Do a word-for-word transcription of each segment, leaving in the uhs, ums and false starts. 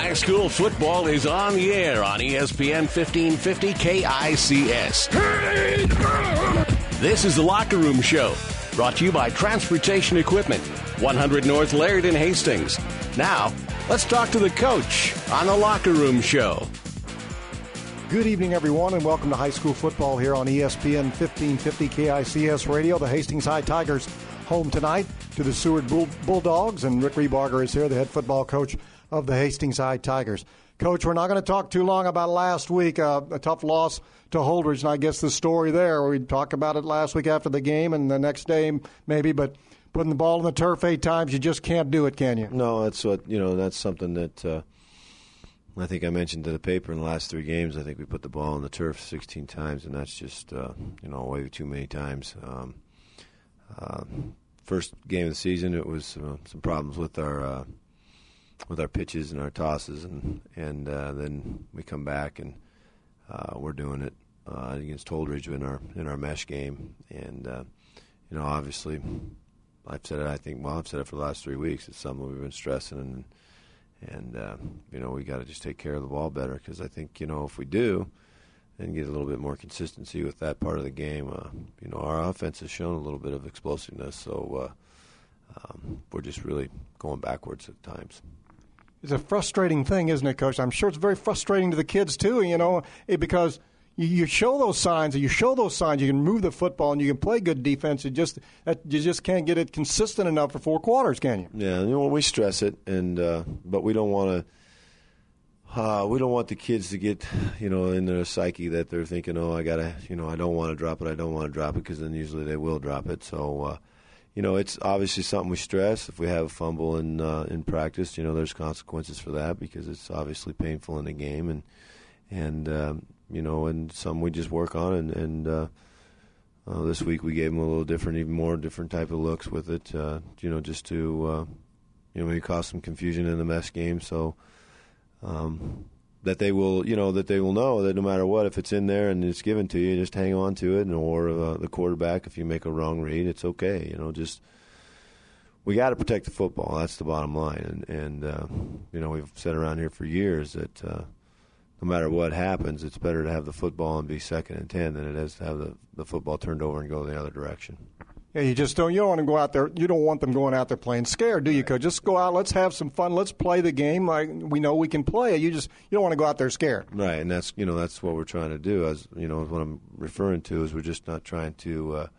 High school football is on the air on E S P N fifteen fifty K I C S. This is the Locker Room Show, brought to you by Transportation Equipment, one hundred North Laird in Hastings. Now, let's talk to the coach on the Locker Room Show. Good evening, everyone, and welcome to high school football here on E S P N fifteen fifty K I C S Radio. The Hastings High Tigers home tonight to the Seward Bull- Bulldogs, and Rick Rehbarger is here, the head football coach of the Hastings High Tigers. Coach, we're not going to talk too long about last week, uh, a tough loss to Holdridge, and I guess the story there, we talked about it last week after the game and the next day maybe, but putting the ball in the turf eight times, you just can't do it, can you? No, that's what, you know, that's something that uh, I think I mentioned to the paper in the last three games. I think we put the ball in the turf sixteen times, and that's just, uh, you know, way too many times. Um, uh, first game of the season, it was uh, some problems with our uh, with our pitches and our tosses, and and uh, then we come back and uh, we're doing it uh, against Holdridge in our in our mesh game, and uh, you know, obviously, I've said it. I think well, I've said it for the last three weeks. It's something we've been stressing, and and uh, you know, we got to just take care of the ball better, because I think, you know, if we do and get a little bit more consistency with that part of the game, uh, you know, our offense has shown a little bit of explosiveness, so uh, um, we're just really going backwards at times. It's a frustrating thing, isn't it, Coach? I'm sure it's very frustrating to the kids, too, you know, it, because you, you show those signs, and you show those signs, you can move the football, and you can play good defense. You just that, you just can't get it consistent enough for four quarters, can you? Yeah, you know, we stress it, and uh, but we don't want to. Uh, we don't want the kids to get, you know, in their psyche that they're thinking, oh, I gotta, you know, I don't want to drop it, I don't want to drop it, because then usually they will drop it. So. Uh, You know, it's obviously something we stress. If we have a fumble in uh, in practice, you know, there's consequences for that, because it's obviously painful in the game, and and um, you know, and some we just work on. And, and uh, uh, this week we gave them a little different, even more different type of looks with it. Uh, you know, just to uh, you know, maybe cause some confusion in the mess game, so um, that they will, you know, that they will know that no matter what, if it's in there and it's given to you, just hang on to it. And or uh, the quarterback, if you make a wrong read, it's okay. You know, just we got to protect the football. That's the bottom line. And and uh, you know, we've said around here for years that uh, no matter what happens, it's better to have the football and be second and ten than it is to have the, the football turned over and go the other direction. Yeah, you just don't. You don't want to go out there. You don't want them going out there playing scared, do you? Coach? Just go out. Let's have some fun. Let's play the game like we know we can play. You just you don't want to go out there scared. Right, and that's you know that's what we're trying to do. As you know, what I'm referring to is we're just not trying to. Uh,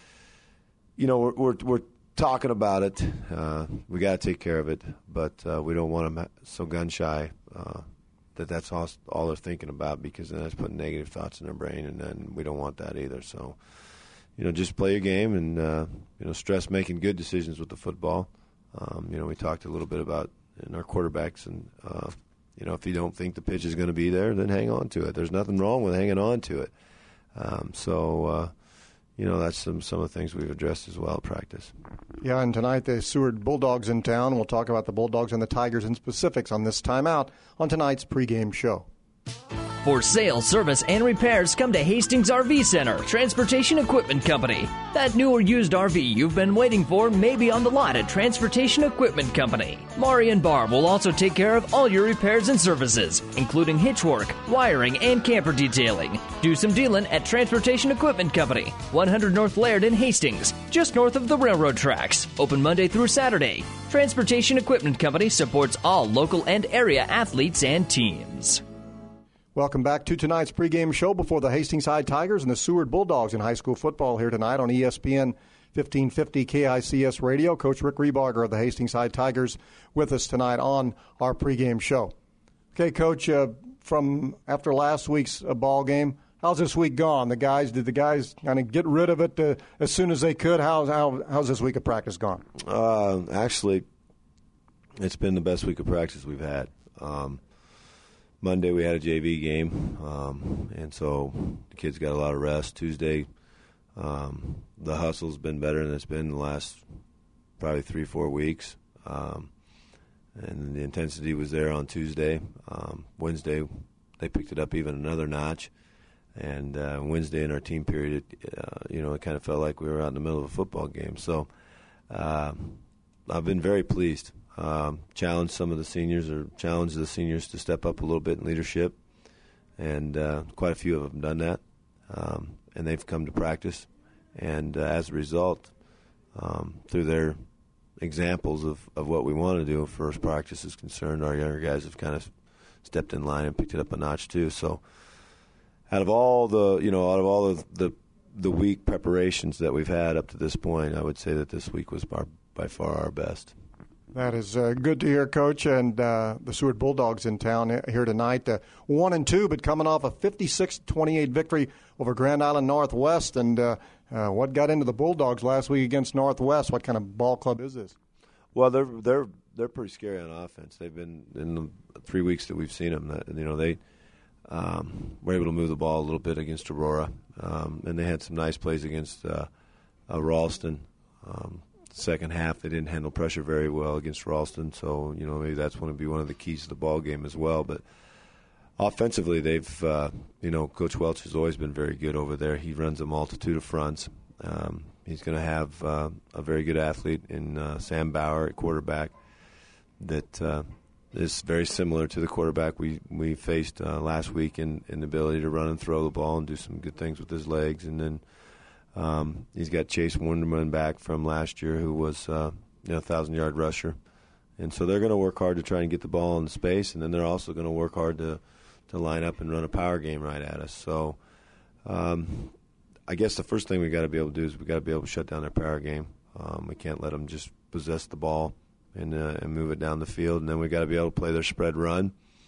you know, we're we're, we're talking about it. Uh, we got to take care of it, but uh, we don't want them so gun shy uh, that that's all, all they're thinking about, because then that's putting negative thoughts in their brain, and then we don't want that either. So. You know, just play your game, and uh, you know, stress making good decisions with the football. Um, you know, we talked a little bit about in our quarterbacks, and uh, you know, if you don't think the pitch is going to be there, then hang on to it. There's nothing wrong with hanging on to it. Um, so, uh, you know, that's some some of the things we've addressed as well at practice. Yeah, and tonight the Seward Bulldogs in town. We'll talk about the Bulldogs and the Tigers in specifics on this timeout on tonight's pregame show. For sales, service, and repairs, come to Hastings R V Center, Transportation Equipment Company. That new or used R V you've been waiting for may be on the lot at Transportation Equipment Company. Mari and Barb will also take care of all your repairs and services, including hitch work, wiring, and camper detailing. Do some dealing at Transportation Equipment Company, one hundred North Laird in Hastings, just north of the railroad tracks. Open Monday through Saturday. Transportation Equipment Company supports all local and area athletes and teams. Welcome back to tonight's pregame show before the Hastings High Tigers and the Seward Bulldogs in high school football here tonight on E S P N fifteen fifty K I C S Radio. Coach Rick Rehbarger of the Hastings High Tigers with us tonight on our pregame show. Okay, Coach, uh, from after last week's uh, ball game, how's this week gone? The guys, did the guys kind of get rid of it uh, as soon as they could? How's how, how's this week of practice gone? Uh, actually, it's been the best week of practice we've had. Um, Monday we had a J V game, um, and so the kids got a lot of rest. Tuesday, um, the hustle's been better than it's been the last probably three, four weeks. Um, and the intensity was there on Tuesday. Um, Wednesday, they picked it up even another notch. And uh, Wednesday in our team period, it, uh, you know, it kind of felt like we were out in the middle of a football game. So uh, I've been very pleased. um, challenge some of the seniors or challenge the seniors to step up a little bit in leadership. And uh, quite a few of them done that. Um, and they've come to practice. And uh, as a result, um, through their examples of, of what we want to do as far as practice is concerned, our younger guys have kind of stepped in line and picked it up a notch too. So out of all the, you know, out of all of the the week preparations that we've had up to this point, I would say that this week was our, by far our best. That is uh, good to hear, Coach. And uh, the Seward Bulldogs in town here tonight, uh, one and two, but coming off a fifty-six twenty-eight victory over Grand Island Northwest. And uh, uh, what got into the Bulldogs last week against Northwest? What kind of ball club is this? Well, they're they're they're pretty scary on offense. They've been in the three weeks that we've seen them. That, you know, they um, were able to move the ball a little bit against Aurora, um, and they had some nice plays against uh, uh, Ralston. Um, Second half, they didn't handle pressure very well against Ralston, so you know maybe that's going to be one of the keys to the ball game as well. But offensively, they've uh, you know Coach Welch has always been very good over there. He runs a multitude of fronts. Um, he's going to have uh, a very good athlete in uh, Sam Bauer at quarterback that uh, is very similar to the quarterback we we faced uh, last week in, in the ability to run and throw the ball and do some good things with his legs, and then. Um, he's got Chase Wonderman back from last year, who was uh, you know, a thousand-yard rusher. And so they're going to work hard to try and get the ball in space, and then they're also going to work hard to, to line up and run a power game right at us. So um, I guess the first thing we got to be able to do is we got to be able to shut down their power game. Um, we can't let them just possess the ball and, uh, and move it down the field. And then we got to be able to play their spread run.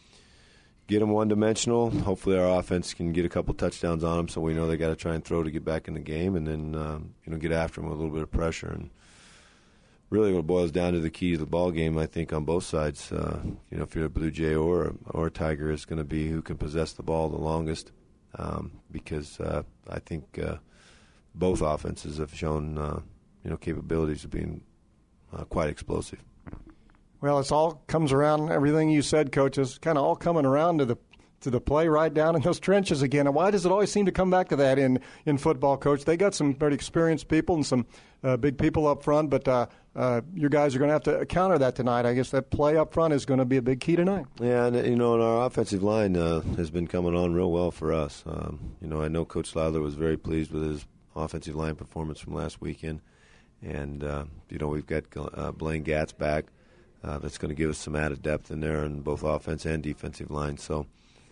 Get them one-dimensional. Hopefully our offense can get a couple touchdowns on them so we know they got to try and throw to get back in the game, and then um, you know get after them with a little bit of pressure. And really what it boils down to the key to the ball game, I think, on both sides, uh, you know, if you're a Blue Jay or, or a Tiger, is going to be who can possess the ball the longest um, because uh, I think uh, both offenses have shown uh, you know capabilities of being uh, quite explosive. Well, it's all comes around. Everything you said, Coach, is kind of all coming around to the to the play right down in those trenches again. And why does it always seem to come back to that in, in football, Coach? They got some very experienced people and some uh, big people up front, but uh, uh, you guys are going to have to counter that tonight. I guess that play up front is going to be a big key tonight. Yeah, and you know, and our offensive line uh, has been coming on real well for us. Um, you know, I know Coach Lowther was very pleased with his offensive line performance from last weekend, and uh, you know, we've got uh, Blaine Gatz back. Uh, that's going to give us some added depth in there in both offense and defensive line. So,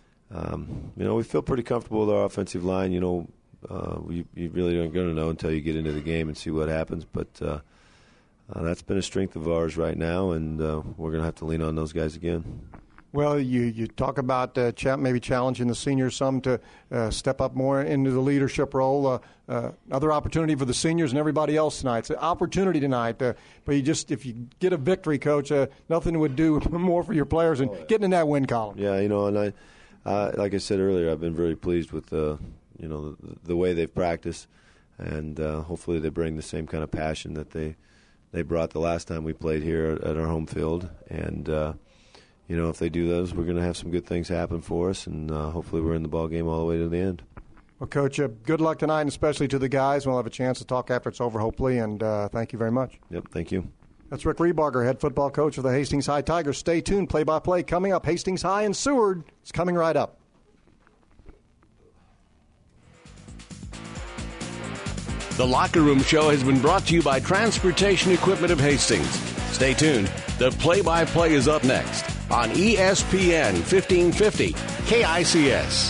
um, you know, we feel pretty comfortable with our offensive line. You know, uh, we, you really aren't going to know until you get into the game and see what happens. But uh, uh, that's been a strength of ours right now, and uh, we're going to have to lean on those guys again. Well, you, you talk about uh, ch- maybe challenging the seniors some to uh, step up more into the leadership role. Uh, uh, another opportunity for the seniors and everybody else tonight. It's an opportunity tonight. Uh, but you just if you get a victory, Coach, uh, nothing would do more for your players than getting in that win column. Yeah, you know, and I, uh, like I said earlier, I've been very pleased with uh, you know the, the way they've practiced, and uh, hopefully they bring the same kind of passion that they they brought the last time we played here at our home field. And uh, you know, if they do those, we're going to have some good things happen for us, and uh, hopefully we're in the ball game all the way to the end. Well, Coach, uh, good luck tonight, and especially to the guys. We'll have a chance to talk after it's over, hopefully, and uh, thank you very much. Yep, thank you. That's Rick Rehbarger, head football coach of the Hastings High Tigers. Stay tuned. Play-by-play coming up. Hastings High and Seward is coming right up. The Locker Room Show has been brought to you by Transportation Equipment of Hastings. Stay tuned. The play-by-play is up next on E S P N fifteen fifty K I C S.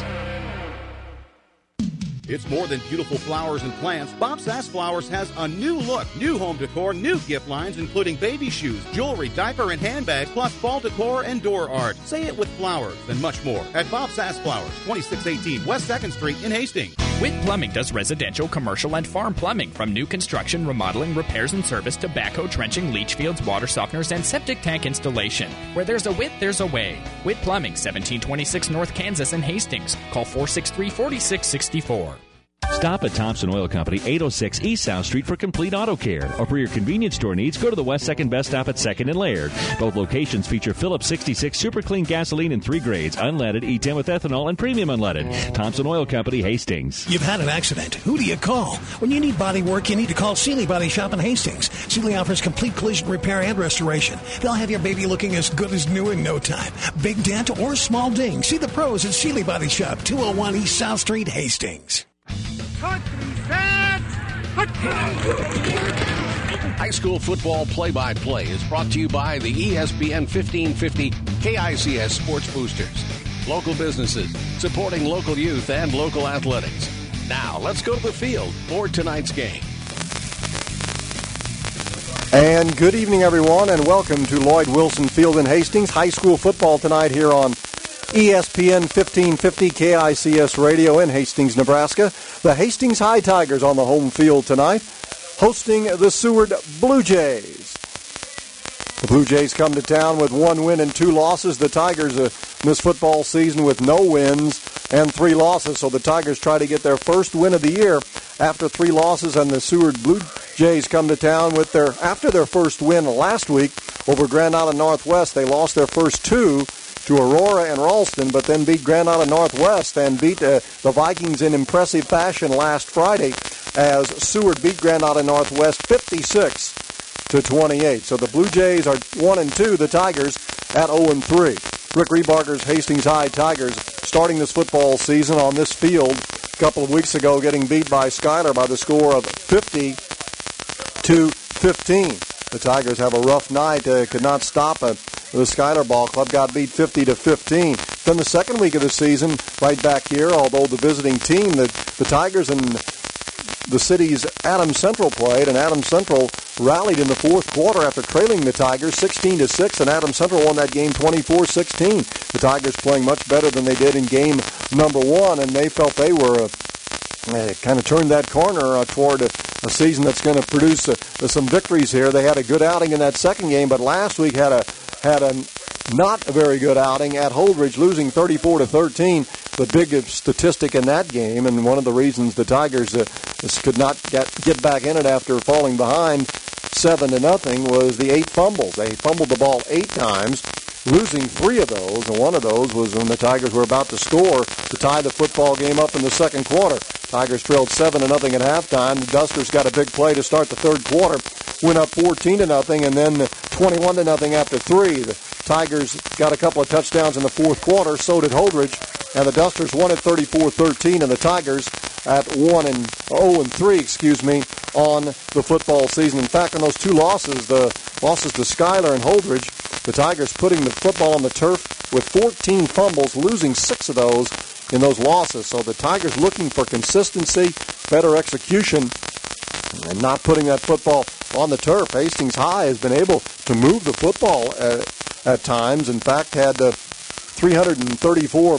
It's more than beautiful flowers and plants. Bob Sass Flowers has a new look, new home decor, new gift lines, including baby shoes, jewelry, diaper, and handbags, plus fall decor and door art. Say it with flowers and much more at Bob Sass Flowers, twenty-six eighteen West second Street in Hastings. Witt Plumbing does residential, commercial, and farm plumbing, from new construction, remodeling, repairs and service to backhoe trenching, leach fields, water softeners, and septic tank installation. Where there's a Witt, there's a way. Witt Plumbing, seventeen twenty-six North Kansas in Hastings. Call four six three, four six six four. Stop at Thompson Oil Company, eight oh six East South Street for complete auto care. Or for your convenience store needs, go to the West second Best Stop at second and Laird. Both locations feature Phillips sixty-six Super Clean gasoline in three grades, unleaded, E ten with ethanol, and premium unleaded. Thompson Oil Company, Hastings. You've had an accident. Who do you call? When you need body work, you need to call Seeley Body Shop in Hastings. Seeley offers complete collision repair and restoration. They'll have your baby looking as good as new in no time. Big dent or small ding. See the pros at Seeley Body Shop, two oh one East South Street, Hastings. High school football play-by-play is brought to you by the E S P N fifteen fifty K I C S Sports Boosters. Local businesses supporting local youth and local athletics. Now, let's go to the field for tonight's game. And good evening, everyone, and welcome to Lloyd Wilson Field in Hastings. High school football tonight here on E S P N fifteen fifty K I C S Radio in Hastings, Nebraska. The Hastings High Tigers on the home field tonight, hosting the Seward Blue Jays. The Blue Jays come to town with one win and two losses. The Tigers uh, this football season with no wins and three losses. So the Tigers try to get their first win of the year after three losses, and the Seward Blue Jays come to town with their after their first win last week over Grand Island Northwest. They lost their first two to Aurora and Ralston, but then beat Grand Island Northwest and beat uh, the Vikings in impressive fashion last Friday as Seward beat Grand Island Northwest fifty-six to twenty-eight. So the Blue Jays are one and two, the Tigers at oh and three. Rick Rebarger's Hastings High Tigers starting this football season on this field a couple of weeks ago, getting beat by Schuyler by the score of fifty to fifteen. The Tigers have a rough night, uh, could not stop it. The Schuyler Ball Club got beat fifty to fifteen. Then the second week of the season, right back here, although the visiting team, the, the Tigers and the city's Adams Central played, and Adams Central rallied in the fourth quarter after trailing the Tigers sixteen to six, and Adams Central won that game twenty-four sixteen. The Tigers playing much better than they did in game number one, and they felt they were uh, uh, kind of turned that corner uh, toward a, a season that's going to produce uh, some victories here. They had a good outing in that second game, but last week had a had a not a very good outing at Holdridge, losing thirty-four to thirteen. The big statistic in that game, and one of the reasons the Tigers uh, could not get, get back in it after falling behind seven to nothing, was the eight fumbles. They fumbled the ball eight times, losing three of those, and one of those was when the Tigers were about to score to tie the football game up in the second quarter. Tigers trailed seven to nothing at halftime. The Dusters got a big play to start the third quarter, went up fourteen to nothing, and then twenty-one to nothing after three. The Tigers got a couple of touchdowns in the fourth quarter. So did Holdridge, and the Dusters won at thirty-four thirteen, and the Tigers at one and oh and three, excuse me, on the football season. In fact, in those two losses, the losses to Schuyler and Holdridge, the Tigers putting the football on the turf with fourteen fumbles, losing six of those in those losses. So the Tigers looking for consistency, better execution, and not putting that football on the turf. Hastings High has been able to move the football uh, at times. In fact, had uh, three hundred thirty-four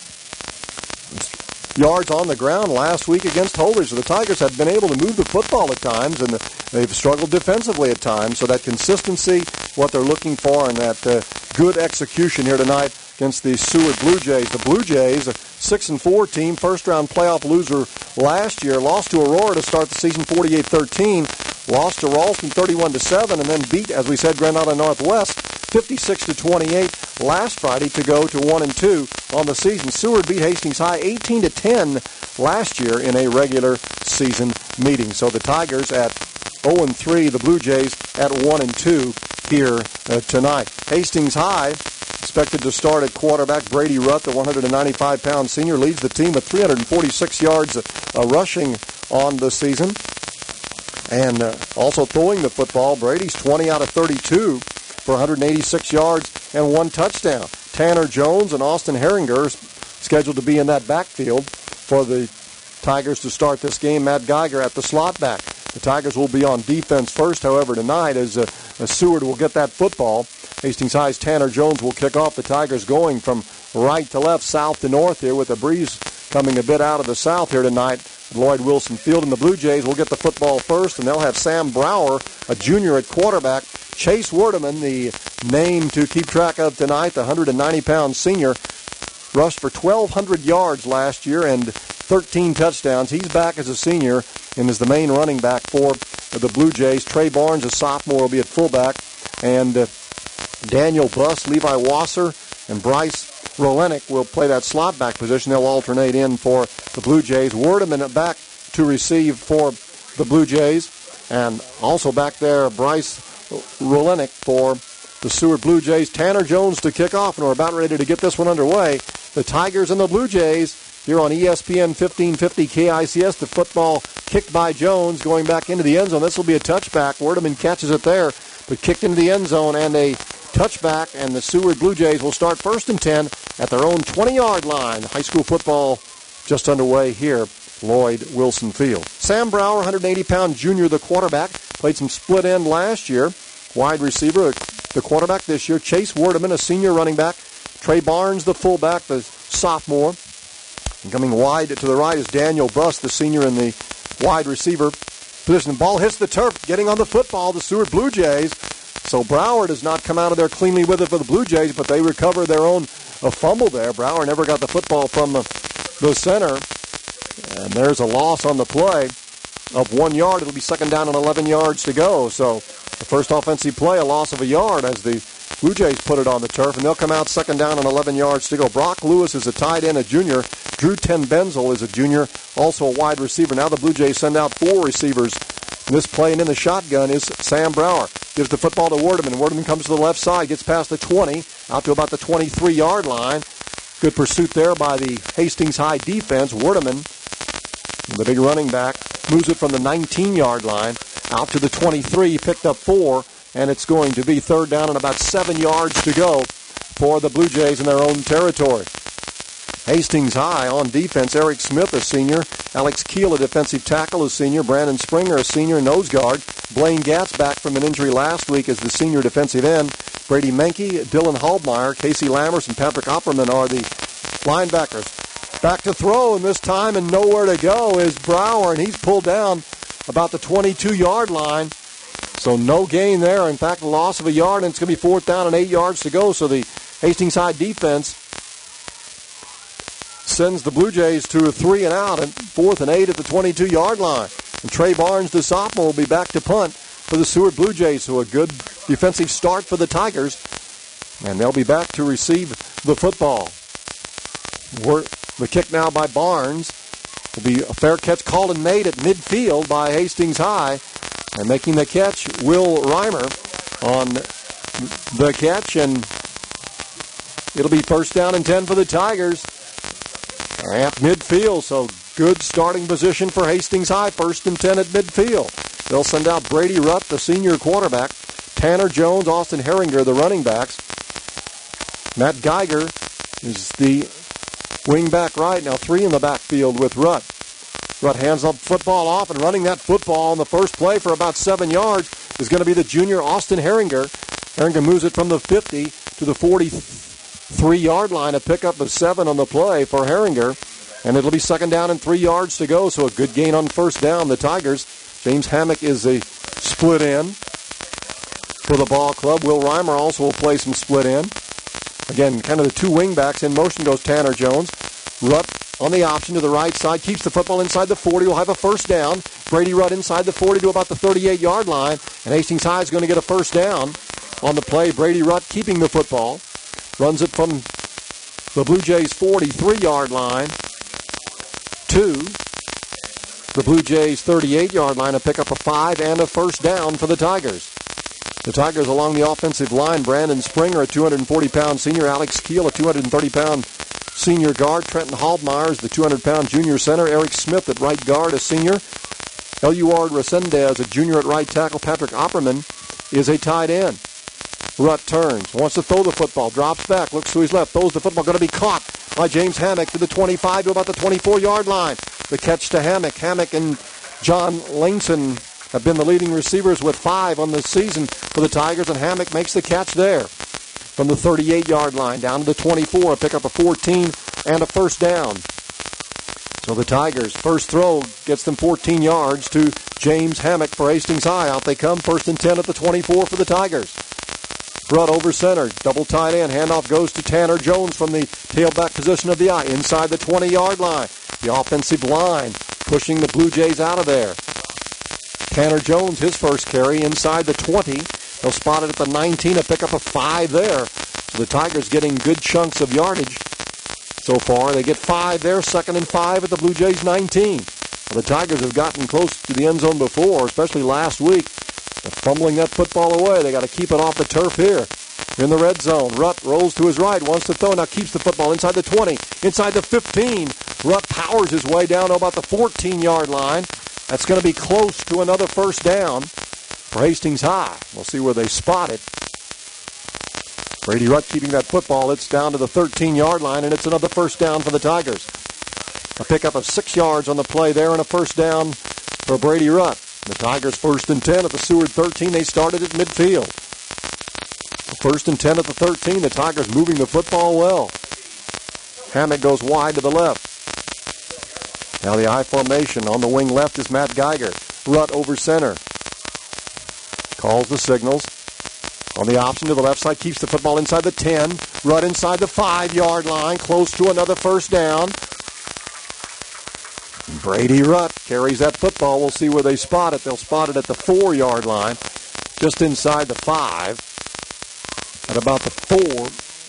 yards on the ground last week against Holdridge. So the Tigers have been able to move the football at times, and they've struggled defensively at times. So that consistency, what they're looking for, and that uh, good execution here tonight against the Seward Blue Jays. The Blue Jays, a six and four team, first-round playoff loser last year, lost to Aurora to start the season forty-eight thirteen, lost to Ralston thirty-one to seven, and then beat, as we said, Grand Island Northwest fifty-six to twenty-eight last Friday to go to one and two on the season. Seward beat Hastings High eighteen to ten last year in a regular season meeting. So the Tigers at oh and three, the Blue Jays at one and two here uh, tonight. Hastings High expected to start at quarterback. Brady Rutt, the one hundred ninety-five pound senior, leads the team with three hundred forty-six yards uh, rushing on the season. And uh, also throwing the football, Brady's twenty out of thirty-two for one hundred eighty-six yards and one touchdown. Tanner Jones and Austin Herringer scheduled to be in that backfield for the Tigers to start this game. Matt Geiger at the slot back. The Tigers will be on defense first, however, tonight as, uh, as Seward will get that football. Hastings High's Tanner Jones will kick off. The Tigers going from right to left, south to north here, with the breeze coming a bit out of the south here tonight at Lloyd Wilson Field. And the Blue Jays will get the football first, and they'll have Sam Brower, a junior at quarterback. Chase Werdeman, the name to keep track of tonight, the one hundred ninety pound senior, rushed for twelve hundred yards last year and thirteen touchdowns. He's back as a senior and is the main running back for the Blue Jays. Trey Barnes, a sophomore, will be at fullback. And uh, Daniel Buss, Levi Wasser, and Bryce Rolenick will play that slot back position. They'll alternate in for the Blue Jays. Werdeman back to receive for the Blue Jays. And also back there, Bryce Rolenick for the Seward Blue Jays. Tanner Jones to kick off, and we're about ready to get this one underway. The Tigers and the Blue Jays here on E S P N fifteen fifty K I C S. The football kicked by Jones going back into the end zone. This will be a touchback. Werdeman catches it there, but kicked into the end zone and a touchback, and the Seward Blue Jays will start first and ten at their own twenty-yard line. High school football just underway here, Lloyd Wilson Field. Sam Brower, one hundred eighty pound junior, the quarterback, played some split end last year. Wide receiver, the quarterback this year. Chase Werdeman, a senior running back. Trey Barnes, the fullback, the sophomore. And coming wide to the right is Daniel Buss, the senior in the wide receiver position. The ball hits the turf, getting on the football, the Seward Blue Jays. So Brower does not come out of there cleanly with it for the Blue Jays, but they recover their own a fumble there. Brower never got the football from the, the center. And there's a loss on the play of one yard. It'll be second down and eleven yards to go. So the first offensive play, a loss of a yard as the Blue Jays put it on the turf, and they'll come out second down and eleven yards to go. Brock Lewis is a tight end, a junior. Drew Ten Benzel is a junior, also a wide receiver. Now the Blue Jays send out four receivers in this play, and in the shotgun is Sam Brower. Gives the football to Werdeman. Werdeman comes to the left side, gets past the twenty, out to about the twenty-three-yard line. Good pursuit there by the Hastings High defense. Werdeman, the big running back, moves it from the nineteen-yard line out to the twenty-three, picked up four, and it's going to be third down and about seven yards to go for the Blue Jays in their own territory. Hastings High on defense, Eric Smith, a senior. Alex Keel, a defensive tackle, a senior. Brandon Springer, a senior nose guard. Blaine Gatz, back from an injury last week, as the senior defensive end. Brady Menke, Dylan Hallmeyer, Casey Lammers, and Patrick Opperman are the linebackers. Back to throw, and this time and nowhere to go is Brower, and he's pulled down about the twenty-two-yard line. So no gain there. In fact, a loss of a yard, and it's going to be fourth down and eight yards to go. So the Hastings High defense sends the Blue Jays to a three and out, and fourth and eight at the twenty-two-yard line. And Trey Barnes, the sophomore, will be back to punt for the Seward Blue Jays. So a good defensive start for the Tigers, and they'll be back to receive the football. The kick now by Barnes will be a fair catch called and made at midfield by Hastings High. And making the catch, Will Reimer on the catch, and it'll be first down and ten for the Tigers at midfield. So good starting position for Hastings High, first and ten at midfield. They'll send out Brady Rutt, the senior quarterback, Tanner Jones, Austin Herringer, the running backs. Matt Geiger is the wing back right. Now three in the backfield with Rutt. Rutt hands the football off, and running that football on the first play for about seven yards is going to be the junior Austin Herringer. Herringer moves it from the fifty to the forty-three-yard line, a pickup of seven on the play for Herringer, and it'll be second down and three yards to go, so a good gain on first down. The Tigers, James Hammock is a split end for the ball club. Will Reimer also will play some split end. Again, kind of the two wing backs. In motion goes Tanner Jones. Rutt on the option to the right side, keeps the football inside the forty, will have a first down. Brady Rutt inside the forty to about the thirty-eight-yard line, and Hastings High is going to get a first down on the play. Brady Rutt keeping the football, runs it from the Blue Jays' forty-three-yard line to the Blue Jays' thirty-eight-yard line, a pickup of five and a first down for the Tigers. The Tigers along the offensive line, Brandon Springer, a two hundred forty pound senior, Alex Keel, a two hundred thirty pound senior guard, Trenton Hallmeyer, the two hundred pound junior center, Eric Smith at right guard, a senior, Eluard Resendez, a junior at right tackle, Patrick Opperman is a tight end. Rutt turns, wants to throw the football, drops back, looks to his left, throws the football, going to be caught by James Hammock to the twenty-five to about the twenty-four-yard line. The catch to Hammock. Hammock and John Langson have been the leading receivers with five on the season for the Tigers, and Hammock makes the catch there from the thirty-eight-yard line down to the twenty-four, a pick up of fourteen and a first down. So the Tigers' first throw gets them fourteen yards to James Hammock for Hastings High. Out they come, first and ten at the twenty-four for the Tigers. Rutt over center. Double tight end. Handoff goes to Tanner Jones from the tailback position of the I. Inside the twenty-yard line. The offensive line pushing the Blue Jays out of there. Tanner Jones, his first carry inside the twenty. They'll spot it at the nineteen, a pickup of five there. So the Tigers getting good chunks of yardage so far. They get five there, second and five at the Blue Jays nineteen. Well, the Tigers have gotten close to the end zone before, especially last week. They're fumbling that football away. They got to keep it off the turf here. In the red zone, Rutt rolls to his right, wants to throw, now keeps the football inside the twenty, inside the fifteen. Rutt powers his way down to about the fourteen-yard line. That's going to be close to another first down for Hastings High. We'll see where they spot it. Brady Rutt keeping that football. It's down to the thirteen-yard line, and it's another first down for the Tigers. A pickup of six yards on the play there and a first down for Brady Rutt. The Tigers first and ten at the Seward thirteen. They started at midfield. First and ten at the thirteen. The Tigers moving the football well. Hammett goes wide to the left. Now the I formation. On the wing left is Matt Geiger. Rutt over center. Calls the signals. On the option to the left side. Keeps the football inside the ten. Rutt inside the five-yard line. Close to another first down. Brady Rutt carries that football. We'll see where they spot it. They'll spot it at the four-yard line. Just inside the five. At about the four.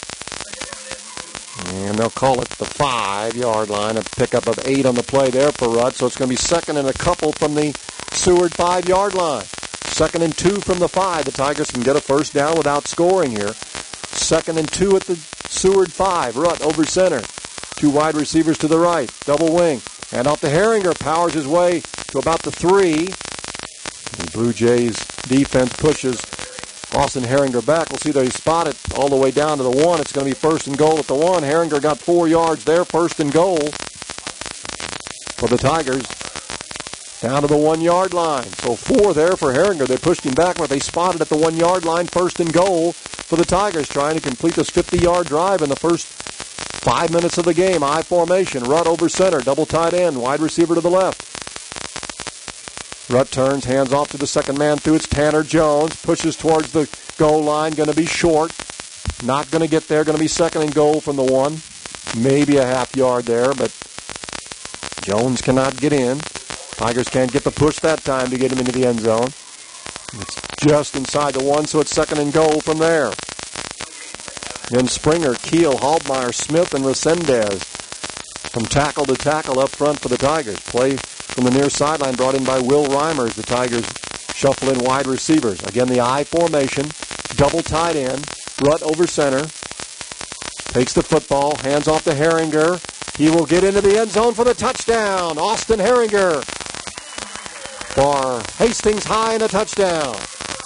And they'll call it the five-yard line. A pickup of eight on the play there for Rutt. So it's going to be second and a couple from the Seward five-yard line. Second and two from the five. The Tigers can get a first down without scoring here. Second and two at the Seward five. Rutt over center. Two wide receivers to the right. Double wing. And off to Herringer. Powers his way to about the three. The Blue Jays defense pushes Austin Herringer back. We'll see that he spotted all the way down to the one. It's going to be first and goal at the one. Herringer got four yards there. First and goal for the Tigers. Down to the one-yard line. So four there for Herringer. They pushed him back, but they spotted at the one-yard line. First and goal for the Tigers, trying to complete this fifty-yard drive in the first five minutes of the game. I formation. Rutt over center. Double tight end. Wide receiver to the left. Rutt turns, hands off to the second man through. It's Tanner Jones. Pushes towards the goal line. Going to be short. Not going to get there. Going to be second and goal from the one. Maybe a half yard there, but Jones cannot get in. Tigers can't get the push that time to get him into the end zone. It's just inside the one, so it's second and goal from there. Then Springer, Keel, Halbmeyer, Smith, and Resendez from tackle to tackle up front for the Tigers. Play from the near sideline brought in by Will Reimer as the Tigers shuffle in wide receivers. Again, the I formation, double tight end, Rutt over center, takes the football, hands off to Herringer. He will get into the end zone for the touchdown. Austin Herringer for Hastings High and a touchdown.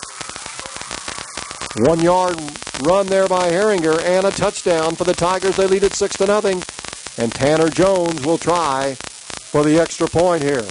One yard run there by Herringer and a touchdown for the Tigers. They lead it six to nothing. And Tanner Jones will try for the extra point here.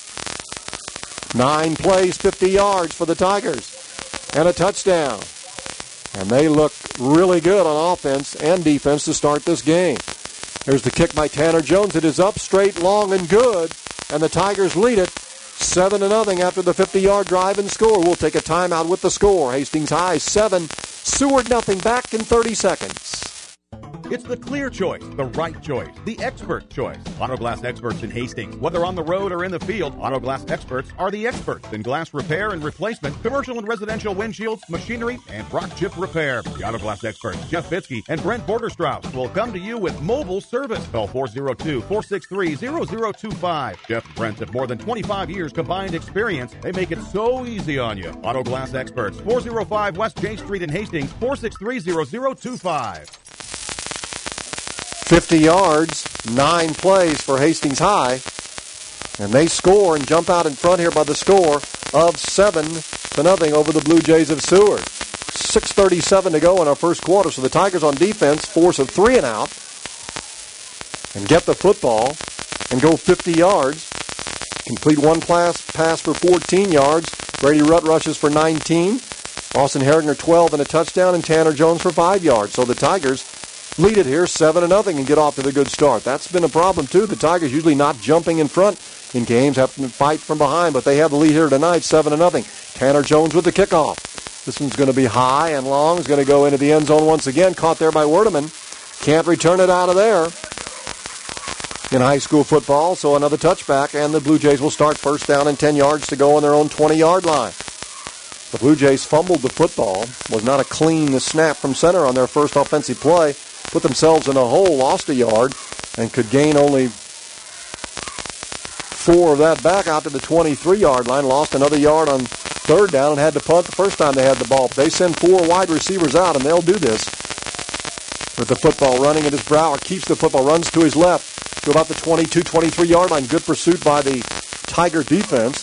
Nine plays, fifty yards for the Tigers. And a touchdown. And they look really good on offense and defense to start this game. Here's the kick by Tanner Jones. It is up, straight, long, and good. And the Tigers lead it seven to nothing after the fifty-yard drive and score. We'll take a timeout with the score. Hastings High seven, Seward nothing. Back in thirty seconds. It's the clear choice, the right choice, the expert choice. Autoglass experts in Hastings. Whether on the road or in the field, Autoglass experts are the experts in glass repair and replacement, commercial and residential windshields, machinery, and rock chip repair. The Autoglass experts, Jeff Bitsky and Brent Borderstrauss, will come to you with mobile service. Call four oh two, four six three, zero zero two five. Jeff and Brent have more than twenty-five years combined experience. They make it so easy on you. Autoglass experts, four oh five West J Street in Hastings, four six three, zero zero two five. fifty yards, nine plays for Hastings High. And they score and jump out in front here by the score of seven to nothing over the Blue Jays of Seward. six thirty-seven to go in our first quarter. So the Tigers on defense, force of three and out. And get the football and go fifty yards. Complete one pass, pass for fourteen yards. Brady Rutt rushes for nineteen. Austin Herringer twelve and a touchdown, and Tanner Jones for five yards. So the Tigers lead it here seven to nothing and get off to the good start. That's been a problem too. The Tigers usually not jumping in front in games, have to fight from behind, but they have the lead here tonight, seven to nothing. Tanner Jones with the kickoff. This one's going to be high and long. It's going to go into the end zone once again. Caught there by Werdeman. Can't return it out of there in high school football. So another touchback, and the Blue Jays will start first down and ten yards to go on their own twenty-yard line. The Blue Jays fumbled the football. Was not a clean snap from center on their first offensive play. Put themselves in a hole, lost a yard, and could gain only four of that back out to the twenty-three-yard line. Lost another yard on third down and had to punt the first time they had the ball. They send four wide receivers out, and they'll do this. With the football running, it is Brower. Keeps the football, runs to his left to about the twenty-two, twenty-three-yard line. Good pursuit by the Tiger defense.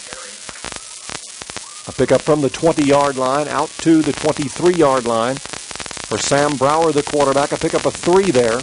A pickup from the twenty-yard line out to the twenty-three-yard line for Sam Brower, the quarterback. A pickup of three there.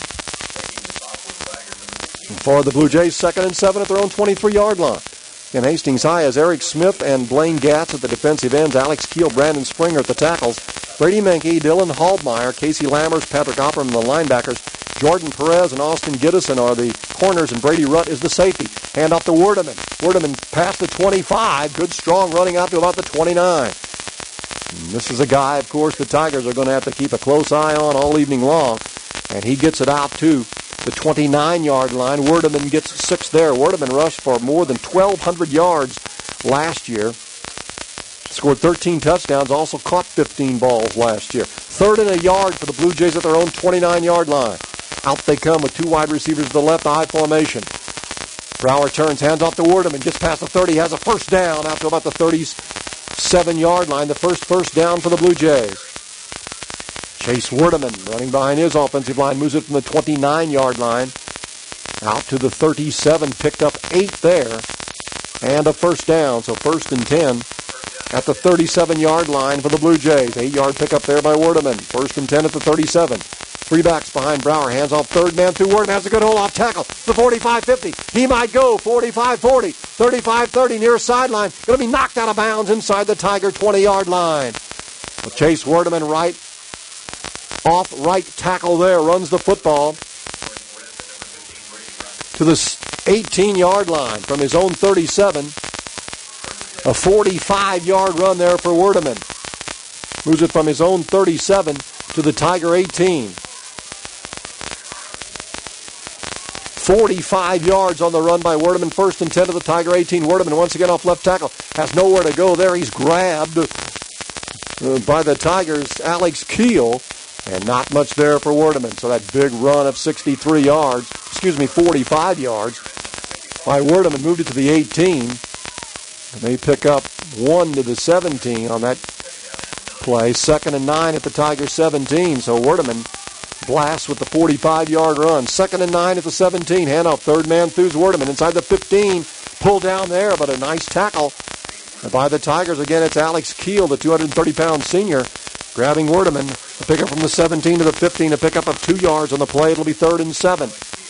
And for the Blue Jays, second and seven at their own twenty-three-yard line. In Hastings High is Eric Smith and Blaine Gatz at the defensive ends. Alex Keel, Brandon Springer at the tackles. Brady Menke, Dylan Haldmeyer, Casey Lammers, Patrick Opperman, the linebackers. Jordan Perez and Austin Giddison are the corners, and Brady Rutt is the safety. Hand off to Werdeman. Werdeman past the twenty-five. Good strong running out to about the twenty-nine. And this is a guy, of course, the Tigers are going to have to keep a close eye on all evening long. And he gets it out to the twenty-nine-yard line. Werdeman gets six there. Werdeman rushed for more than twelve hundred yards last year. Scored thirteen touchdowns, also caught fifteen balls last year. Third and a yard for the Blue Jays at their own twenty-nine-yard line. Out they come with two wide receivers to the left, I formation. Brower turns, hands off to Werdeman, gets past the thirty, has a first down out to about the thirty-seven-yard line. The first first down for the Blue Jays. Chase Werdeman running behind his offensive line, moves it from the twenty-nine-yard line out to the thirty-seven, picked up eight there, and a first down, so first and ten at the thirty-seven-yard line for the Blue Jays. Eight-yard pickup there by Werdeman. First and ten at the thirty-seven. Three backs behind Brower, hands off third man through Werdeman, has a good hold off tackle, the forty-five fifty, he might go, forty-five forty, thirty-five thirty near sideline, going to be knocked out of bounds inside the Tiger twenty-yard line. Well, Chase Werdeman right off right tackle there, runs the football to the eighteen-yard line from his own thirty-seven. A forty-five-yard run there for Werdeman. Moves it from his own thirty-seven to the Tiger eighteen. forty-five yards on the run by Werdeman. First and ten to the Tiger eighteen. Werdeman once again off left tackle. Has nowhere to go there. He's grabbed by the Tigers' Alex Keel. And not much there for Werdeman. So that big run of sixty-three yards, excuse me, forty-five yards by Werdeman moved it to the eighteen. And they pick up one to the seventeen on that play. Second and nine at the Tigers seventeen. So Werdeman blasts with the forty-five-yard run. Second and nine at the seventeen. Handoff, third man through Werdeman inside the fifteen. Pulled down there, but a nice tackle by the Tigers. Again, it's Alex Keel, the two hundred thirty pound senior, grabbing Werdeman. A pickup from the seventeen to the fifteen. A pickup of two yards on the play. It'll be third and seven.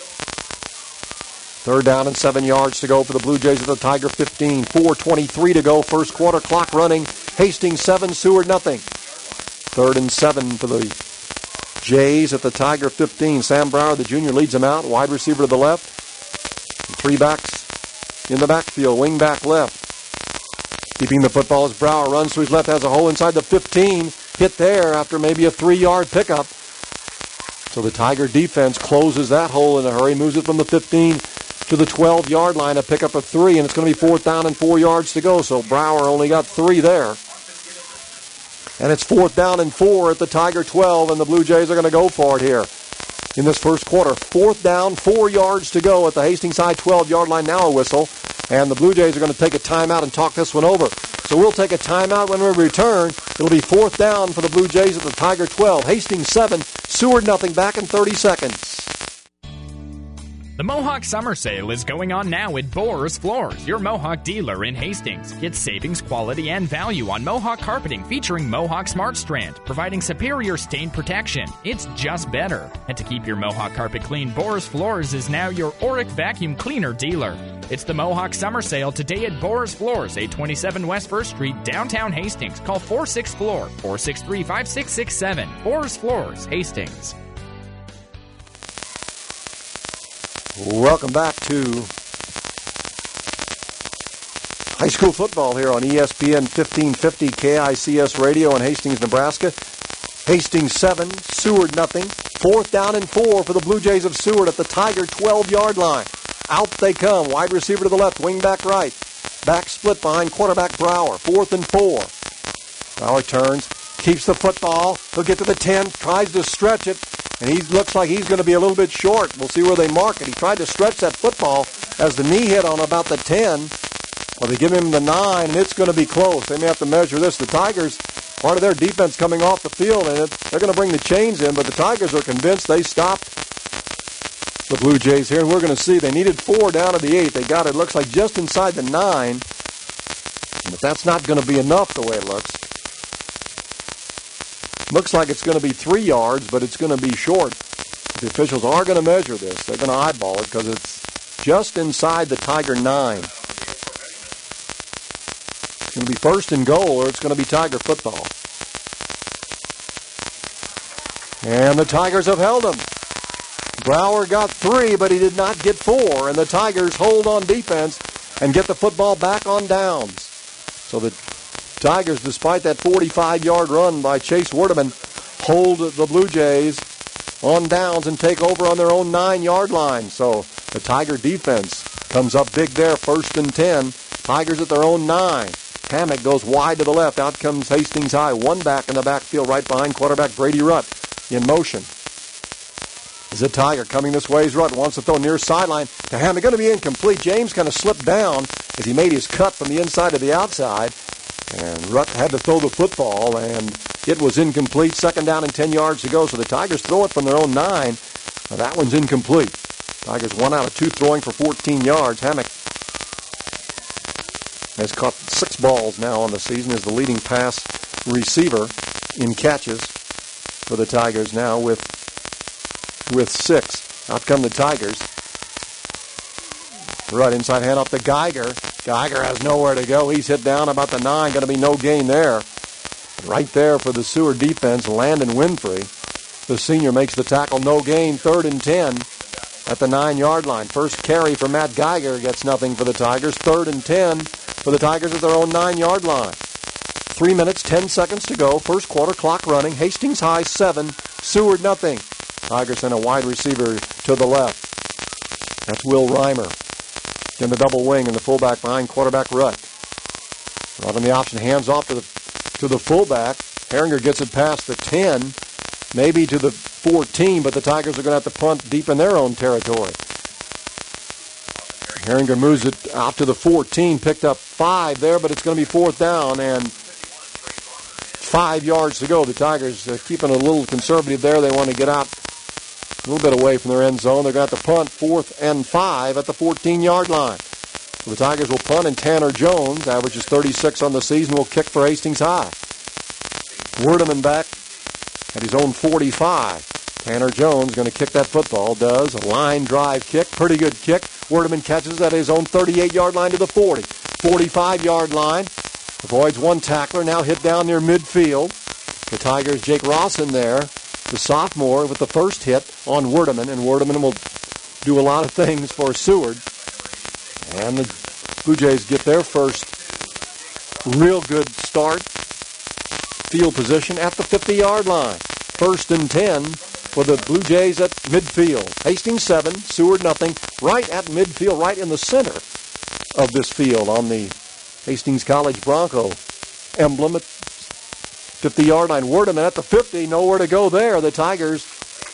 Third down and seven yards to go for the Blue Jays at the Tiger fifteen. four twenty-three to go. First quarter clock running. Hastings seven, Seward nothing. Third and seven for the Jays at the Tiger fifteen. Sam Brower, the junior, leads them out. Wide receiver to the left. And three backs in the backfield. Wing back left. Keeping the football as Brower runs to his left. Has a hole inside the fifteen. Hit there after maybe a three-yard pickup. So the Tiger defense closes that hole in a hurry. Moves it from the fifteen to the twelve-yard line, a pickup of three, and it's going to be fourth down and four yards to go. So Brower only got three there. And it's fourth down and four at the Tiger twelve, and the Blue Jays are going to go for it here in this first quarter. Fourth down, four yards to go at the Hastings High twelve-yard line. Now a whistle, and the Blue Jays are going to take a timeout and talk this one over. So we'll take a timeout when we return. It'll be fourth down for the Blue Jays at the Tiger twelve. Hastings seven, Seward nothing, back in thirty seconds. The Mohawk Summer Sale is going on now at Boers Floors, your Mohawk dealer in Hastings. Get savings, quality, and value on Mohawk carpeting featuring Mohawk Smart Strand, providing superior stain protection. It's just better. And to keep your Mohawk carpet clean, Boers Floors is now your Oric vacuum cleaner dealer. It's the Mohawk Summer Sale today at Boers Floors, eight twenty-seven West First Street, downtown Hastings. Call four six Floor, four six three, five six six seven. Boers Floors, Hastings. Welcome back to High school football here on E S P N fifteen fifty K I C S Radio in Hastings, Nebraska. Hastings seven, Seward nothing. Fourth down and four for the Blue Jays of Seward at the Tiger twelve-yard line. Out they come. Wide receiver to the left, wing back right. Back split behind quarterback Brower. Fourth and four. Brower turns, keeps the football. He'll get to the ten, tries to stretch it, and he looks like he's going to be a little bit short. We'll see where they mark it. He tried to stretch that football as the knee hit on about the ten. Well, they give him the nine, and it's going to be close. They may have to measure this. The Tigers, part of their defense coming off the field, and it, they're going to bring the chains in, but the Tigers are convinced they stopped the Blue Jays here. And we're going to see they needed four down to the eight. They got it, looks like just inside the nine, but that's not going to be enough the way it looks. Looks like it's going to be three yards, but it's going to be short. The officials are going to measure this. They're going to eyeball it because it's just inside the Tiger nine. It's going to be first and goal, or it's going to be Tiger football. And the Tigers have held them. Brower got three, but he did not get four, and the Tigers hold on defense and get the football back on downs. So the Tigers, despite that forty-five-yard run by Chase Werdeman, hold the Blue Jays on downs and take over on their own nine-yard line. So the Tiger defense comes up big there, first and ten. Tigers at their own nine. Hammock goes wide to the left. Out comes Hastings High. One back in the backfield right behind quarterback Brady Rutt in motion. Is a Tiger coming this way. Rutt wants to throw near sideline to Hammock. Going to be incomplete. James kind of slipped down as he made his cut from the inside to the outside. And Rutt had to throw the football, and it was incomplete. Second down and ten yards to go. So the Tigers throw it from their own nine. Now that one's incomplete. Tigers one out of two throwing for fourteen yards. Hammock has caught six balls now on the season, is the leading pass receiver in catches for the Tigers now with with six. Out come the Tigers. Right inside handoff to Geiger. Geiger has nowhere to go. He's hit down about the nine. Going to be no gain there. Right there for the Seward defense, Landon Winfrey. The senior makes the tackle, no gain, third and ten at the nine-yard line. First carry for Matt Geiger gets nothing for the Tigers. Third and ten for the Tigers at their own nine-yard line. Three minutes, ten seconds to go. First quarter, clock running. Hastings High, seven. Seward, nothing. Tigers send a wide receiver to the left. That's Will Reimer. In the double wing and the fullback behind quarterback Rutt. Rutt on the option, hands off to the to the fullback. Herringer gets it past the ten, maybe to the fourteen, but the Tigers are going to have to punt deep in their own territory. Herringer moves it out to the fourteen, picked up five there, but it's going to be fourth down and five yards to go. The Tigers uh, keeping a little conservative there. They want to get out a little bit away from their end zone. They're going to have to punt fourth and five at the fourteen-yard line. So the Tigers will punt, and Tanner Jones, averages thirty-six on the season, will kick for Hastings High. Werdeman back at his own forty-five. Tanner Jones going to kick that football, does. A line drive kick, pretty good kick. Werdeman catches at his own thirty-eight-yard line to the forty. forty-five-yard line. Avoids one tackler, now hit down near midfield. The Tigers, Jake Rawson there, the sophomore, with the first hit on Werdeman, and Werdeman will do a lot of things for Seward. And the Blue Jays get their first real good start. Field position at the fifty-yard line. First and ten for the Blue Jays at midfield. Hastings seven, Seward nothing, right at midfield, right in the center of this field on the Hastings College Bronco emblem at fifty-yard line. Werdeman at the fifty, nowhere to go there. The Tigers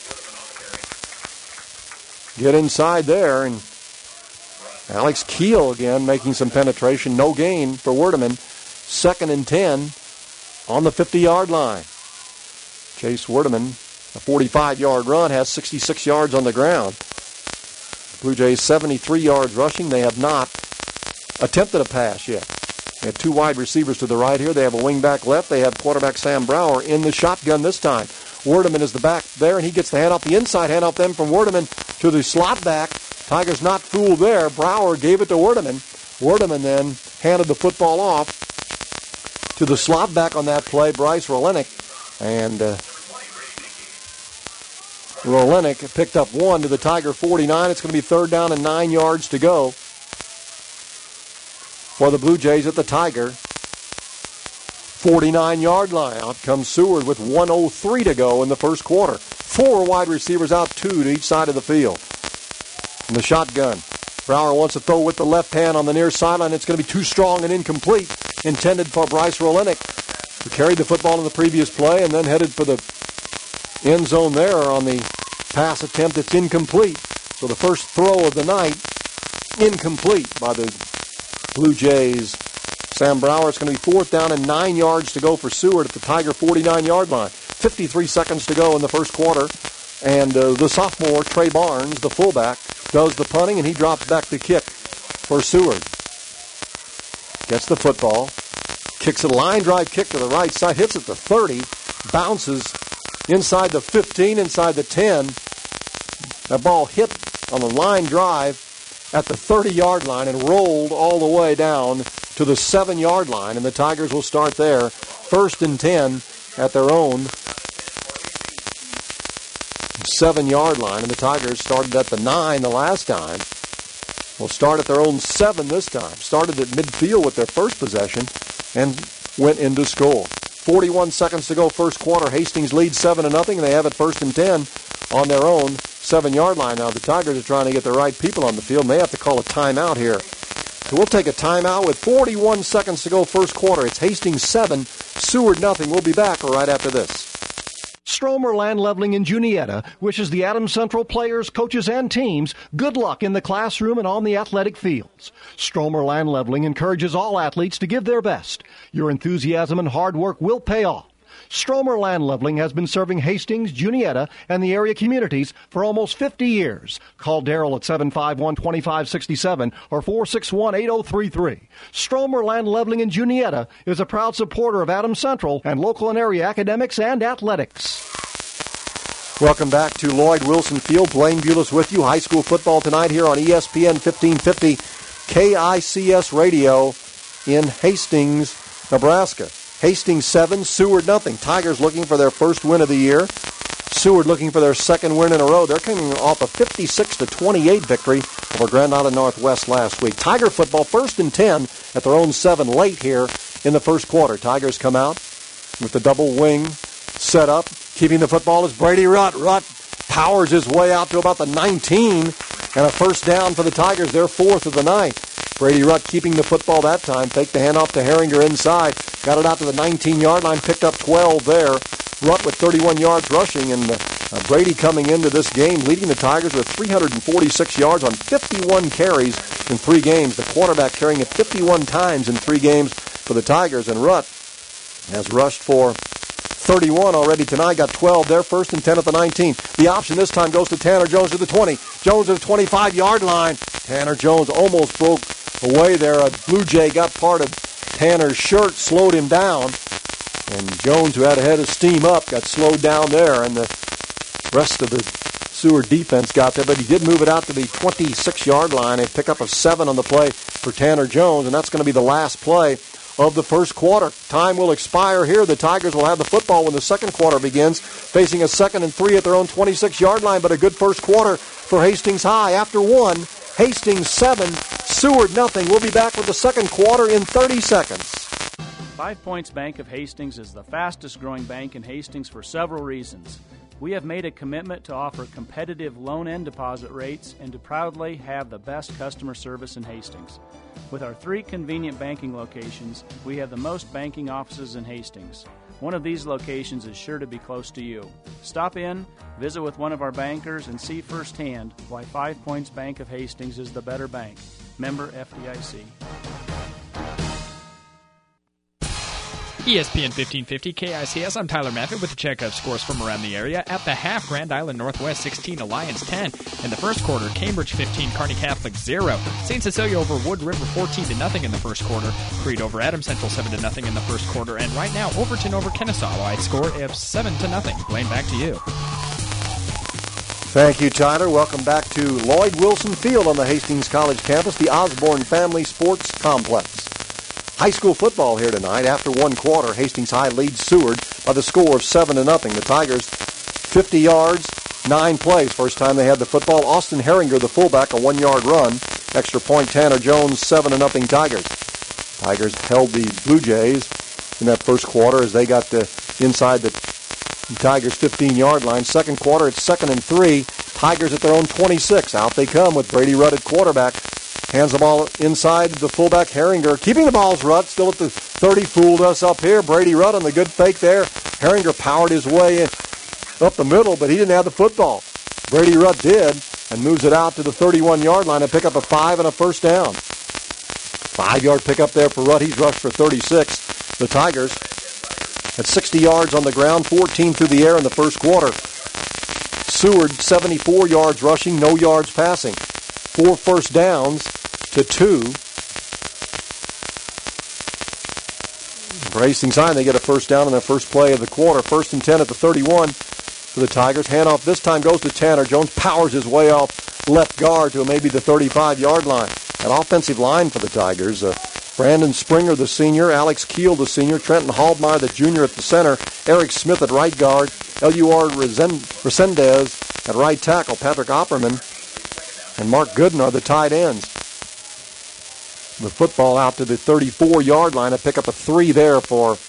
get inside there, and Alex Keel again making some penetration. No gain for Werdeman. Second and ten on the fifty-yard line. Chase Werdeman, a forty-five-yard run, has sixty-six yards on the ground. Blue Jays seventy-three yards rushing. They have not attempted a pass yet. They have two wide receivers to the right here. They have a wing back left. They have quarterback Sam Brower in the shotgun this time. Werdeman is the back there, and he gets the handoff, the inside handoff then from Werdeman to the slot back. Tigers not fooled there. Brower gave it to Werdeman. Werdeman then handed the football off to the slot back on that play, Bryce Rolenik. And uh, Rolenik picked up one to the Tiger forty-nine. It's going to be third down and nine yards to go. for the Blue Jays at the Tiger forty-nine-yard line. Out comes Seward with one oh three to go in the first quarter. Four wide receivers out, two to each side of the field. In the shotgun, Brower wants to throw with the left hand on the near sideline. It's going to be too strong and incomplete. Intended for Bryce Rolenick, who carried the football in the previous play and then headed for the end zone there on the pass attempt. It's incomplete. So the first throw of the night, incomplete by the Blue Jays. Sam Brower. It's going to be fourth down and nine yards to go for Seward at the Tiger forty-nine-yard line. fifty-three seconds to go in the first quarter. And uh, the sophomore, Trey Barnes, the fullback, does the punting, and he drops back to kick for Seward. Gets the football, kicks a line drive kick to the right side, hits at the thirty, bounces inside the fifteen, inside the ten. That ball hit on a line drive at the thirty-yard line and rolled all the way down to the seven-yard line, and the Tigers will start there. First and ten at their own seven-yard line, and the Tigers started at the nine the last time. Will start at their own seven this time. Started at midfield with their first possession and went in to score. forty-one seconds to go first quarter. Hastings leads seven to nothing. They have it first and ten on their own seven-yard line. Now the Tigers are trying to get the right people on the field, and they have to call a timeout here. So we'll take a timeout with forty-one seconds to go first quarter. It's Hastings seven, Seward nothing. We'll be back right after this. Stromer Land Leveling in Juniata wishes the Adams Central players, coaches, and teams good luck in the classroom and on the athletic fields. Stromer Land Leveling encourages all athletes to give their best. Your enthusiasm and hard work will pay off. Stromer Land Leveling has been serving Hastings, Juniata, and the area communities for almost fifty years. Call Darrell at seven five one, two five six seven or four six one, eight oh three three. Stromer Land Leveling in Juniata is a proud supporter of Adams Central and local and area academics and athletics. Welcome back to Lloyd Wilson Field. Blaine Bulis with you. High school football tonight here on E S P N fifteen fifty K I C S Radio in Hastings, Nebraska. Hastings seven, Seward nothing. Tigers looking for their first win of the year. Seward looking for their second win in a row. They're coming off a fifty-six to twenty-eight victory over Grand Island Northwest last week. Tiger football first and ten at their own seven late here in the first quarter. Tigers come out with the double wing set up. Keeping the football is Brady Rutt. Rutt powers his way out to about the nineteen, and a first down for the Tigers, their fourth of the night. Brady Rutt keeping the football that time. Faked the handoff to Herringer inside. Got it out to the nineteen-yard line. Picked up twelve there. Rutt with thirty-one yards rushing. And uh, Brady coming into this game leading the Tigers with three hundred forty-six yards on fifty-one carries in three games. The quarterback carrying it fifty-one times in three games for the Tigers. And Rutt has rushed for thirty-one already tonight. Got twelve there. First and ten at the nineteen. The option this time goes to Tanner Jones to the twenty. Jones at the twenty-five-yard line. Tanner Jones almost broke away there. A Blue Jay got part of Tanner's shirt, slowed him down. And Jones, who had a head of steam up, got slowed down there. And the rest of the Seward defense got there. But he did move it out to the twenty-six-yard line and pick up a seven on the play for Tanner Jones. And that's going to be the last play of the first quarter. Time will expire here. The Tigers will have the football when the second quarter begins, facing a second and three at their own twenty-six-yard line, but a good first quarter for Hastings High. After one, Hastings seven, Seward nothing. We'll be back with the second quarter in thirty seconds. Five Points Bank of Hastings is the fastest growing bank in Hastings for several reasons. We have made a commitment to offer competitive loan and deposit rates and to proudly have the best customer service in Hastings. With our three convenient banking locations, we have the most banking offices in Hastings. One of these locations is sure to be close to you. Stop in, visit with one of our bankers, and see firsthand why Five Points Bank of Hastings is the better bank. Member F D I C. E S P N fifteen fifty K I C S. I'm Tyler Maffitt with the checkup scores from around the area. At the half, Grand Island Northwest sixteen, Alliance ten. In the first quarter, Cambridge fifteen, Kearney Catholic zero. Saint Cecilia over Wood River fourteen to nothing in the first quarter. Creed over Adams Central seven to nothing in the first quarter. And right now, Overton over Kennesaw. I score of seven to nothing. Blaine, back to you. Thank you, Tyler. Welcome back to Lloyd Wilson Field on the Hastings College campus, the Osborne Family Sports Complex. High school football here tonight. After one quarter, Hastings High leads Seward by the score of seven to nothing. The Tigers, fifty yards, nine plays. First time they had the football. Austin Herringer, the fullback, a one-yard run. Extra point, Tanner Jones, seven to nothing Tigers. Tigers held the Blue Jays in that first quarter as they got to inside the Tigers' fifteen-yard line. Second quarter, it's second and three. Tigers at their own twenty-six. Out they come with Brady Rudd at quarterback. Hands the ball inside the fullback, Herringer. Keeping the balls, Rudd still at the thirty. Fooled us up here. Brady Rudd on the good fake there. Herringer powered his way in, up the middle, but he didn't have the football. Brady Rudd did, and moves it out to the thirty-one-yard line to pick up a five and a first down. Five-yard pickup there for Rudd. He's rushed for thirty-six. The Tigers at sixty yards on the ground, fourteen through the air in the first quarter. Seward, seventy-four yards rushing, no yards passing. Four first downs to two. For Hastings High, they get a first down on their first play of the quarter. First and ten at the thirty-one for the Tigers. Handoff this time goes to Tanner Jones. Powers his way off left guard to maybe the thirty-five-yard line. An offensive line for the Tigers. Uh, Brandon Springer, the senior. Alex Keel, the senior. Trenton Haldmeyer, the junior, at the center. Eric Smith at right guard. L U R Resendez at right tackle. Patrick Opperman and Mark Gooden are the tight ends. The football out to the thirty-four-yard line. A pick up a three there for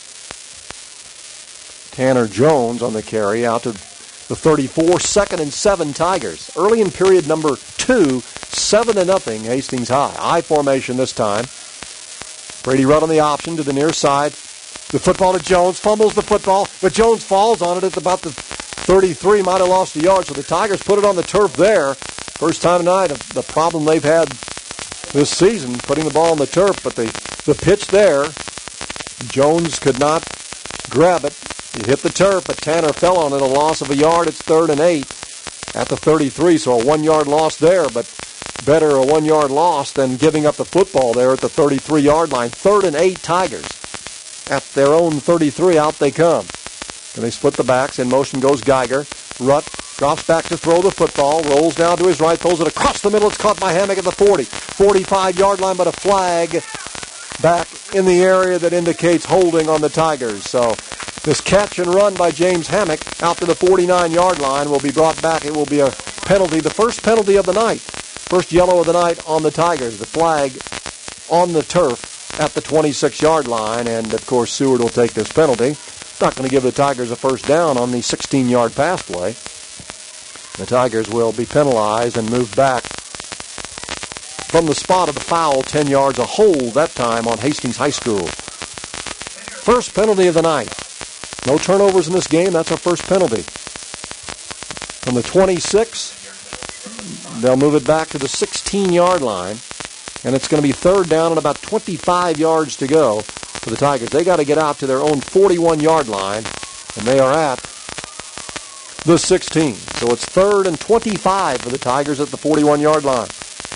Tanner Jones on the carry. Out to the thirty-four. Second and seven, Tigers. Early in period number two, seven to nothing, Hastings High. I formation this time. Brady Rudd on the option to the near side. The football to Jones. Fumbles the football, but Jones falls on it at about the thirty-three. Might have lost a yard, so the Tigers put it on the turf there. First time tonight, the problem they've had this season, putting the ball on the turf, but the, the pitch there, Jones could not grab it. He hit the turf, but Tanner fell on it, a loss of a yard. It's third and eight at the thirty-three, so a one-yard loss there, but better a one-yard loss than giving up the football there at the thirty-three-yard line. Third and eight, Tigers. At their own thirty-three, out they come. And they split the backs. In motion goes Geiger. Rutt drops back to throw the football. Rolls down to his right. Throws it across the middle. It's caught by Hammock at the forty. forty-five-yard line, but a flag back in the area that indicates holding on the Tigers. So this catch and run by James Hammock out to the forty-nine-yard line will be brought back. It will be a penalty, the first penalty of the night. First yellow of the night on the Tigers. The flag on the turf at the twenty-six-yard line, and of course Seward will take this penalty. Not going to give the Tigers a first down on the sixteen-yard pass play. The Tigers will be penalized and moved back from the spot of the foul, ten yards, a hold that time on Hastings High School. First penalty of the night. No turnovers in this game. That's our first penalty. From the twenty-six, they'll move it back to the sixteen-yard line, and it's going to be third down and about twenty-five yards to go for the Tigers. They got to get out to their own forty-one-yard line, and they are at the sixteen. So it's third and twenty-five for the Tigers at the forty-one-yard line.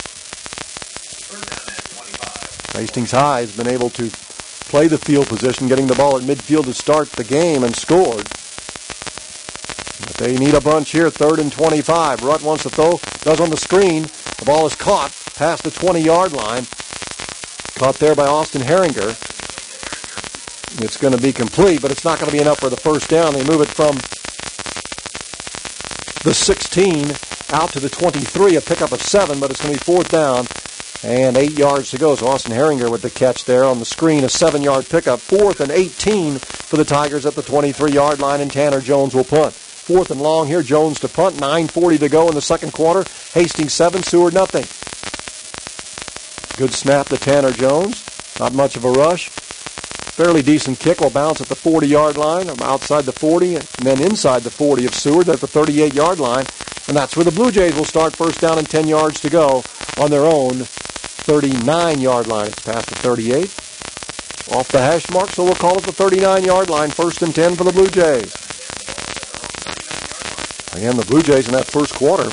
Hastings High has been able to play the field position, getting the ball at midfield to start the game, and scored. But they need a bunch here, third and twenty-five. Rutt wants to throw, does on the screen. The ball is caught past the twenty-yard line. Caught there by Austin Herringer. It's going to be complete, but it's not going to be enough for the first down. They move it from the sixteen out to the twenty-three, a pickup of seven, but it's going to be fourth down and eight yards to go. So Austin Herringer with the catch there on the screen, a seven-yard pickup. Fourth and eighteen for the Tigers at the twenty-three-yard line, and Tanner Jones will punt. Fourth and long here, Jones to punt, nine forty to go in the second quarter. Hastings seven, Seward nothing. Good snap to Tanner Jones. Not much of a rush. Fairly decent kick will bounce at the forty-yard line, outside the forty, and then inside the forty of Seward at the thirty-eight-yard line. And that's where the Blue Jays will start, first down and ten yards to go on their own thirty-nine-yard line. It's past the thirty-eight. Off the hash mark, so we'll call it the thirty-nine-yard line, first and ten for the Blue Jays. Again, the Blue Jays in that first quarter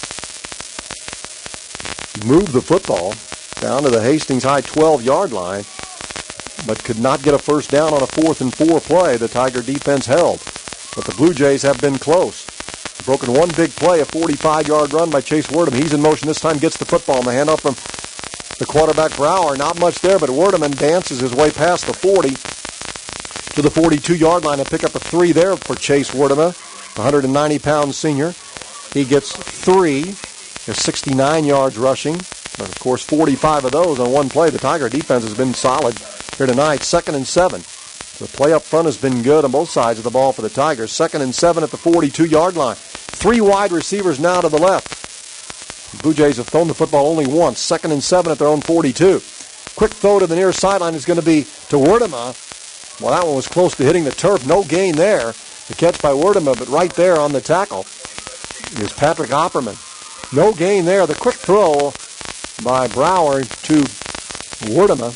moved the football down to the Hastings High twelve-yard line, but could not get a first down on a fourth and four play. The Tiger defense held, but the Blue Jays have been close. Broken one big play, a forty-five-yard run by Chase Wordham. He's in motion this time, gets the football, and the handoff from the quarterback Brower. Not much there, but Wordham dances his way past the forty to the forty-two-yard line and pick up a three there for Chase Wordham, one hundred ninety pound senior. He gets three. There's sixty-nine yards rushing. But, of course, forty-five of those on one play. The Tiger defense has been solid here tonight. Second and seven. The play up front has been good on both sides of the ball for the Tigers. Second and seven at the forty-two-yard line. Three wide receivers now to the left. The Blue Jays have thrown the football only once. Second and seven at their own forty-two. Quick throw to the near sideline is going to be to Werdema. Well, that one was close to hitting the turf. No gain there. The catch by Werdema, but right there on the tackle is Patrick Opperman. No gain there. The quick throw by Brower to Werdema.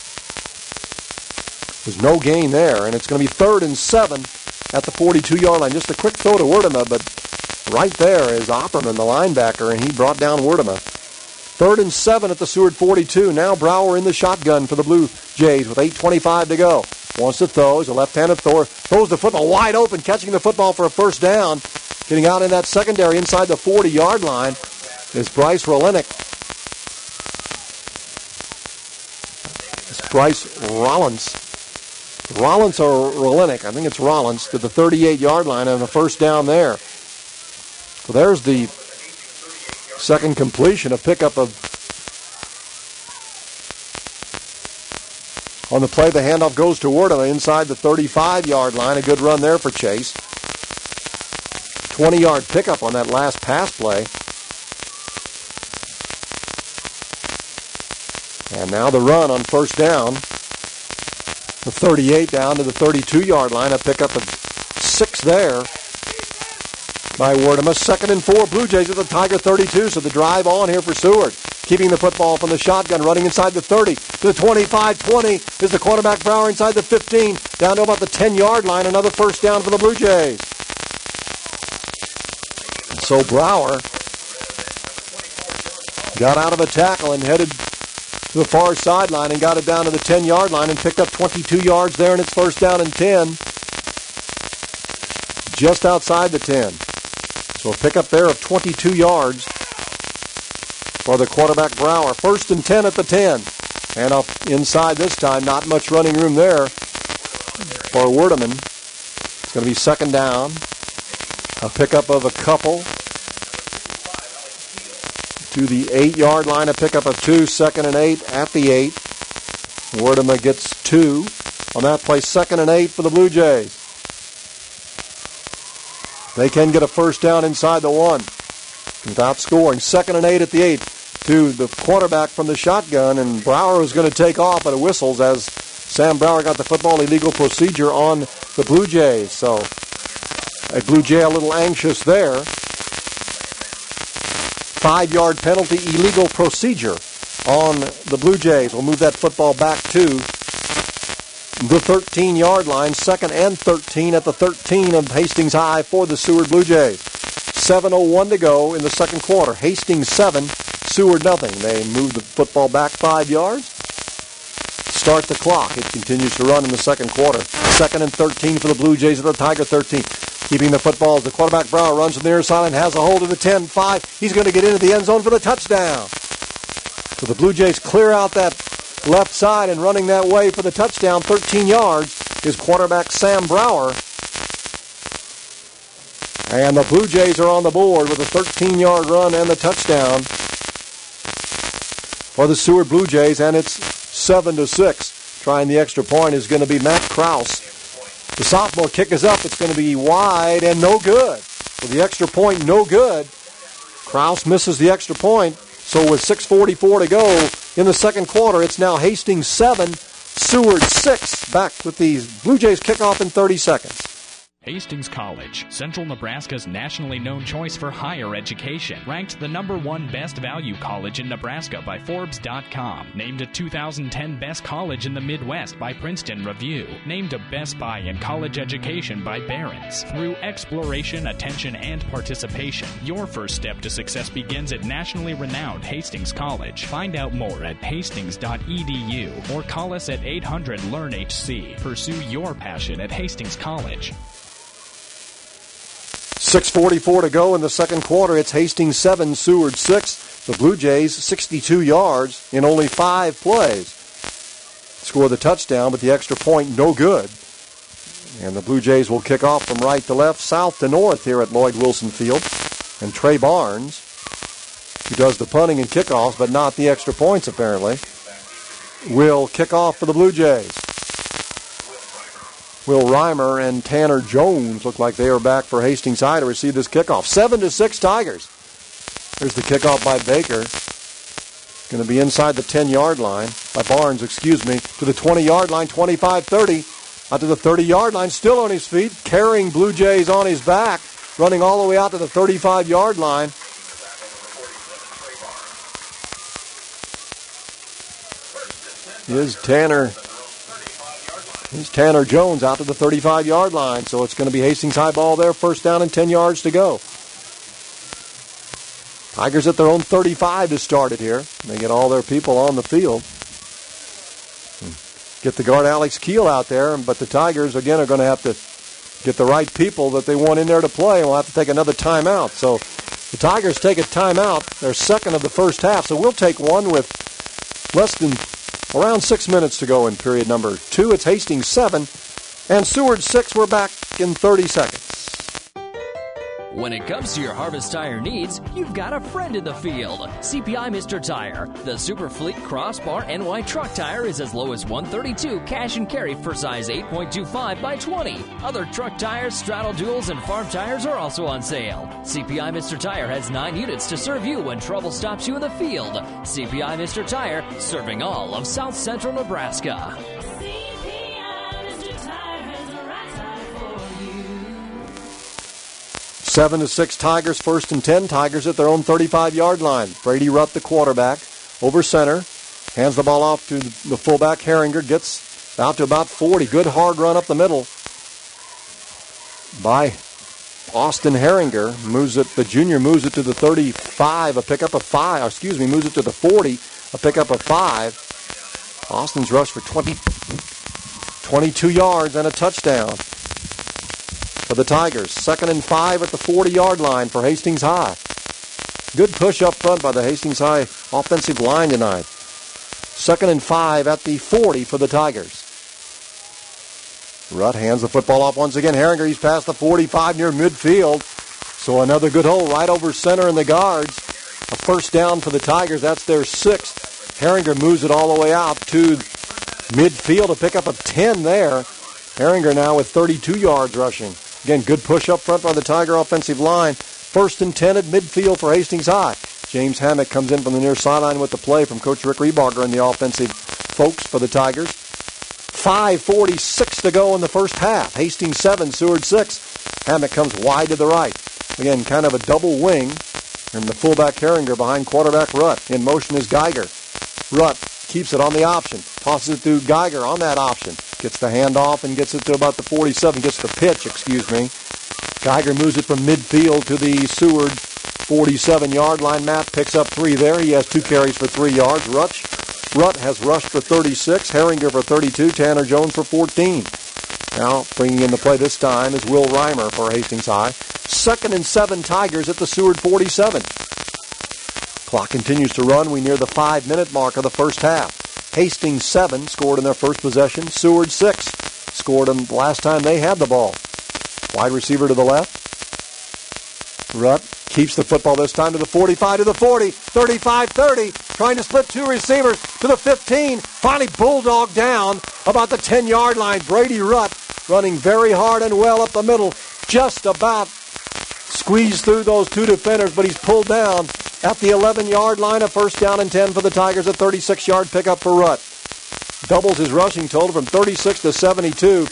There's no gain there, and it's going to be third and seven at the forty-two-yard line. Just a quick throw to Werdema, but right there is Opperman, the linebacker, and he brought down Werdema. Third and seven at the Seward forty-two. Now Brower in the shotgun for the Blue Jays with eight twenty-five to go. Wants to throw. He's a left-handed thrower. Throws the football wide open, catching the football for a first down. Getting out in that secondary inside the forty-yard line is Bryce Rolenick. It's Bryce Rollins. Rollins or Rolenick, I think it's Rollins, to the thirty-eight-yard line and a first down there. So there's the second completion, a pickup of, on the play, the handoff goes to Werdema inside the thirty-five-yard line. A good run there for Chase. twenty-yard pickup on that last pass play. And now the run on first down. The thirty-eight down to the thirty-two-yard line. A pickup of six there by Werdema. Second and four, Blue Jays at the Tiger thirty-two. So the drive on here for Seward. Keeping the football from the shotgun, running inside the thirty to the twenty-five twenty is the quarterback Brower inside the fifteen, down to about the ten-yard line. Another first down for the Blue Jays. And so Brower got out of a tackle and headed to the far sideline and got it down to the ten-yard line and picked up twenty-two yards there, and it's first down and ten. Just outside the ten. So a pickup there of twenty-two yards for the quarterback Brower. First and ten at the ten. And up inside this time, not much running room there for Werdeman. It's going to be second down. A pickup of a couple to the eight-yard line. A pickup of two, second and eight at the eight. Werdema gets two on that play. Second and eight for the Blue Jays. They can get a first down inside the one without scoring. Second and eight at the eight to the quarterback from the shotgun, and Brower was going to take off, but it whistles as Sam Brower got the football. Illegal procedure on the Blue Jays. So a Blue Jay a little anxious there. Five-yard penalty, illegal procedure on the Blue Jays. We'll move that football back to the thirteen-yard line. Second and thirteen at the thirteen of Hastings High for the Seward Blue Jays. seven oh one to go in the second quarter. Hastings seven, Seward nothing. They move the football back five yards. Start the clock. It continues to run in the second quarter. Second and thirteen for the Blue Jays at the Tiger thirteen. Keeping the football as the quarterback Brower runs from the near side and has a hold of the ten five. He's going to get into the end zone for the touchdown. So the Blue Jays clear out that left side, and running that way for the touchdown, thirteen yards, is quarterback Sam Brower. And the Blue Jays are on the board with a thirteen-yard run and the touchdown for the Seward Blue Jays, and it's seven to six. Trying the extra point is going to be Matt Krause. The sophomore kick is up. It's going to be wide and no good. So the extra point, no good. Krause misses the extra point. So with six forty-four to go in the second quarter, it's now Hastings seven, Seward six. Back with the Blue Jays kickoff in thirty seconds. Hastings College, Central Nebraska's nationally known choice for higher education. Ranked the number one best value college in Nebraska by Forbes dot com. Named a two thousand ten best college in the Midwest by Princeton Review. Named a Best Buy in college education by Barron's. Through exploration, attention, and participation, your first step to success begins at nationally renowned Hastings College. Find out more at hastings dot e d u or call us at eight hundred learn H C. Pursue your passion at Hastings College. six forty-four to go in the second quarter. It's Hastings seven, Seward six. The Blue Jays sixty-two yards in only five plays. Score the touchdown, but the extra point no good. And the Blue Jays will kick off from right to left, south to north here at Lloyd Wilson Field. And Trey Barnes who does the punting and kickoffs, but not the extra points apparently, will kick off for the Blue Jays. Will Reimer and Tanner Jones look like they are back for Hastings High to receive this kickoff. Seven to six Tigers. There's the kickoff by Baker. Going to be inside the ten-yard line, by Barnes, excuse me, to the twenty-yard line, twenty-five thirty. Out to the thirty-yard line, still on his feet, carrying Blue Jays on his back, running all the way out to the thirty-five-yard line. Is Tanner, is Tanner Jones out to the thirty-five-yard line, so it's going to be Hastings High ball there, first down and ten yards to go. Tigers at their own thirty-five to start it here. They get all their people on the field. Get the guard Alex Keel out there, but the Tigers, again, are going to have to get the right people that they want in there to play, and we'll have to take another timeout. So the Tigers take a timeout. They're second of the first half, so we'll take one with less than around six minutes to go in period number two. It's Hastings seven, and Seward six. We're back in thirty seconds. When it comes to your Harvest Tire needs, you've got a friend in the field. C P I Mister Tire. The Super Fleet Crossbar N Y truck tire is as low as one thirty-two cash and carry for size eight point two five by twenty. Other truck tires, straddle duals, and farm tires are also on sale. C P I Mister Tire has nine units to serve you when trouble stops you in the field. C P I Mister Tire, serving all of South Central Nebraska. Seven to six Tigers, first and ten. Tigers at their own thirty-five-yard line. Brady Rutt, the quarterback, over center. Hands the ball off to the fullback, Herringer. Gets out to about forty. Good hard run up the middle by Austin Herringer. Moves it, the junior moves it to the thirty-five, a pickup of five. Excuse me, moves it to the forty, a pickup of five. Austin's rushed for twenty, twenty-two yards and a touchdown for the Tigers. Second and five at the forty-yard line for Hastings High. Good push up front by the Hastings High offensive line tonight. Second and five at the forty for the Tigers. Rutt hands the football off once again. Herringer, he's past the forty-five near midfield. So another good hole right over center in the guards. A first down for the Tigers. That's their sixth. Herringer moves it all the way out to midfield. A pickup of ten there. Herringer now with thirty-two yards rushing. Again, good push up front by the Tiger offensive line. First and ten at midfield for Hastings High. James Hammock comes in from the near sideline with the play from Coach Rick Rebarger and the offensive folks for the Tigers. five forty-six to go in the first half. Hastings seven, Seward six. Hammock comes wide to the right. Again, kind of a double wing. And the fullback Herringer behind quarterback Rutt. In motion is Geiger. Rutt keeps it on the option. Tosses it to Geiger on that option. Gets the handoff and gets it to about the forty-seven. Gets the pitch, excuse me. Geiger moves it from midfield to the Seward forty-seven-yard line. Matt picks up three there. He has two carries for three yards. Rutt, Rutt has rushed for thirty-six. Herringer for thirty-two. Tanner Jones for fourteen. Now bringing in the play this time is Will Reimer for Hastings High. Second and seven Tigers at the Seward forty-seven. Clock continues to run. We near the five-minute mark of the first half. Hastings seven scored in their first possession. Seward six scored them last time they had the ball. Wide receiver to the left. Rutt keeps the football this time to the forty-five, to the forty, thirty-five thirty. Trying to split two receivers to the fifteen. Finally bulldog down about the ten-yard line. Brady Rutt running very hard and well up the middle. Just about squeezed through those two defenders, but he's pulled down at the eleven-yard line. A first down and ten for the Tigers. A thirty-six-yard pickup for Rutt. Doubles his rushing total from thirty-six to seventy-two.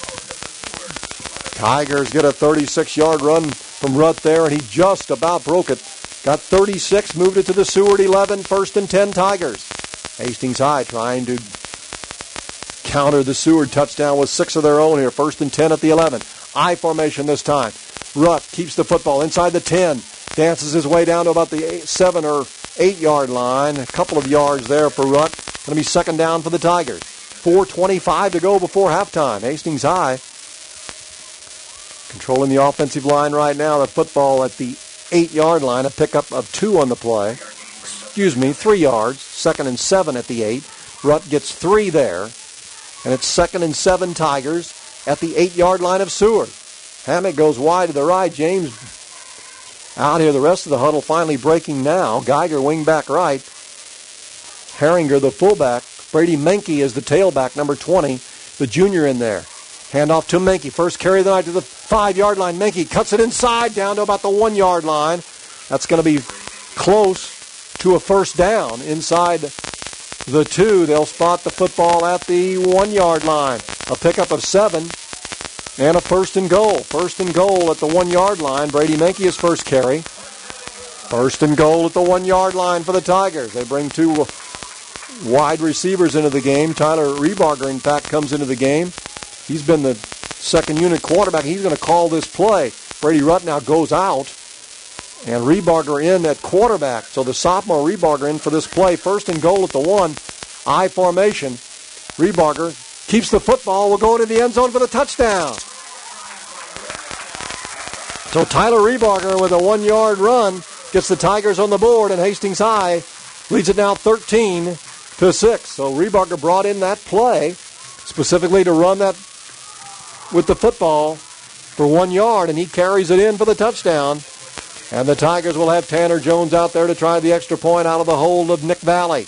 Tigers get a thirty-six-yard run from Rutt there, and he just about broke it. Got thirty-six, moved it to the Seward eleven, first and ten Tigers. Hastings High trying to counter the Seward touchdown with six of their own here. First and ten at the eleven. I formation this time. Rutt keeps the football inside the ten. Dances his way down to about the eight, seven or eight-yard line. A couple of yards there for Rutt. Going to be second down for the Tigers. four twenty-five to go before halftime. Hastings High controlling the offensive line right now. The football at the eight-yard line. A pickup of two on the play. Excuse me, three yards. Second and seven at the eight. Rutt gets three there. And it's second and seven Tigers at the eight-yard line of Seward. Hammock goes wide to the right. James out here. The rest of the huddle finally breaking now. Geiger, wing back right. Herringer, the fullback. Brady Menke is the tailback, number twenty, the junior in there. Handoff to Menke. First carry of the night to the five-yard line. Menke cuts it inside down to about the one-yard line. That's going to be close to a first down inside the two. They'll spot the football at the one-yard line. A pickup of seven and a first and goal. First and goal at the one-yard line. Brady Menke is first carry. First and goal at the one-yard line for the Tigers. They bring two wide receivers into the game. Tyler Rebarger, in fact, comes into the game. He's been the second unit quarterback. He's going to call this play. Brady Rutt now goes out, and Rebarger in at quarterback. So the sophomore Rebarger in for this play. First and goal at the one. I formation. Rebarger keeps the football. Will go into the end zone for the touchdown. So Tyler Rebarger with a one-yard run gets the Tigers on the board, and Hastings High leads it now thirteen to six. So Rebarger brought in that play specifically to run that with the football for one yard, and he carries it in for the touchdown. And the Tigers will have Tanner Jones out there to try the extra point out of the hold of Nick Valley.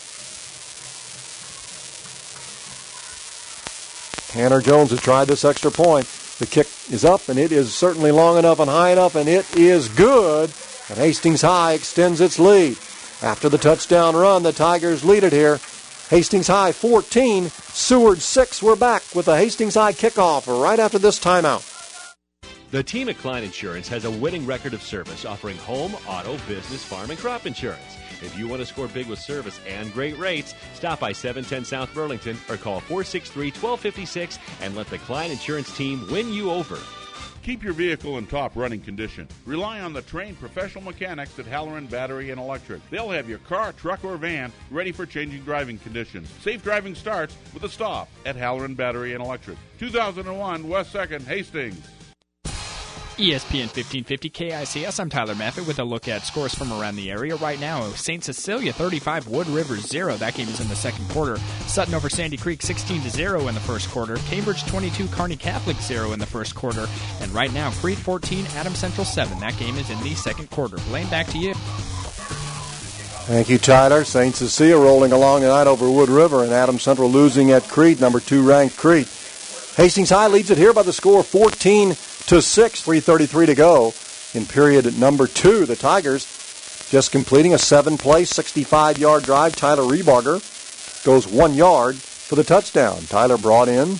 Tanner Jones has tried this extra point. The kick is up, and it is certainly long enough and high enough, and it is good. And Hastings High extends its lead. After the touchdown run, the Tigers lead it here. Hastings High fourteen, Seward six. We're back with the Hastings High kickoff right after this timeout. The team at Klein Insurance has a winning record of service, offering home, auto, business, farm, and crop insurance. If you want to score big with service and great rates, stop by seven ten South Burlington or call four six three, one two five six and let the Klein Insurance team win you over. Keep your vehicle in top running condition. Rely on the trained professional mechanics at Halloran Battery and Electric. They'll have your car, truck, or van ready for changing driving conditions. Safe driving starts with a stop at Halloran Battery and Electric. two thousand one West second, Hastings. E S P N fifteen fifty K I C S, I'm Tyler Maffett with a look at scores from around the area. Right now, Saint Cecilia thirty-five, Wood River zero. That game is in the second quarter. Sutton over Sandy Creek sixteen to zero in the first quarter. Cambridge twenty-two, Kearney Catholic zero in the first quarter. And right now, Crete fourteen, Adams Central seven. That game is in the second quarter. Blaine, back to you. Thank you, Tyler. Saint Cecilia rolling along tonight over Wood River, and Adams Central losing at Crete, number two ranked Crete. Hastings High leads it here by the score fourteen to six, three thirty-three to go in period number two. The Tigers just completing a seven-play, sixty-five-yard drive. Tyler Rebarger goes one yard for the touchdown. Tyler brought in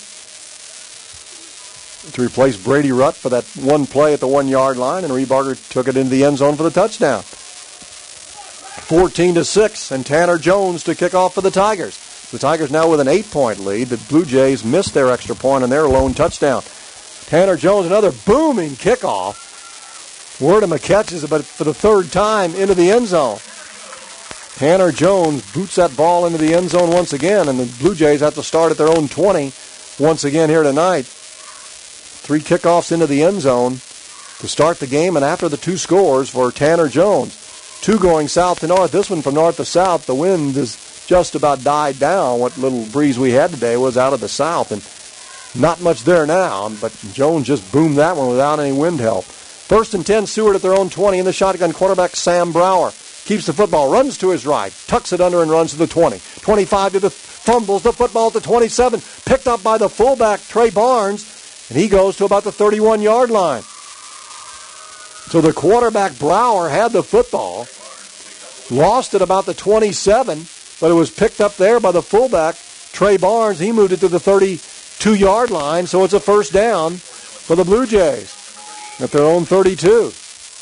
to replace Brady Rutt for that one play at the one-yard line, and Rebarger took it into the end zone for the touchdown. fourteen to six, and Tanner Jones to kick off for the Tigers. The Tigers now with an eight-point lead. The Blue Jays missed their extra point on their lone touchdown. Tanner Jones, another booming kickoff. Werdema catches it, but for the third time into the end zone. Tanner Jones boots that ball into the end zone once again, and the Blue Jays have to start at their own twenty once again here tonight. Three kickoffs into the end zone to start the game, and after the two scores for Tanner Jones. Two going south to north. This one from north to south. The wind has just about died down. What little breeze we had today was out of the south, and not much there now, but Jones just boomed that one without any wind help. First and ten, Seward at their own twenty. In the shotgun, quarterback Sam Brower keeps the football, runs to his right, tucks it under and runs to the twenty. twenty-five to the fumbles, the football to twenty-seven. Picked up by the fullback, Trey Barnes, and he goes to about the thirty-one-yard line. So the quarterback, Brower, had the football, lost it about the twenty-seven, but it was picked up there by the fullback, Trey Barnes. He moved it to the thirty-two-yard line, so it's a first down for the Blue Jays at their own thirty-two.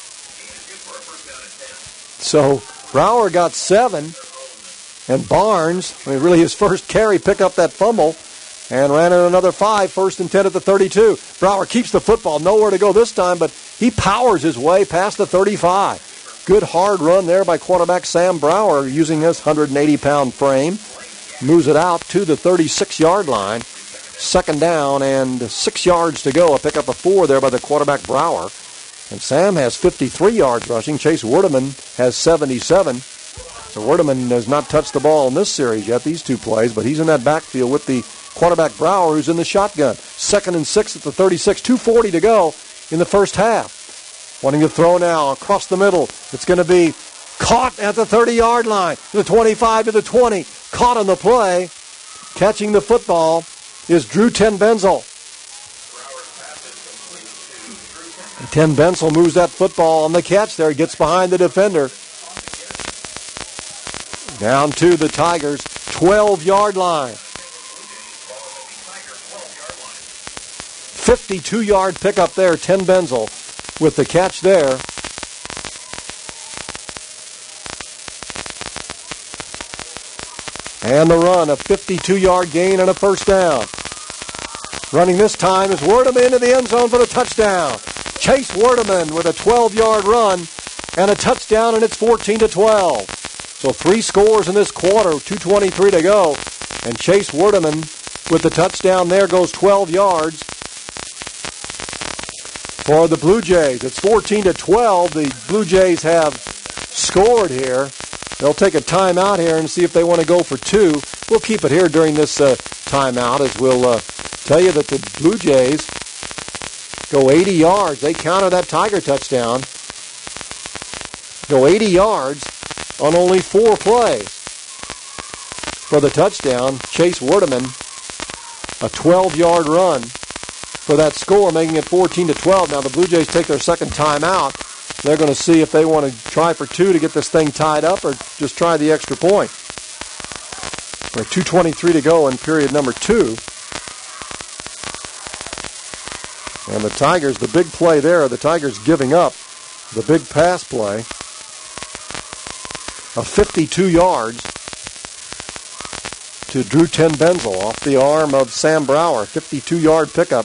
So Brower got seven, and Barnes, I mean, really his first carry, picked up that fumble and ran in another five, first and ten at the thirty-two. Brower keeps the football, nowhere to go this time, but he powers his way past the thirty-five. Good hard run there by quarterback Sam Brower using his one hundred eighty pound frame. Moves it out to the thirty-six-yard line. Second down and six yards to go. A pickup of four there by the quarterback Brower. And Sam has fifty-three yards rushing. Chase Werdeman has seventy-seven. So Werdeman has not touched the ball in this series yet, these two plays, but he's in that backfield with the quarterback Brower, who's in the shotgun. Second and six at the thirty-six. two forty to go in the first half. Wanting to throw now across the middle. It's going to be caught at the thirty-yard line. To the twenty-five, to the twenty. Caught on the play. Catching the football is Drew Tenbenzel. Tenbenzel moves that football on the catch there. Gets behind the defender. Down to the Tigers' twelve-yard line. fifty-two-yard pickup there, Tenbenzel with the catch there. And the run, a fifty-two-yard gain and a first down. Running this time is Werdeman into the end zone for the touchdown. Chase Werdeman with a twelve-yard run and a touchdown, and it's fourteen to twelve. So three scores in this quarter, two twenty-three to go. And Chase Werdeman with the touchdown there goes twelve yards for the Blue Jays. It's fourteen to twelve. The Blue Jays have scored here. They'll take a timeout here and see if they want to go for two. We'll keep it here during this uh, timeout as we'll uh, tell you that the Blue Jays go eighty yards. They counter that Tiger touchdown. Go eighty yards on only four plays. For the touchdown, Chase Werdeman, a twelve-yard run for that score, making it fourteen to twelve. Now the Blue Jays take their second timeout. They're going to see if they want to try for two to get this thing tied up or just try the extra point. We're two twenty-three to go in period number two. And the Tigers, the big play there, the Tigers giving up the big pass play of fifty-two yards to Drew Tenbenzel off the arm of Sam Brower. fifty-two-yard pickup.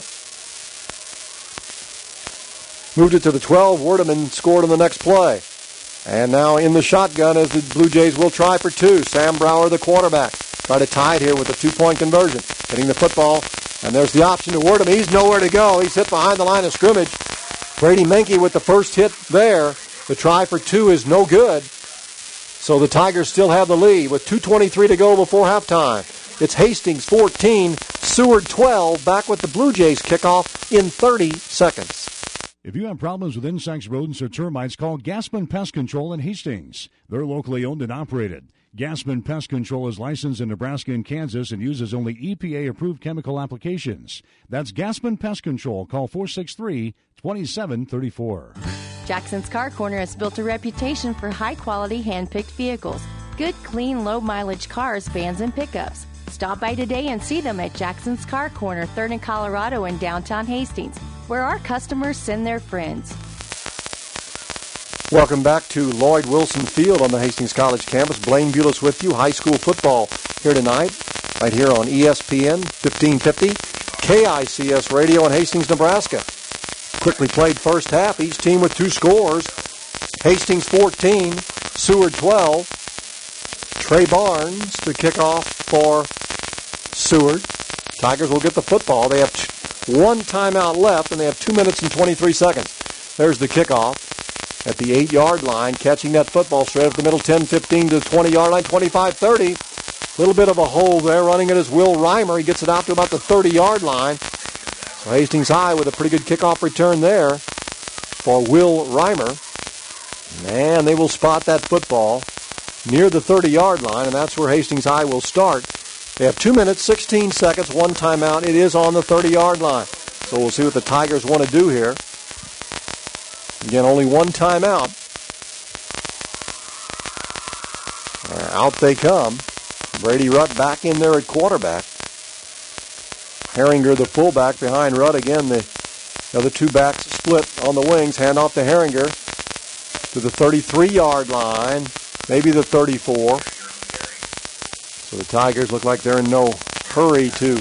Moved it to the twelve. Werdeman scored on the next play. And now in the shotgun as the Blue Jays will try for two. Sam Brower, the quarterback. Try to tie it here with a two-point conversion. Hitting the football. And there's the option to Werdeman. He's nowhere to go. He's hit behind the line of scrimmage. Brady Menke with the first hit there. The try for two is no good. So the Tigers still have the lead with two twenty-three to go before halftime. It's Hastings fourteen, Seward twelve. Back with the Blue Jays kickoff in thirty seconds. If you have problems with insects, rodents, or termites, call Gaspin Pest Control in Hastings. They're locally owned and operated. Gaspin Pest Control is licensed in Nebraska and Kansas and uses only E P A-approved chemical applications. That's Gaspin Pest Control. Call four six three, two seven three four. Jackson's Car Corner has built a reputation for high-quality, hand-picked vehicles. Good, clean, low-mileage cars, vans, and pickups. Stop by today and see them at Jackson's Car Corner, third and Colorado in downtown Hastings, where our customers send their friends. Welcome back to Lloyd Wilson Field on the Hastings College campus. Blaine Bulis with you. High school football here tonight, right here on E S P N fifteen fifty, K I C S Radio in Hastings, Nebraska. Quickly played first half, each team with two scores. Hastings fourteen, Seward twelve. Trey Barnes, the kickoff for Seward. Tigers will get the football. They have t- one timeout left, and they have two minutes and twenty-three seconds. There's the kickoff at the eight-yard line, catching that football straight up the middle, ten fifteen to the twenty-yard line, twenty-five thirty. A little bit of a hole there. Running it is Will Reimer. He gets it out to about the thirty-yard line. So Hastings High with a pretty good kickoff return there for Will Reimer. And they will spot that football near the thirty-yard line, and that's where Hastings High will start. They have two minutes, sixteen seconds, one timeout. It is on the thirty-yard line. So we'll see what the Tigers want to do here. Again, only one timeout. Out they come. Brady Rutt back in there at quarterback. Herringer, the fullback, behind Rutt. Again, the other two backs split on the wings. Hand off to Herringer to the thirty-three-yard line, maybe the thirty-four. So the Tigers look like they're in no hurry to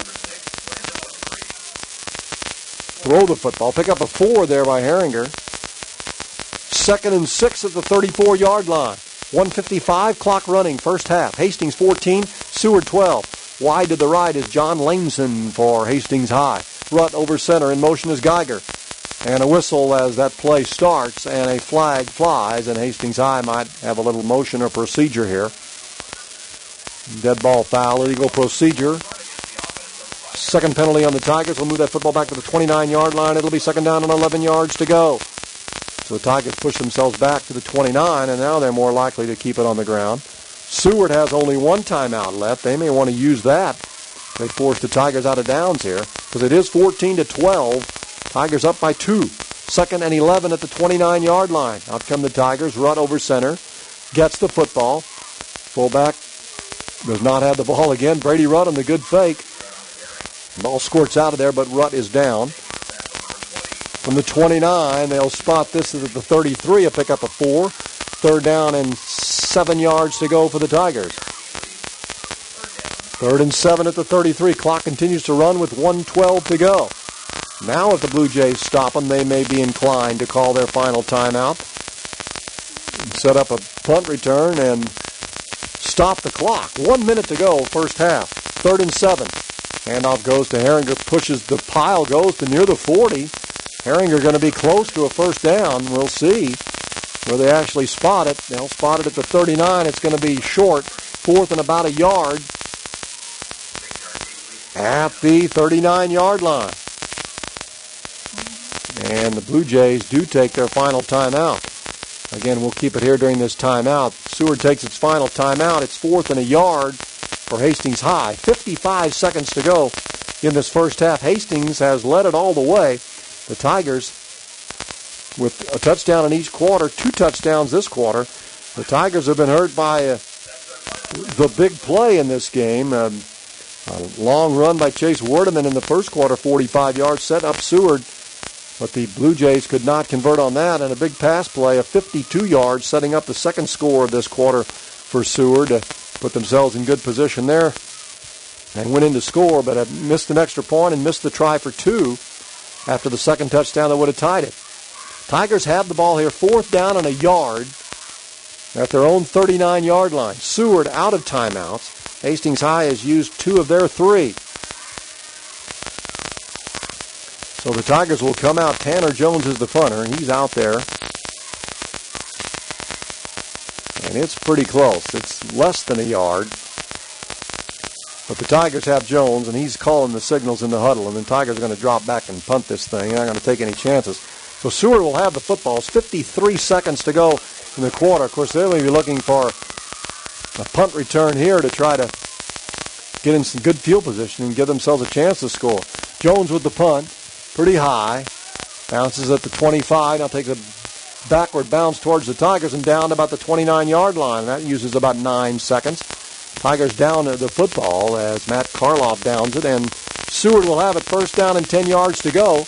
throw the football. Pick up a four there by Herringer. Second and six at the thirty-four-yard line. one fifty-five clock running, first half. Hastings fourteen, Seward twelve. Wide to the right is John Laneson for Hastings High. Rutt over center, in motion is Geiger. And a whistle as that play starts, and a flag flies, and Hastings High might have a little motion or procedure here. Dead ball foul, illegal procedure. Second penalty on the Tigers. We'll move that football back to the twenty-nine-yard line. It'll be second down and eleven yards to go. So the Tigers push themselves back to the twenty-nine, and now they're more likely to keep it on the ground. Seward has only one timeout left. They may want to use that. They force the Tigers out of downs here because it is fourteen to twelve. Tigers up by two. Second and eleven at the twenty-nine-yard line. Out come the Tigers. Rutt over center. Gets the football. Fullback does not have the ball again. Brady Rutt on the good fake. Ball squirts out of there, but Rutt is down. From the twenty-nine, they'll spot this at the thirty-three, a pickup of four. Third down and seven yards to go for the Tigers. Third and seven at the thirty-three. Clock continues to run with one twelve to go. Now if the Blue Jays stop them, they may be inclined to call their final timeout. Set up a punt return and stop the clock. One minute to go, first half. Third and seven. Handoff goes to Herringer, pushes the pile, goes to near the forty. Herringer going to be close to a first down. We'll see where they actually spot it. They'll spot it at the thirty-nine. It's going to be short. Fourth and about a yard at the thirty-nine-yard line. And the Blue Jays do take their final timeout. Again, we'll keep it here during this timeout. Seward takes its final timeout. It's fourth and a yard for Hastings High. fifty-five seconds to go in this first half. Hastings has led it all the way. The Tigers, with a touchdown in each quarter, two touchdowns this quarter. The Tigers have been hurt by uh, the big play in this game. Um, a long run by Chase Werdeman in the first quarter, forty-five yards, set up Seward. But the Blue Jays could not convert on that, and a big pass play of fifty-two yards, setting up the second score of this quarter for Seward to put themselves in good position there. And went in to score, but had missed an extra point and missed the try for two after the second touchdown that would have tied it. Tigers have the ball here, fourth down and a yard at their own thirty-nine-yard line. Seward out of timeouts. Hastings High has used two of their three. So the Tigers will come out. Tanner Jones is the punter. He's out there. And it's pretty close. It's less than a yard. But the Tigers have Jones, and he's calling the signals in the huddle. And the Tigers are going to drop back and punt this thing. They're not going to take any chances. So Seward will have the football. It's fifty-three seconds to go in the quarter. Of course, they'll be looking for a punt return here to try to get in some good field position and give themselves a chance to score. Jones with the punt. Pretty high. Bounces at the twenty-five. Now takes a backward bounce towards the Tigers and down about the twenty-nine-yard line. That uses about nine seconds. Tigers down the football as Matt Karloff downs it, and Seward will have it first down and ten yards to go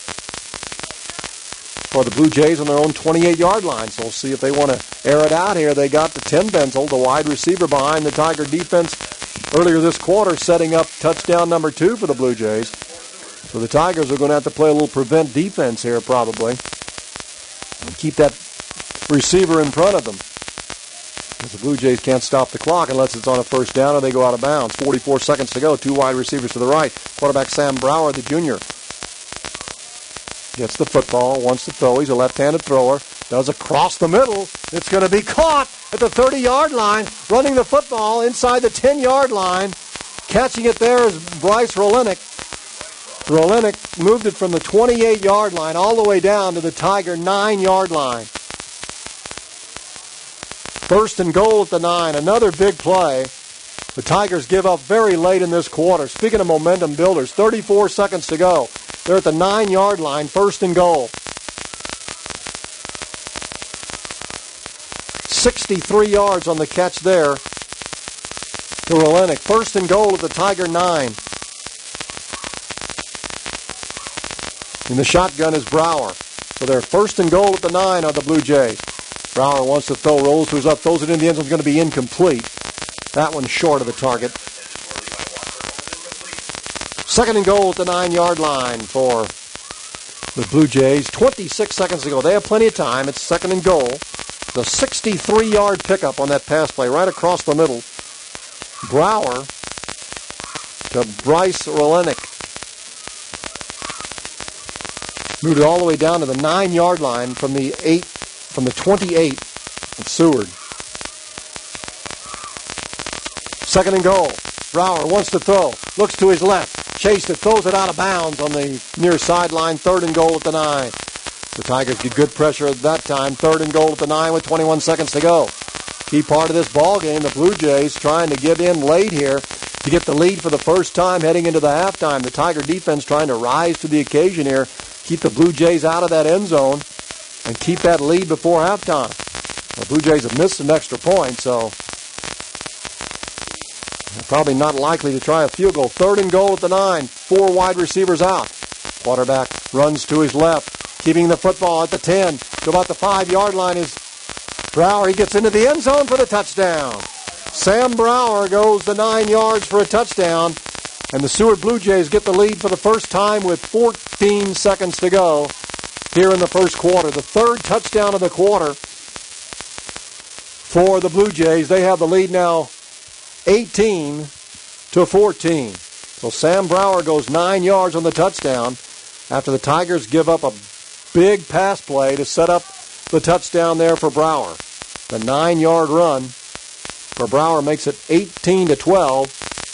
for the Blue Jays on their own twenty-eight-yard line. So we'll see if they want to air it out here. They got the Tim Benzel, the wide receiver behind the Tiger defense earlier this quarter, setting up touchdown number two for the Blue Jays. So the Tigers are going to have to play a little prevent defense here probably and keep that receiver in front of them. Because the Blue Jays can't stop the clock unless it's on a first down or they go out of bounds. forty-four seconds to go. Two wide receivers to the right. Quarterback Sam Brower, the junior, gets the football, wants to throw. He's a left-handed thrower. Does across the middle. It's going to be caught at the thirty-yard line. Running the football inside the ten-yard line. Catching it there is Bryce Rolenick. Rolenick moved it from the twenty-eight-yard line all the way down to the Tiger nine-yard line. First and goal at the nine. Another big play. The Tigers give up very late in this quarter. Speaking of momentum builders, thirty-four seconds to go. They're at the nine-yard line, first and goal. sixty-three yards on the catch there to Rolenick. First and goal at the Tiger nine. In the shotgun is Brower. So they're first and goal at the nine of the Blue Jays. Brower wants to throw, rolls to his up, throws it in the end zone. It's going to be incomplete. That one's short of the target. Second and goal at the nine-yard line for the Blue Jays. twenty-six seconds to go. They have plenty of time. It's second and goal. The sixty-three-yard pickup on that pass play right across the middle. Brower to Bryce Rolenick. Moved it all the way down to the nine-yard line from the eight, from the twenty-eight of Seward. Second and goal. Brower wants to throw. Looks to his left. Chased it. Throws it out of bounds on the near sideline. Third and goal at the nine. The Tigers get good pressure at that time. Third and goal at the nine with twenty-one seconds to go. Key part of this ball game, the Blue Jays trying to get in late here to get the lead for the first time heading into the halftime. The Tiger defense trying to rise to the occasion here, keep the Blue Jays out of that end zone, and keep that lead before halftime. The Blue Jays have missed an extra point, so they're probably not likely to try a field goal. Third and goal at the nine, four wide receivers out. Quarterback runs to his left, keeping the football at the ten. To about the five-yard line is Brower. He gets into the end zone for the touchdown. Sam Brower goes the nine yards for a touchdown, and the Seward Blue Jays get the lead for the first time with fourteen seconds to go here in the first quarter. The third touchdown of the quarter for the Blue Jays. They have the lead now eighteen to fourteen. So Sam Brower goes nine yards on the touchdown after the Tigers give up a big pass play to set up the touchdown there for Brower. The nine-yard run for Brower makes it eighteen to twelve.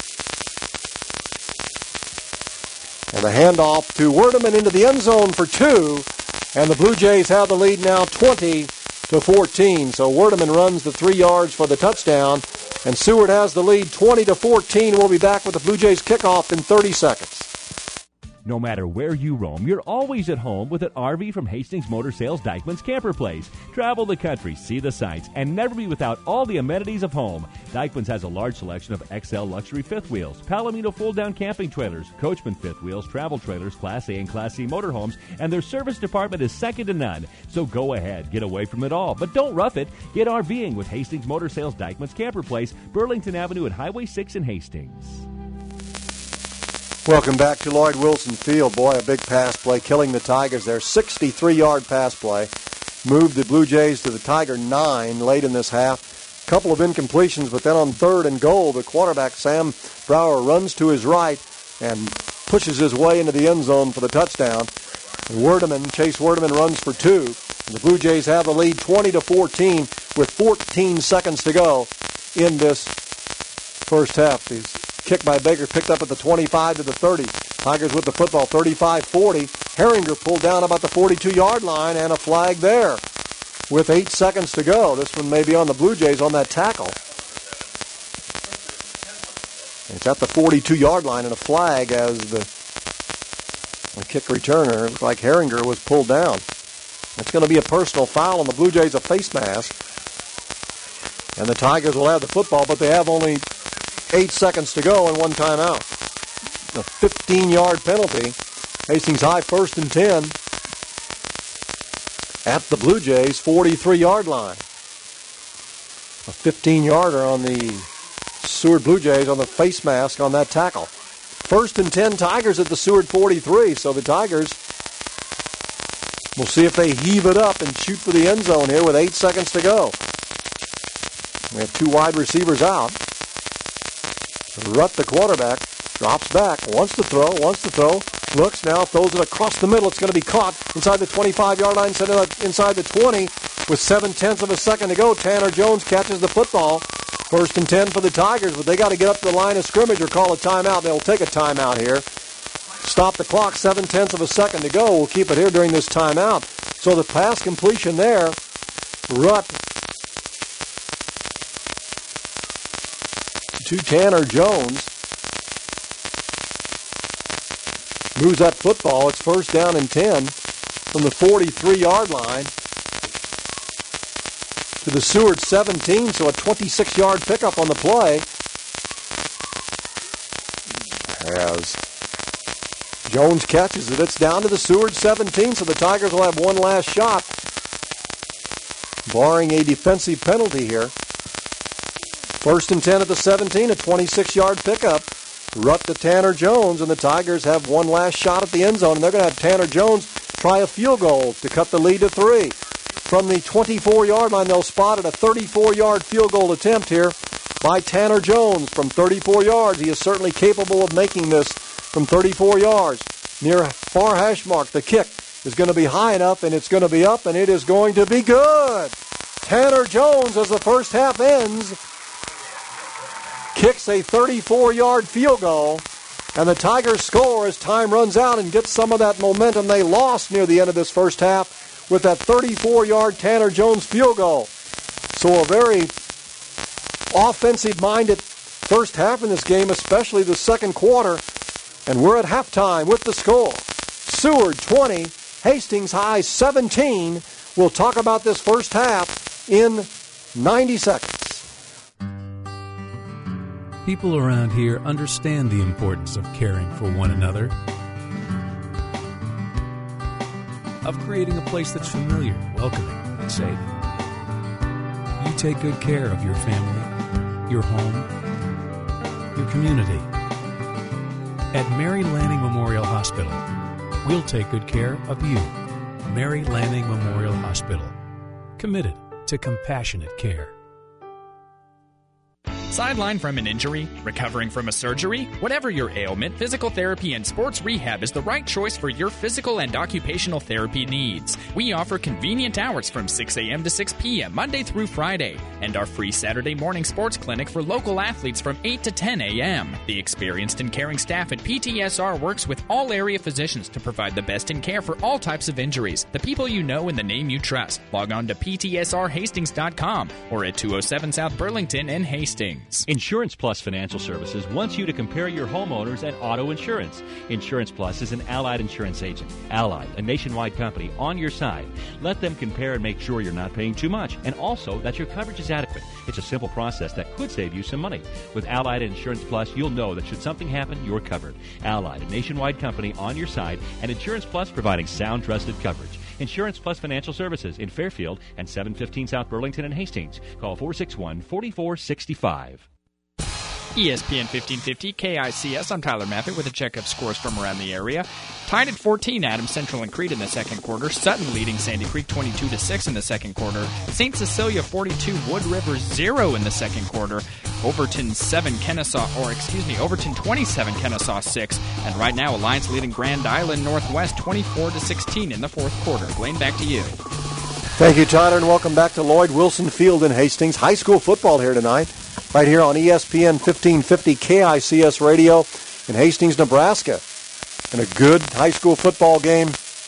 And the handoff to Werdeman into the end zone for two. And the Blue Jays have the lead now twenty to fourteen. So Werdeman runs the three yards for the touchdown. And Seward has the lead twenty to fourteen. We'll be back with the Blue Jays kickoff in thirty seconds. No matter where you roam, you're always at home with an R V from Hastings Motor Sales Dykeman's Camper Place. Travel the country, see the sights, and never be without all the amenities of home. Dykeman's has a large selection of X L luxury fifth wheels, Palomino fold-down camping trailers, Coachman fifth wheels, travel trailers, Class A and Class C motorhomes, and their service department is second to none. So go ahead, get away from it all, but don't rough it. Get RVing with Hastings Motor Sales Dykeman's Camper Place, Burlington Avenue at Highway six in Hastings. Welcome back to Lloyd Wilson Field. Boy, a big pass play killing the Tigers there. sixty-three-yard pass play. Moved the Blue Jays to the Tiger nine late in this half. Couple of incompletions, but then on third and goal, the quarterback, Sam Brower, runs to his right and pushes his way into the end zone for the touchdown. And Werdeman, Chase Werdeman runs for two. And the Blue Jays have the lead twenty to fourteen with fourteen seconds to go in this first half. These kick by Baker picked up at the twenty-five to the thirty. Tigers with the football, thirty-five forty. Herringer pulled down about the forty-two-yard line, and a flag there with eight seconds to go. This one may be on the Blue Jays on that tackle. It's at the forty-two-yard line, and a flag as the, the kick returner, looked like Herringer, was pulled down. It's going to be a personal foul on the Blue Jays, a face mask. And the Tigers will have the football, but they have only eight seconds to go and one timeout. A fifteen-yard penalty. Hastings High first and ten at the Blue Jays' forty-three-yard line. A fifteen-yarder on the Seward Blue Jays on the face mask on that tackle. First and ten Tigers at the Seward forty-three, so the Tigers will see if they heave it up and shoot for the end zone here with eight seconds to go. We have two wide receivers out. Rutt, the quarterback, drops back, wants to throw, wants to throw, looks now, throws it across the middle. It's going to be caught inside the twenty-five-yard line, inside the twenty with seven-tenths of a second to go. Tanner Jones catches the football. First and ten for the Tigers, but they got to get up to the line of scrimmage or call a timeout. They'll take a timeout here. Stop the clock, seven-tenths of a second to go. We'll keep it here during this timeout. So the pass completion there, Rutt to Tanner Jones. Moves that football. It's first down and ten from the forty-three-yard line to the Seward seventeen, so a twenty-six-yard pickup on the play. As Jones catches it, it's down to the Seward seventeen, so the Tigers will have one last shot, barring a defensive penalty here. First and ten at the seventeen, a twenty-six-yard pickup. Rutt to Tanner Jones, and the Tigers have one last shot at the end zone, and they're going to have Tanner Jones try a field goal to cut the lead to three. From the twenty-four-yard line, they'll spot it, a thirty-four-yard field goal attempt here by Tanner Jones from thirty-four yards. He is certainly capable of making this from thirty-four yards. Near far hash mark, the kick is going to be high enough, and it's going to be up, and it is going to be good. Tanner Jones, as the first half ends, kicks a thirty-four-yard field goal, and the Tigers score as time runs out and get some of that momentum they lost near the end of this first half with that thirty-four-yard Tanner Jones field goal. So a very offensive-minded first half in this game, especially the second quarter. And we're at halftime with the score. Seward twenty, Hastings High seventeen. We'll talk about this first half in ninety seconds. People around here understand the importance of caring for one another, of creating a place that's familiar, welcoming, and safe. You take good care of your family, your home, your community. At Mary Lanning Memorial Hospital, we'll take good care of you. Mary Lanning Memorial Hospital, committed to compassionate care. Sidelined from an injury, recovering from a surgery, whatever your ailment, physical therapy and sports rehab is the right choice for your physical and occupational therapy needs. We offer convenient hours from six a.m. to six p.m. Monday through Friday, and our free Saturday morning sports clinic for local athletes from eight to ten a.m. The experienced and caring staff at P T S R works with all area physicians to provide the best in care for all types of injuries. The people you know and the name you trust. Log on to P T S R Hastings dot com or at two oh seven South Burlington in Hastings. Insurance Plus Financial Services wants you to compare your homeowners and auto insurance. Insurance Plus is an Allied insurance agent. Allied, a nationwide company, on your side. Let them compare and make sure you're not paying too much, and also that your coverage is adequate. It's a simple process that could save you some money. With Allied Insurance Plus, you'll know that should something happen, you're covered. Allied, a nationwide company, on your side, and Insurance Plus providing sound, trusted coverage. Insurance Plus Financial Services in Fairfield and seven fifteen South Burlington and Hastings. Call four six one, four four six five. E S P N fifteen fifty K I C S. I'm Tyler Maffett with a check of scores from around the area. Tied at fourteen, Adams Central and Crete in the second quarter. Sutton leading Sandy Creek twenty-two to six in the second quarter. Saint Cecilia forty-two, Wood River zero in the second quarter. Overton seven, Kennesaw, or excuse me, Overton twenty-seven, Kennesaw six. And right now, Alliance leading Grand Island Northwest twenty-four to sixteen in the fourth quarter. Blaine, back to you. Thank you, Tyler, and welcome back to Lloyd Wilson Field in Hastings. High school football here tonight, right here on E S P N fifteen fifty K I C S Radio in Hastings, Nebraska. And a good high school football game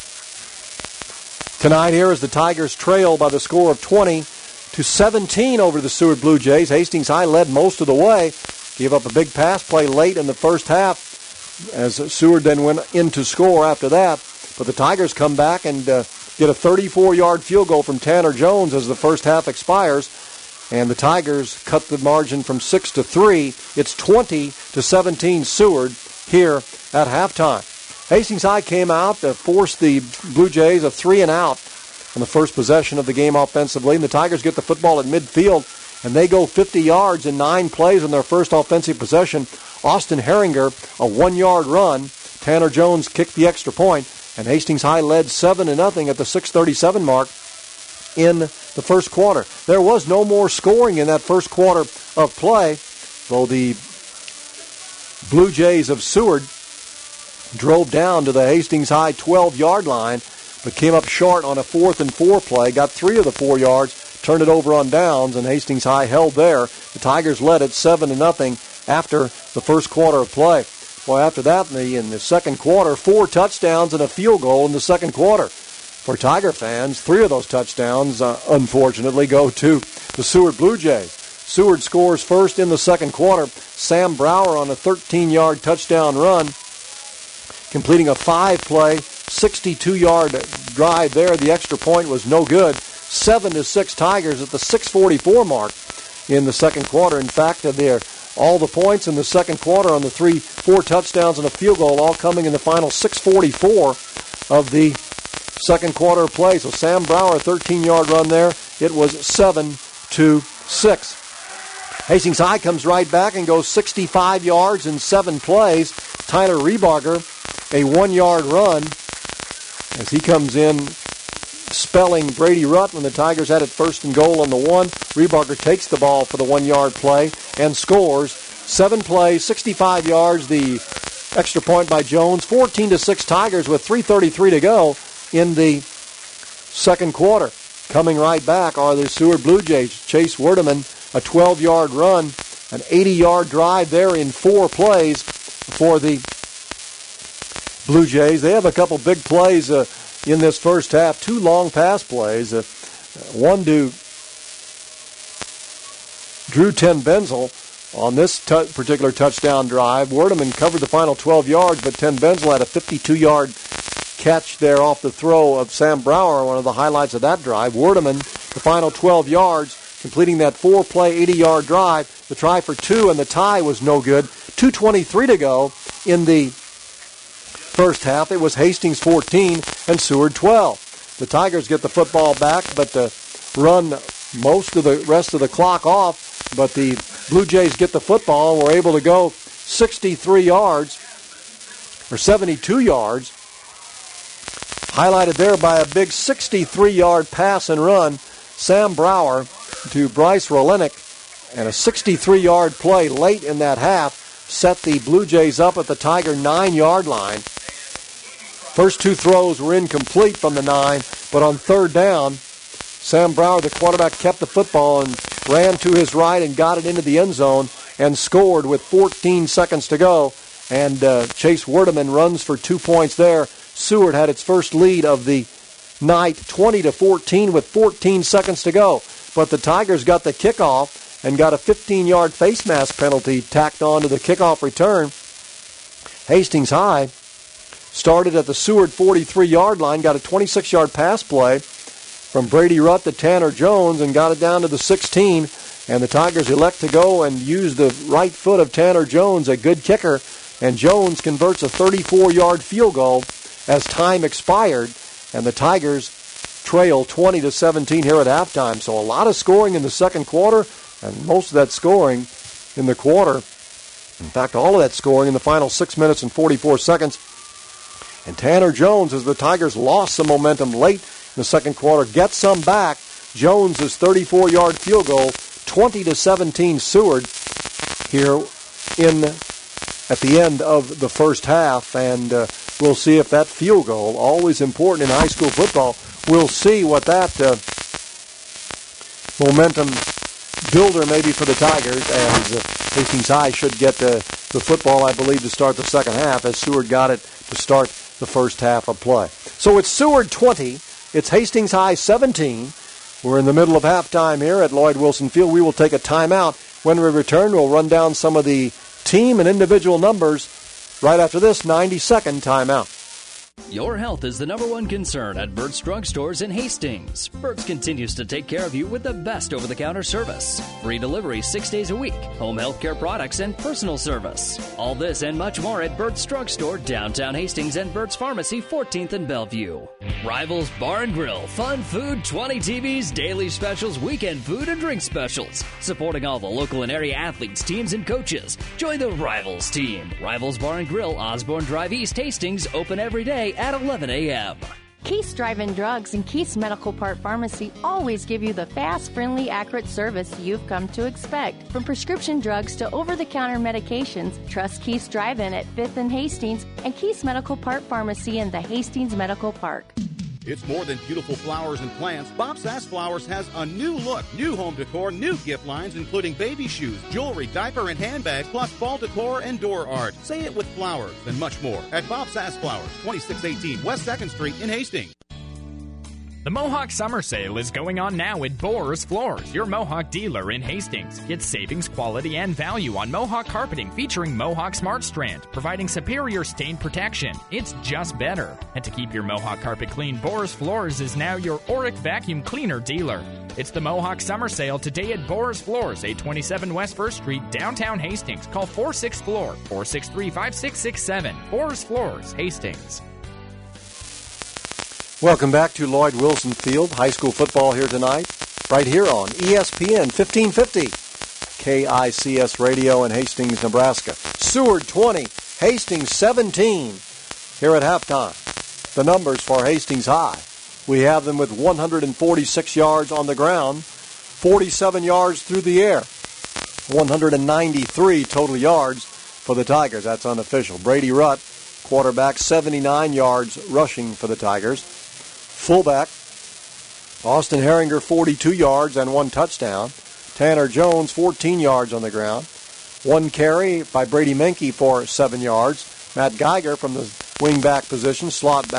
tonight here as the Tigers trail by the score of twenty to seventeen over the Seward Blue Jays. Hastings High led most of the way, gave up a big pass play late in the first half as Seward then went in to score after that. But the Tigers come back and uh, get a thirty-four-yard field goal from Tanner Jones as the first half expires. And the Tigers cut the margin from six to three. It's twenty to seventeen Seward here at halftime. Hastings High came out to force the Blue Jays a three and out on the first possession of the game offensively. And the Tigers get the football at midfield, and they go fifty yards in nine plays on their first offensive possession. Austin Herringer, a one-yard run. Tanner Jones kicked the extra point, and Hastings High led seven to nothing at the six thirty-seven mark in the first quarter. There was no more scoring in that first quarter of play, though the Blue Jays of Seward drove down to the Hastings High twelve-yard line, but came up short on a fourth and four play, got three of the four yards, turned it over on downs, and Hastings High held there. The Tigers led it seven to nothing after the first quarter of play. Boy, after that, in the, in the second quarter, four touchdowns and a field goal in the second quarter. For Tiger fans, three of those touchdowns, uh, unfortunately, go to the Seward Blue Jays. Seward scores first in the second quarter. Sam Brower on a thirteen-yard touchdown run, completing a five-play, sixty-two-yard drive there. The extra point was no good. Seven to six Tigers at the six forty-four mark in the second quarter. In fact, they're all the points in the second quarter on the three, four touchdowns and a field goal, all coming in the final six forty-four of the second quarter of play. So Sam Brower, a thirteen-yard run there. It was seven to six. Hastings High comes right back and goes sixty-five yards in seven plays. Tyler Rebarger, a one-yard run as he comes in spelling Brady Rutt when the Tigers had it first and goal on the one. Rebarger takes the ball for the one-yard play and scores. Seven plays, sixty-five yards. The extra point by Jones. fourteen to six Tigers with three thirty-three to go in the second quarter. Coming right back are the Seward Blue Jays. Chase Werdeman, a twelve-yard run, an eighty-yard drive there in four plays for the Blue Jays. They have a couple big plays uh, in this first half. Two long pass plays. Uh, one to Drew Ten Benzel on this t- particular touchdown drive. Werdeman covered the final twelve yards, but Ten Benzel had a fifty-two-yard catch there off the throw of Sam Brower, one of the highlights of that drive. Werdeman, the final twelve yards, completing that four-play, eighty-yard drive. The try for two and the tie was no good. two twenty-three to go in the first half. It was Hastings fourteen and Seward twelve. The Tigers get the football back, but the run most of the rest of the clock off, but the Blue Jays get the football and were able to go sixty-three yards, or seventy-two yards, highlighted there by a big sixty-three-yard pass and run. Sam Brower to Bryce Rolenick, and a sixty-three-yard play late in that half set the Blue Jays up at the Tiger nine-yard line. First two throws were incomplete from the nine, but on third down, Sam Brower, the quarterback, kept the football and ran to his right and got it into the end zone and scored with fourteen seconds to go. And uh, Chase Werdeman runs for two points there. Seward had its first lead of the night, twenty to fourteen, with fourteen seconds to go. But the Tigers got the kickoff and got a fifteen-yard face mask penalty tacked on to the kickoff return. Hastings High started at the Seward forty-three-yard line, got a twenty-six-yard pass play from Brady Rutt to Tanner Jones and got it down to the sixteen. And the Tigers elect to go and use the right foot of Tanner Jones, a good kicker. And Jones converts a thirty-four-yard field goal as time expired. And the Tigers trail twenty to seventeen here at halftime. So a lot of scoring in the second quarter, and most of that scoring in the quarter. In fact, all of that scoring in the final six minutes and forty-four seconds. And Tanner Jones, as the Tigers lost some momentum late in the second quarter, gets some back. Jones' thirty-four-yard field goal, twenty to seventeen Seward here in at the end of the first half. And uh, we'll see if that field goal, always important in high school football, we'll see what that uh, momentum builder maybe for the Tigers, as uh, Hastings High should get the, the football, I believe, to start the second half, as Seward got it to start the first half of play. So it's Seward twenty, it's Hastings High seventeen. We're in the middle of halftime here at Lloyd Wilson Field. We will take a timeout. When we return, we'll run down some of the team and individual numbers right after this ninety-second timeout. Your health is the number one concern at Burt's Drug Stores in Hastings. Burt's continues to take care of you with the best over-the-counter service. Free delivery six days a week, home health care products, and personal service. All this and much more at Burt's Drug Store, downtown Hastings, and Burt's Pharmacy, fourteenth and Bellevue. Rivals Bar and Grill, fun food, twenty T Vs, daily specials, weekend food and drink specials. Supporting all the local and area athletes, teams, and coaches. Join the Rivals team. Rivals Bar and Grill, Osborne Drive East, Hastings, open every day at eleven a.m. Keith's Drive-In Drugs and Keith's Medical Park Pharmacy always give you the fast, friendly, accurate service you've come to expect. From prescription drugs to over-the-counter medications, trust Keith's Drive-In at fifth and Hastings and Keith's Medical Park Pharmacy in the Hastings Medical Park. It's more than beautiful flowers and plants. Bob Sass Flowers has a new look, new home decor, new gift lines, including baby shoes, jewelry, diaper, and handbags, plus fall decor and door art. Say it with flowers and much more at Bob Sass Flowers, twenty-six eighteen West second Street in Hastings. The Mohawk Summer Sale is going on now at Boers Floors, your Mohawk dealer in Hastings. Get savings, quality, and value on Mohawk carpeting featuring Mohawk Smart Strand, providing superior stain protection. It's just better. And to keep your Mohawk carpet clean, Boers Floors is now your Oric vacuum cleaner dealer. It's the Mohawk Summer Sale today at Boers Floors, eight twenty-seven West first Street, downtown Hastings. Call four six Floor, four six three, five six six seven. Boers Floors, Hastings. Welcome back to Lloyd Wilson Field. High school football here tonight, right here on E S P N fifteen fifty, K I C S Radio in Hastings, Nebraska. Seward twenty, Hastings seventeen here at halftime. The numbers for Hastings High. We have them with one hundred forty-six yards on the ground, forty-seven yards through the air, one hundred ninety-three total yards for the Tigers. That's unofficial. Brady Rutt, quarterback, seventy-nine yards rushing for the Tigers. Fullback, Austin Herringer, forty-two yards and one touchdown. Tanner Jones, fourteen yards on the ground. One carry by Brady Menke for seven yards. Matt Geiger from the wing-back position, slot back,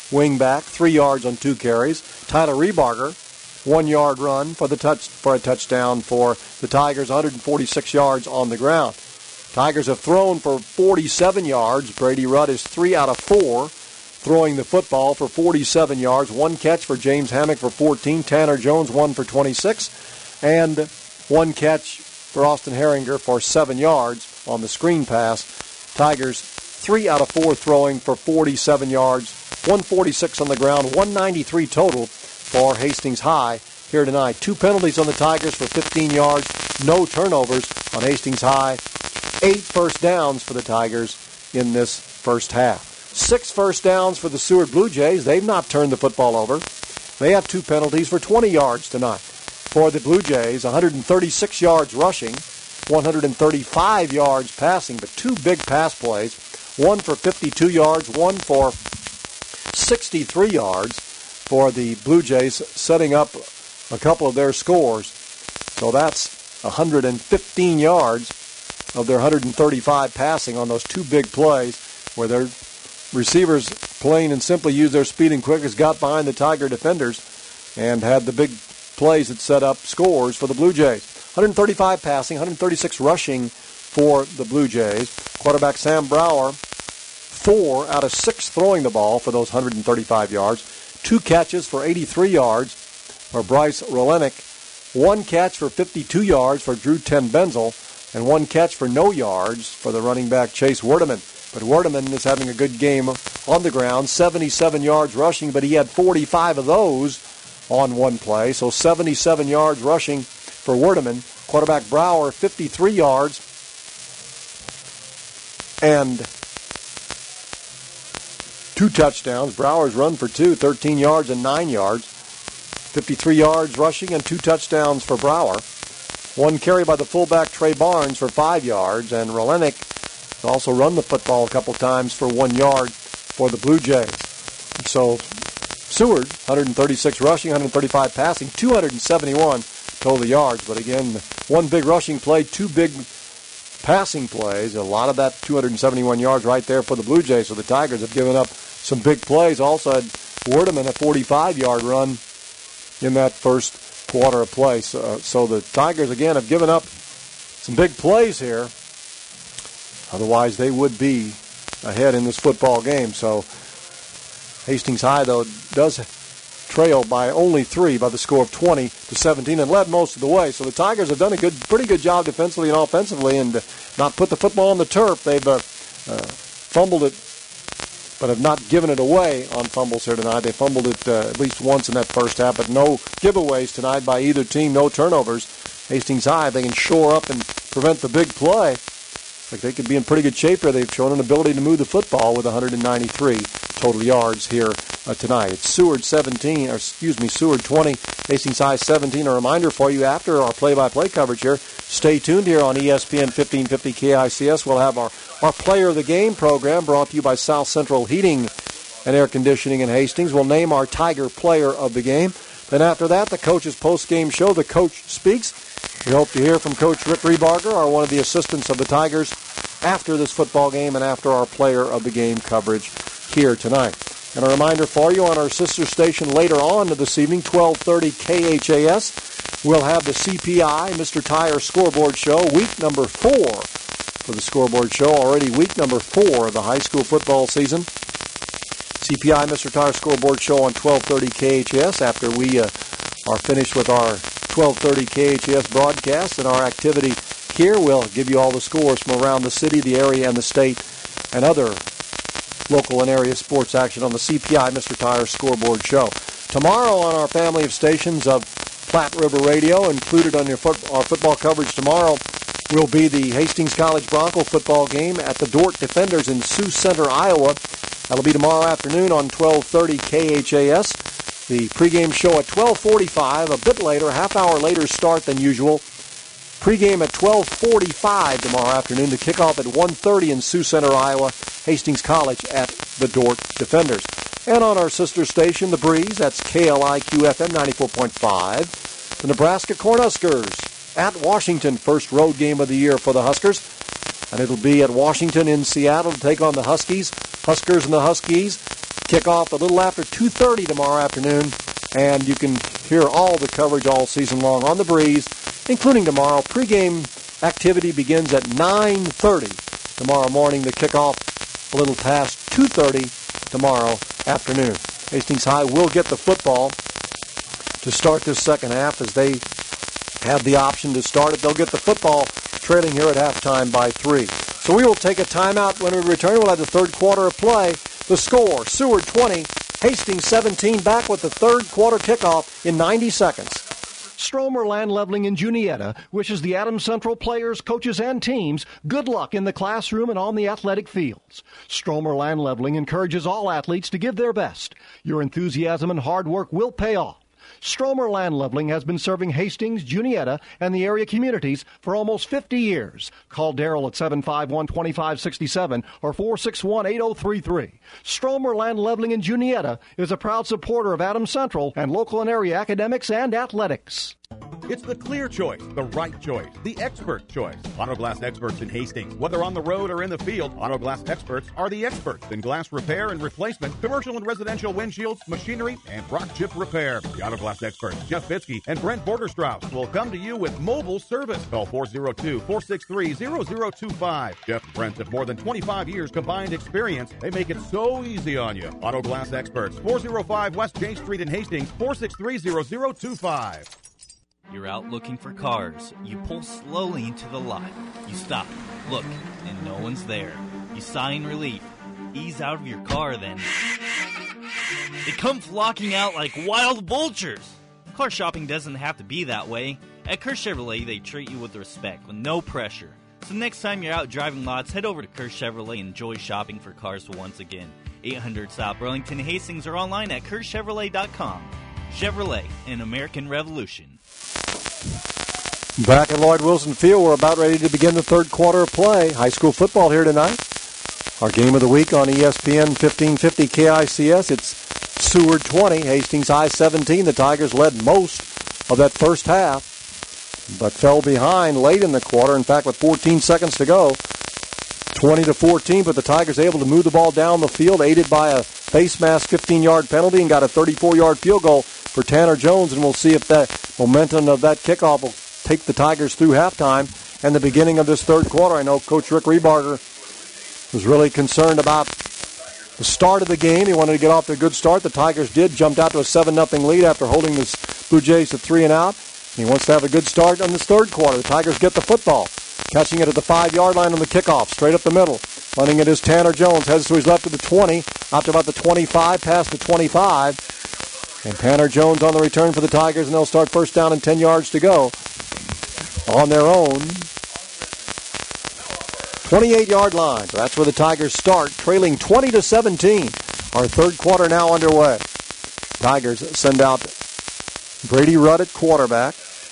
wing back, three yards on two carries. Tyler Rebarger, one-yard run for the touch for a touchdown for the Tigers, one hundred forty-six yards on the ground. Tigers have thrown for forty-seven yards. Brady Rudd is three out of four, throwing the football for forty-seven yards. One catch for James Hammock for fourteen. Tanner Jones, one for twenty-six. And one catch for Austin Herringer for seven yards on the screen pass. Tigers, three out of four throwing for forty-seven yards. one forty-six on the ground, one ninety-three total for Hastings High here tonight. Two penalties on the Tigers for fifteen yards, no turnovers on Hastings High. Eight first downs for the Tigers in this first half. Six first downs for the Seward Blue Jays. They've not turned the football over. They have two penalties for twenty yards tonight. For the Blue Jays, one hundred thirty-six yards rushing, one hundred thirty-five yards passing, but two big pass plays. One for fifty-two yards, one for sixty-three yards for the Blue Jays, setting up a couple of their scores. So that's one hundred fifteen yards of their one hundred thirty-five passing on those two big plays where their receivers plain and simply used their speed and quickness, got behind the Tiger defenders, and had the big plays that set up scores for the Blue Jays. one hundred thirty-five passing, one hundred thirty-six rushing for the Blue Jays. Quarterback Sam Brower, four out of six throwing the ball for those one hundred thirty-five yards. Two catches for eighty-three yards for Bryce Rolenick. One catch for fifty-two yards for Drew Ten Benzel. And one catch for no yards for the running back Chase Werdeman. But Werdeman is having a good game on the ground, seventy-seven yards rushing, but he had forty-five of those on one play. So seventy-seven yards rushing for Werdeman. Quarterback Brower, fifty-three yards. And two touchdowns. Brower's run for two, thirteen yards and nine yards. fifty-three yards rushing and two touchdowns for Brower. One carry by the fullback Trey Barnes for five yards. And Rolenick also run the football a couple times for one yard for the Blue Jays. So Seward, one hundred thirty-six rushing, one hundred thirty-five passing, two hundred seventy-one total yards. But again, one big rushing play, two big passing plays. A lot of that two hundred seventy-one yards right there for the Blue Jays. So the Tigers have given up some big plays. Also had Werdeman a forty-five-yard run in that first quarter of play. So, so the Tigers, again, have given up some big plays here. Otherwise, they would be ahead in this football game. So Hastings High, though, does trail by only three by the score of twenty to seventeen and led most of the way. So the Tigers have done a good, pretty good job defensively and offensively and not put the football on the turf. They've uh, uh, fumbled it, but have not given it away on fumbles here tonight. They fumbled it uh, at least once in that first half, but no giveaways tonight by either team, no turnovers. Hastings High, if they can shore up and prevent the big play, like they could be in pretty good shape here. They've shown an ability to move the football with one hundred ninety-three total yards here uh, tonight. It's Seward seventeen, or excuse me, Seward twenty, Hastings High seventeen. A reminder for you after our play-by-play coverage here, stay tuned here on E S P N fifteen fifty K I C S. We'll have our, our Player of the Game program brought to you by South Central Heating and Air Conditioning in Hastings. We'll name our Tiger Player of the Game. Then after that, the coach's post-game show, The Coach Speaks. We hope to hear from Coach Rick Rebarger, or one of the assistants of the Tigers, after this football game and after our Player of the Game coverage here tonight. And a reminder for you, on our sister station later on this evening, twelve thirty K H A S, we'll have the C P I Mister Tire Scoreboard Show, week number four for the Scoreboard Show, already week number four of the high school football season. C P I Mister Tire Scoreboard Show on twelve thirty K H A S after we uh, are finished with our twelve thirty K H A S broadcast and our activity here. We'll give you all the scores from around the city, the area, and the state, and other local and area sports action on the C P I Mister Tire Scoreboard Show. Tomorrow on our family of stations of Platte River Radio, included on your foot, our football coverage tomorrow, will be the Hastings College Bronco football game at the Dordt Defenders in Sioux Center, Iowa. That'll be tomorrow afternoon on twelve thirty K H A S. The pregame show at twelve forty-five, a bit later, a half hour later start than usual. Pregame at twelve forty-five tomorrow afternoon to kick off at one thirty in Sioux Center, Iowa. Hastings College at the Dordt Defenders. And on our sister station, The Breeze, that's K L I Q F M ninety-four point five. The Nebraska Cornhuskers at Washington, first road game of the year for the Huskers. And it'll be at Washington in Seattle to take on the Huskies. Huskers and the Huskies Kickoff a little after two thirty tomorrow afternoon, and you can hear all the coverage all season long on the Breeze, including tomorrow. Pregame activity begins at nine thirty tomorrow morning. The kickoff a little past two thirty tomorrow afternoon. Hastings High will get the football to start this second half as they have the option to start it. They'll get the football trailing here at halftime by three. So we will take a timeout. When we return, we'll have the third quarter of play. The score, Seward twenty, Hastings seventeen, back with the third quarter kickoff in ninety seconds. Stromer Land Leveling in Juniata wishes the Adams Central players, coaches, and teams good luck in the classroom and on the athletic fields. Stromer Land Leveling encourages all athletes to give their best. Your enthusiasm and hard work will pay off. Stromer Land Leveling has been serving Hastings, Juniata, and the area communities for almost fifty years. Call Darrell at seven five one, two five six seven or four six one, eight oh three three. Stromer Land Leveling in Juniata is a proud supporter of Adams Central and local and area academics and athletics. It's the clear choice, the right choice, the expert choice. Autoglass experts in Hastings. Whether on the road or in the field, Autoglass experts are the experts in glass repair and replacement, commercial and residential windshields, machinery, and rock chip repair. The Autoglass experts, Jeff Bitsky and Brent Borderstrauss, will come to you with mobile service. Call four oh two, four six three, zero zero two five. Jeff and Brent have more than twenty-five years combined experience. They make it so easy on you. Autoglass experts, four oh five West J Street in Hastings, four six three, zero zero two five. You're out looking for cars. You pull slowly into the lot. You stop, look, and no one's there. You sigh in relief. Ease out of your car, then. They come flocking out like wild vultures. Car shopping doesn't have to be that way. At Kerr Chevrolet, they treat you with respect, with no pressure. So next time you're out driving lots, head over to Kerr Chevrolet and enjoy shopping for cars once again. eight hundred South Burlington, Hastings, or online at kerr chevrolet dot com. Chevrolet, an American Revolution. Back at Lloyd Wilson Field, we're about ready to begin the third quarter of play. High school football here tonight. Our game of the week on E S P N fifteen fifty K I C S. It's Seward twenty, Hastings High seventeen. The Tigers led most of that first half, but fell behind late in the quarter. In fact, with fourteen seconds to go, twenty to fourteen, but the Tigers able to move the ball down the field, aided by a face mask fifteen-yard penalty, and got a thirty-four-yard field goal for Tanner Jones, and we'll see if that momentum of that kickoff will take the Tigers through halftime and the beginning of this third quarter. I know Coach Rick Rebarger was really concerned about the start of the game. He wanted to get off to a good start. The Tigers did, jumped out to a seven nothing lead after holding the Blue Jays to three and out. He wants to have a good start on this third quarter. The Tigers get the football, catching it at the five-yard line on the kickoff, straight up the middle. Running it is Tanner Jones, heads to his left to the twenty, out to about the twenty-five, past the twenty-five. And Tanner Jones on the return for the Tigers, and they'll start first down and ten yards to go on their own twenty-eight-yard line. So that's where the Tigers start, trailing twenty to seventeen. Our third quarter now underway. Tigers send out Brady Rudd at quarterback.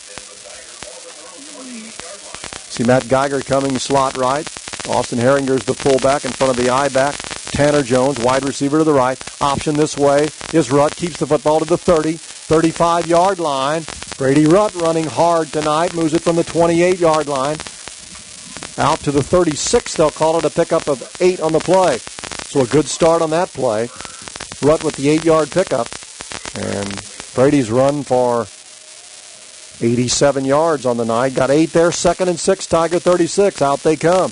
See Matt Geiger coming slot right. Austin Herringer's the fullback in front of the I-back. Tanner Jones, wide receiver to the right. Option this way is Rutt. Keeps the football to the thirty, thirty-five-yard line. Brady Rutt running hard tonight. Moves it from the twenty-eight-yard line out to the thirty-six. They'll call it a pickup of eight on the play. So a good start on that play. Rutt with the eight-yard pickup. And Brady's run for eighty-seven yards on the night. Got eight there. Second and six. Tiger thirty-six. Out they come.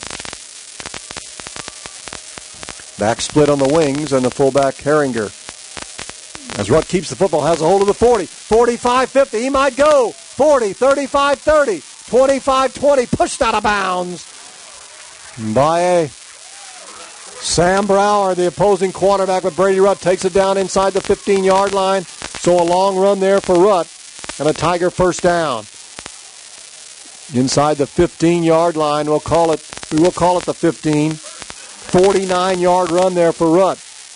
Back split on the wings, and the fullback Herringer. As Rutt keeps the football, has a hold of the forty, forty-five fifty. He might go. forty, thirty-five thirty, twenty-five twenty. Pushed out of bounds by a Sam Brower, the opposing quarterback, but Brady Rutt takes it down inside the fifteen-yard line. So a long run there for Rutt, and a Tiger first down. Inside the fifteen-yard line, we'll call it, we will call it the fifteen. forty-nine-yard run there for Rutt.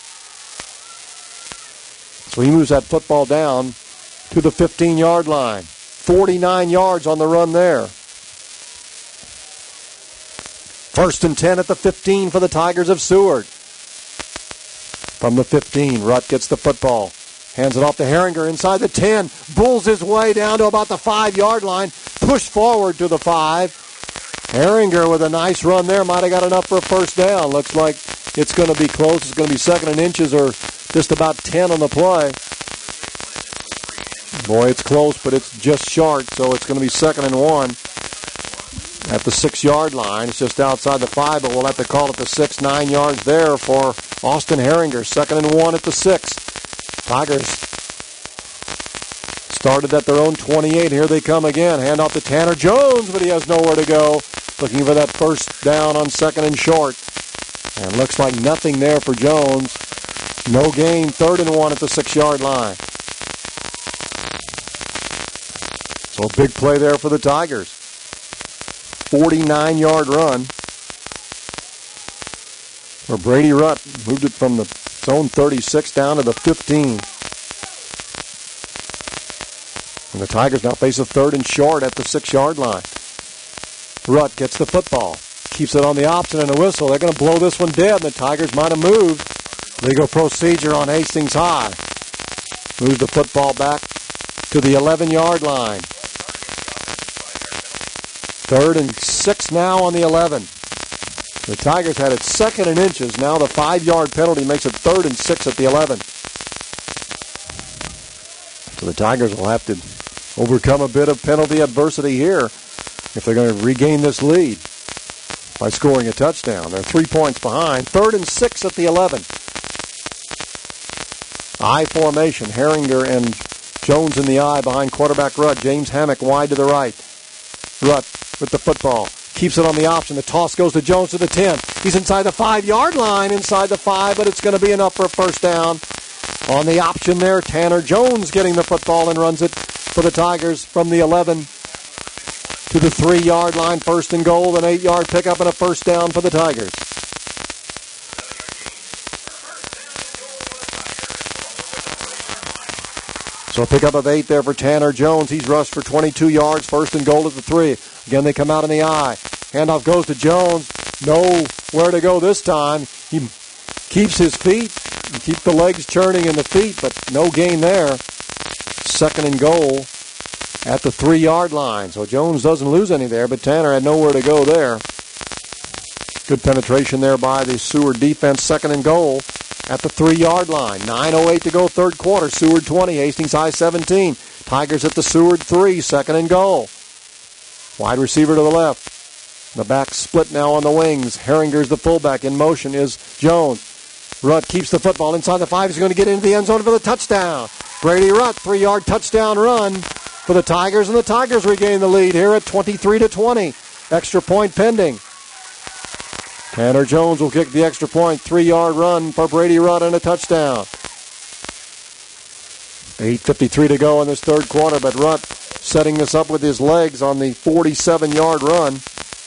So he moves that football down to the fifteen-yard line. forty-nine yards on the run there. First and ten at the fifteen for the Tigers of Seward. From the fifteen, Rutt gets the football. Hands it off to Herringer inside the ten. Bulls his way down to about the five-yard line. Pushed forward to the five. Herringer with a nice run there. Might have got enough for a first down. Looks like it's going to be close. It's going to be second and inches or Just about ten on the play. Boy, it's close, but it's just short, so it's going to be second and one at the six-yard line. It's just outside the five, but we'll have to call it the six, nine yards there for Austin Herringer. Second and one at the six. Tigers started at their own twenty-eight. Here they come again. Hand off to Tanner Jones, but he has nowhere to go. Looking for that first down on second and short. And looks like nothing there for Jones. No gain, third and one at the six-yard line. So a big play there for the Tigers. forty-nine-yard run. Where Brady Rutt moved it from the zone thirty-six down to the fifteen. And the Tigers now face a third and short at the six-yard line. Rutt gets the football. Keeps it on the option and a whistle. They're going to blow this one dead, and the Tigers might have moved. Legal procedure on Hastings High. Moves the football back to the eleven-yard line. Third and six now on the eleven. The Tigers had it second and inches. Now the five-yard penalty makes it third and six at the eleven. So the Tigers will have to overcome a bit of penalty adversity here if they're going to regain this lead by scoring a touchdown. They're three points behind. Third and six at the eleven. I formation. Herringer and Jones in the I behind quarterback Rutt. James Hammock wide to the right. Rutt with the football. Keeps it on the option. The toss goes to Jones to the ten. He's inside the five-yard line, inside the five, but it's going to be enough for a first down. On the option there, Tanner Jones getting the football and runs it for the Tigers from the eleven to the three-yard line. First and goal, an eight-yard pickup and a first down for the Tigers. So a pickup of eight there for Tanner Jones. He's rushed for twenty-two yards. First and goal at the three. Again, they come out in the I. Handoff goes to Jones. Nowhere to go this time. He keeps his feet. Keep the legs churning in the feet, but no gain there. Second and goal at the three-yard line. So Jones doesn't lose any there, but Tanner had nowhere to go there. Good penetration there by the Seward defense. Second and goal at the three-yard line. nine oh eight to go, third quarter. Seward twenty, Hastings High seventeen. Tigers at the Seward three, second and goal. Wide receiver to the left. The back split now on the wings. Herringer's the fullback. In motion is Jones. Rutt keeps the football inside the five. He's going to get into the end zone for the touchdown. Brady Rutt, three-yard touchdown run for the Tigers, and the Tigers regain the lead here at twenty-three to twenty. Extra point pending. Tanner Jones will kick the extra point. Three-yard run for Brady Rutt and a touchdown. eight fifty-three to go in this third quarter, but Rutt setting this up with his legs on the forty-seven-yard run.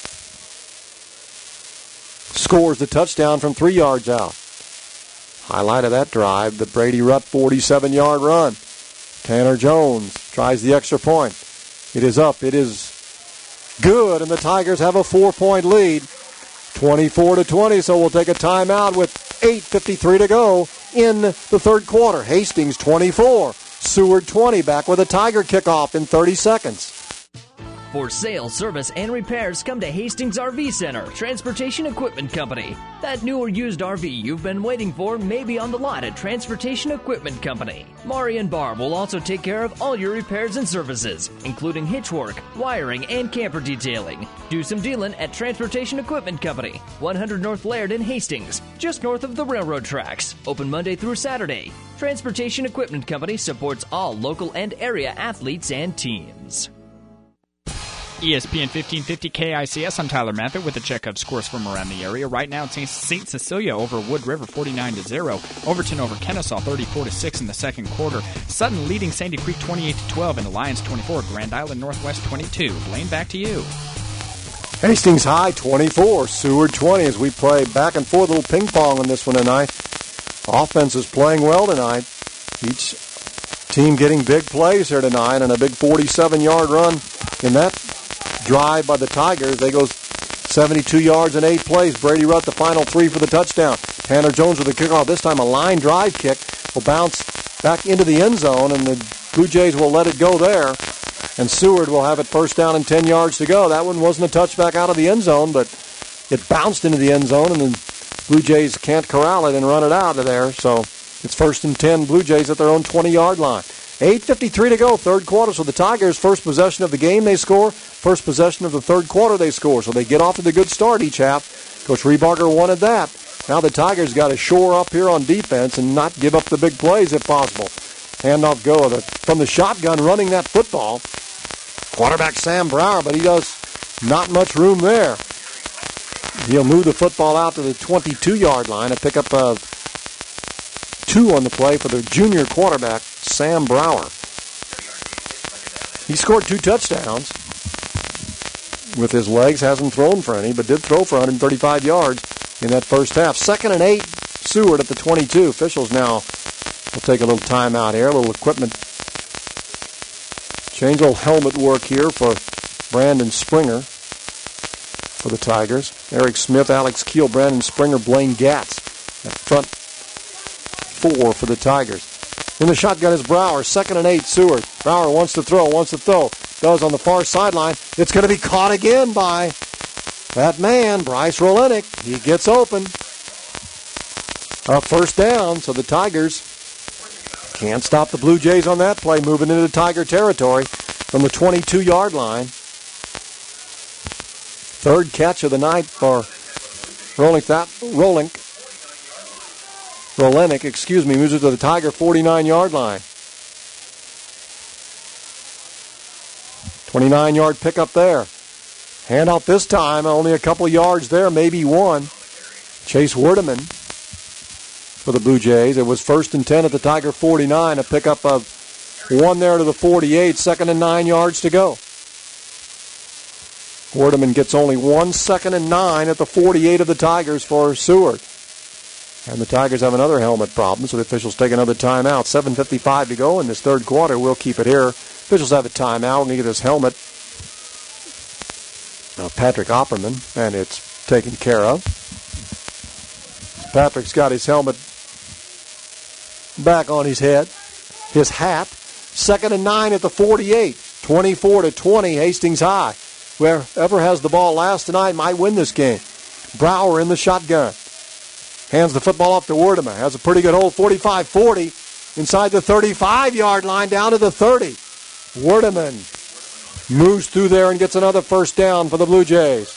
Scores the touchdown from three yards out. Highlight of that drive, the Brady Rutt forty-seven-yard run. Tanner Jones tries the extra point. It is up. It is good, and the Tigers have a four-point lead. twenty-four to twenty, so we'll take a timeout with eight fifty-three to go in the third quarter. Hastings twenty-four, Seward twenty, back with a Tiger kickoff in thirty seconds. For sales, service, and repairs, come to Hastings R V Center, Transportation Equipment Company. That new or used R V you've been waiting for may be on the lot at Transportation Equipment Company. Mari and Barb will also take care of all your repairs and services, including hitch work, wiring, and camper detailing. Do some dealing at Transportation Equipment Company, one hundred North Laird in Hastings, just north of the railroad tracks. Open Monday through Saturday. Transportation Equipment Company supports all local and area athletes and teams. E S P N fifteen fifty K I C S. I'm Tyler Mathert with a check of scores from around the area. Right now, it's Saint Cecilia over Wood River forty-nine to zero. Overton over Kennesaw thirty-four to six in the second quarter. Sutton leading Sandy Creek twenty-eight to twelve in Alliance twenty-four. Grand Island Northwest twenty-two. Blaine, back to you. Hastings High twenty-four, Seward twenty as we play back and forth, a little ping pong on this one tonight. Offense is playing well tonight. Each team getting big plays here tonight, and a big forty-seven-yard run in that drive by the Tigers. They go seventy-two yards in eight plays. Brady Rutt the final three for the touchdown. Tanner Jones with a kickoff. This time a line drive kick will bounce back into the end zone, and the Blue Jays will let it go there. And Seward will have it first down and ten yards to go. That one wasn't a touchback out of the end zone, but it bounced into the end zone, and the Blue Jays can't corral it and run it out of there. So It's first and ten, Blue Jays at their own twenty-yard line. eight fifty-three to go, third quarter. So the Tigers, first possession of the game, they score. First possession of the third quarter, they score. So they get off to the good start each half. Coach Rebarger wanted that. Now the Tigers got to shore up here on defense and not give up the big plays if possible. Handoff go the, from the shotgun running that football. Quarterback Sam Brower, but he does not much room there. He'll move the football out to the twenty-two-yard line. A pickup of two on the play for the junior quarterback, Sam Brower. He scored two touchdowns with his legs. Hasn't thrown for any, but did throw for one hundred thirty-five yards in that first half. Second and eight, Seward at the twenty-two. Officials now will take a little time out here, a little equipment change, a little helmet work here for Brandon Springer for the Tigers. Eric Smith, Alex Keel, Brandon Springer, Blaine Gatz at front four for the Tigers. In the shotgun is Brower. Second and eight, Seward. Brower wants to throw, wants to throw. Does on the far sideline. It's going to be caught again by that man, Bryce Rolenick. He gets open. A first down, so the Tigers can't stop the Blue Jays on that play, moving into Tiger territory from the twenty-two-yard line. Third catch of the night for Rolenick. That Rolenick. Rolenick, excuse me, moves it to the Tiger forty-nine-yard line. twenty-nine-yard pickup there. Handoff this time, only a couple yards there, maybe one. Chase Werdeman for the Blue Jays. It was first and ten at the Tiger forty-nine, a pickup of one there to the forty-eight, second and nine yards to go. Werdeman gets only one second and nine at the forty-eight of the Tigers for Seward. And the Tigers have another helmet problem, so the officials take another timeout. seven fifty-five to go in this third quarter. We'll keep it here. Officials have a timeout. We get this helmet. Uh, Patrick Opperman, and it's taken care of. Patrick's got his helmet back on his head. His hat. Second and nine at the forty-eight. twenty-four to twenty, Hastings High. Whoever has the ball last tonight might win this game. Brower in the shotgun. Hands the football off to Werdeman. Has a pretty good hold. forty-five forty. Inside the thirty-five-yard line down to the thirty. Werdeman moves through there and gets another first down for the Blue Jays.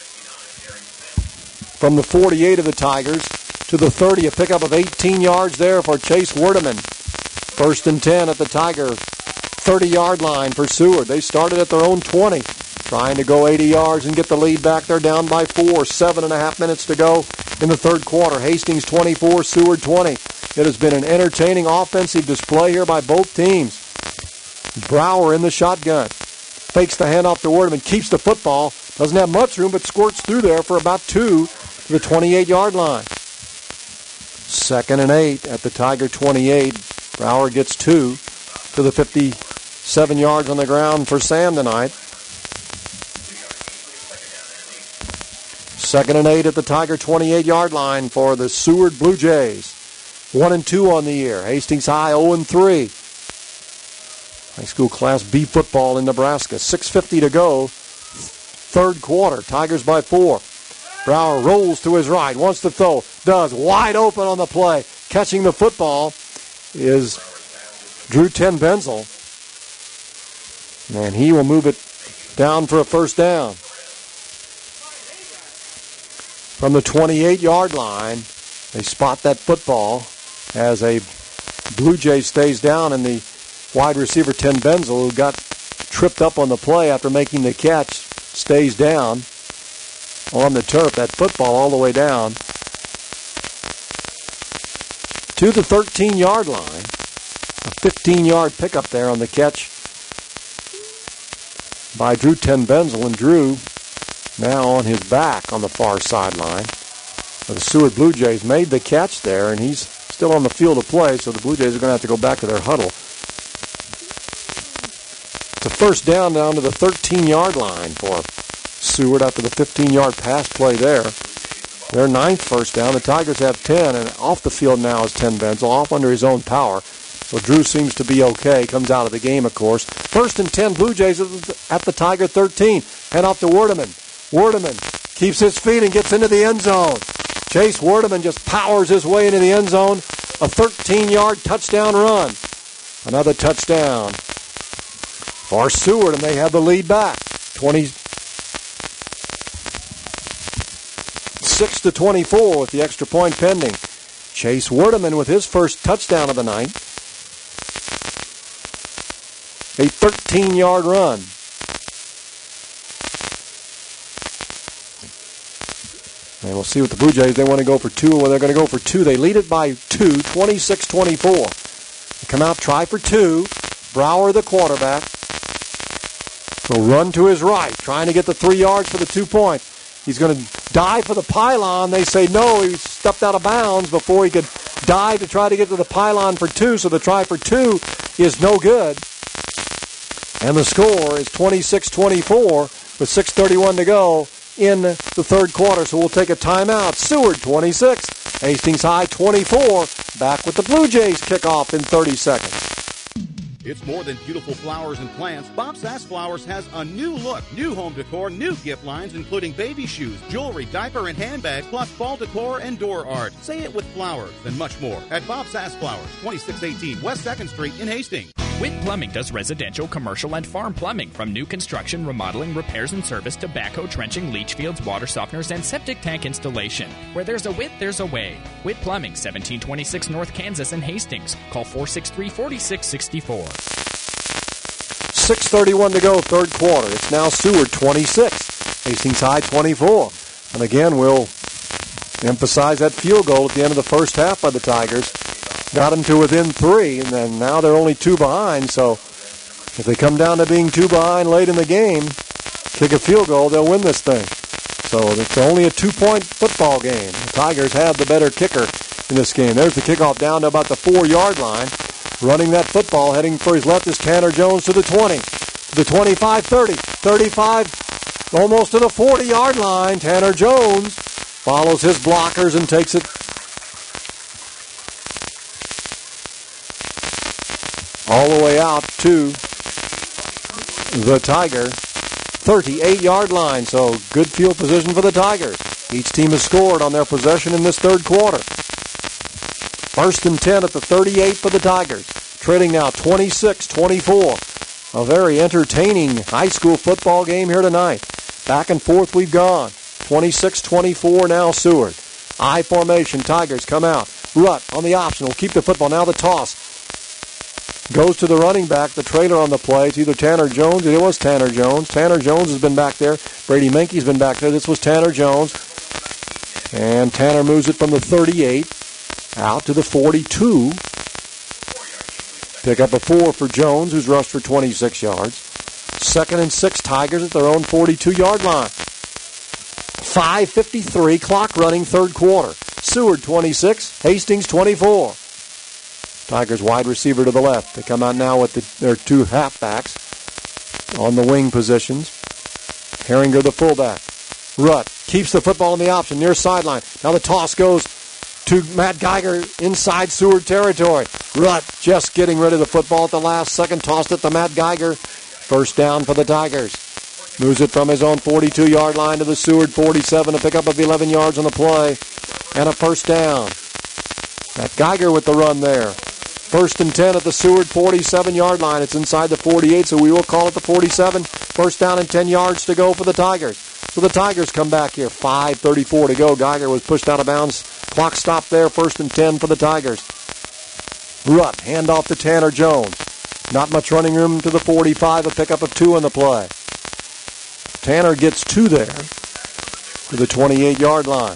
From the forty-eight of the Tigers to the thirty, a pickup of eighteen yards there for Chase Werdeman. First and ten at the Tiger thirty-yard line for Seward. They started at their own twenty, trying to go eighty yards and get the lead back. They're down by four. Seven and a half minutes to go in the third quarter. Hastings twenty-four, Seward twenty. It has been an entertaining offensive display here by both teams. Brower in the shotgun. Fakes the handoff to Werdeman. Keeps the football. Doesn't have much room, but squirts through there for about two to the twenty-eight-yard line. Second and eight at the Tiger twenty-eight. Brower gets two to the fifty-seven yards on the ground for Sam tonight. Second and eight at the Tiger twenty-eight-yard line for the Seward Blue Jays. One and two on the year. Hastings High oh and three. High school Class B football in Nebraska. six fifty to go. Third quarter. Tigers by four. Brower rolls to his right. Wants to throw. Does. Wide open on the play. Catching the football is Drew Ten Benzel. And he will move it down for a first down. From the twenty-eight-yard line, they spot that football as a Blue Jay stays down, and the wide receiver Ten Benzel, who got tripped up on the play after making the catch, stays down on the turf. That football all the way down to the thirteen-yard line. A fifteen-yard pickup there on the catch by Drew Ten Benzel, and Drew now on his back on the far sideline. The Seward Blue Jays made the catch there, and he's still on the field of play, so the Blue Jays are going to have to go back to their huddle. It's a first down down to the thirteen-yard line for Seward after the fifteen-yard pass play there. Their ninth first down. The Tigers have ten, and off the field now is Ten Benzel, off under his own power. So Drew seems to be okay. Comes out of the game, of course. First and ten, Blue Jays at the Tiger thirteen. Head off to Werdeman. Werdeman keeps his feet and gets into the end zone. Chase Werdeman just powers his way into the end zone a thirteen-yard touchdown run. Another touchdown for Seward, and they have the lead back. twenty-six to twenty-four with the extra point pending. Chase Werdeman with his first touchdown of the night. A thirteen-yard run. And we'll see what the Blue Jays, they want to go for two, or they're going to go for two. They lead it by two, twenty-six twenty-four. They come out, try for two. Brower, the quarterback, will run to his right, trying to get the three yards for the two-point. He's going to dive for the pylon. They say no, he stepped out of bounds before he could dive to try to get to the pylon for two, so the try for two is no good. And the score is twenty-six twenty-four with six thirty-one to go in the third quarter, so we'll take a timeout. Seward twenty-six, Hastings High twenty-four. Back with the Blue Jays kickoff in thirty seconds. It's more than beautiful flowers and plants. Bob Sass Flowers has a new look, new home decor, new gift lines, including baby shoes, jewelry, diaper, and handbags, plus fall decor and door art. Say it with flowers and much more at Bob Sass Flowers, twenty-six eighteen West second Street in Hastings. Witt Plumbing does residential, commercial, and farm plumbing, from new construction, remodeling, repairs and service to backhoe, trenching, leach fields, water softeners, and septic tank installation. Where there's a Witt, there's a way. Witt Plumbing, seventeen twenty-six North Kansas in Hastings. Call four six three, four six six four. six thirty-one to go, third quarter. It's now Seward twenty-six, Hastings High twenty-four. And again, we'll emphasize that field goal at the end of the first half by the Tigers. Got them to within three, and then now they're only two behind, so if they come down to being two behind late in the game, kick a field goal, they'll win this thing. So it's only a two-point football game. The Tigers have the better kicker in this game. There's the kickoff down to about the four-yard line. Running that football, heading for his left is Tanner Jones to the twenty, to the twenty-five, thirty, thirty-five, almost to the forty-yard line. Tanner Jones follows his blockers and takes it all the way out to the Tiger thirty-eight-yard line. So good field position for the Tigers. Each team has scored on their possession in this third quarter. First and ten at the thirty-eight for the Tigers. Trailing now twenty-six twenty-four. A very entertaining high school football game here tonight. Back and forth we've gone. twenty-six twenty-four now Seward. I formation. Tigers come out. Rutt on the option. Will keep the football. Now the toss. Goes to the running back. The trailer on the play. It's either Tanner Jones. It was Tanner Jones. Tanner Jones has been back there. Brady Menke's been back there. This was Tanner Jones. And Tanner moves it from the thirty-eight out to the forty-two. Pick up a four for Jones, who's rushed for twenty-six yards. Second and six, Tigers at their own forty-two-yard line. five fifty-three, clock running, third quarter. Seward twenty-six, Hastings twenty-four. Tigers wide receiver to the left. They come out now with the, their two halfbacks on the wing positions. Herringer the fullback. Rutt keeps the football in the option, near sideline. Now the toss goes to Matt Geiger inside Seward territory. Rutt just getting rid of the football at the last second. Tossed it to Matt Geiger. First down for the Tigers. Moves it from his own forty-two-yard line to the Seward forty-seven. A pickup of eleven yards on the play. And a first down. Matt Geiger with the run there. First and ten at the Seward forty-seven-yard line. It's inside the forty-eight, so we will call it the forty-seven. First down and ten yards to go for the Tigers. So the Tigers come back here. five thirty-four to go. Geiger was pushed out of bounds. Clock stopped there. First and ten for the Tigers. Rutt, handoff to Tanner Jones. Not much running room to the forty-five. A pickup of two on the play. Tanner gets two there to the twenty-eight-yard line.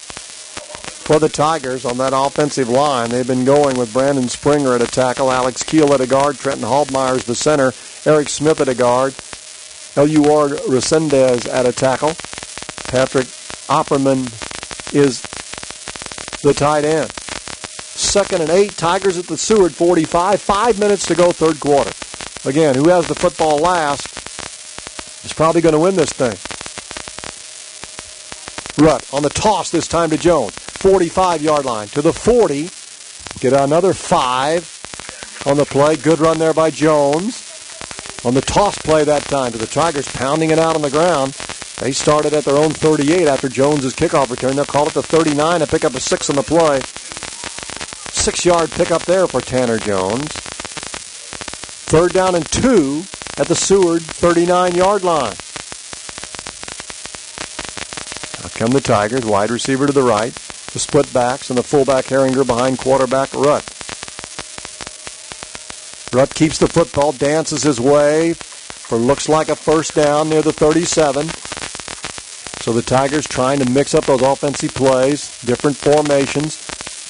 For the Tigers on that offensive line, they've been going with Brandon Springer at a tackle, Alex Keel at a guard, Trenton Hallmeyer's the center, Eric Smith at a guard, L U R Resendez at a tackle. Patrick Opperman is the tight end. Second and eight, Tigers at the Seward forty-five. Five minutes to go, third quarter. Again, who has the football last is probably going to win this thing. Rutt on the toss this time to Jones. forty-five-yard line to the forty. Get another five on the play. Good run there by Jones. On the toss play that time to the Tigers, pounding it out on the ground. They started at their own thirty-eight after Jones's kickoff return. They'll call it the thirty-nine. A pick up a six on the play. Six-yard pickup there for Tanner Jones. Third down and two at the Seward thirty-nine-yard line. Now come the Tigers, wide receiver to the right. The split backs and the fullback Herringer behind quarterback Rutt. Rutt keeps the football, dances his way for looks like a first down near the thirty-seven. So the Tigers trying to mix up those offensive plays, different formations.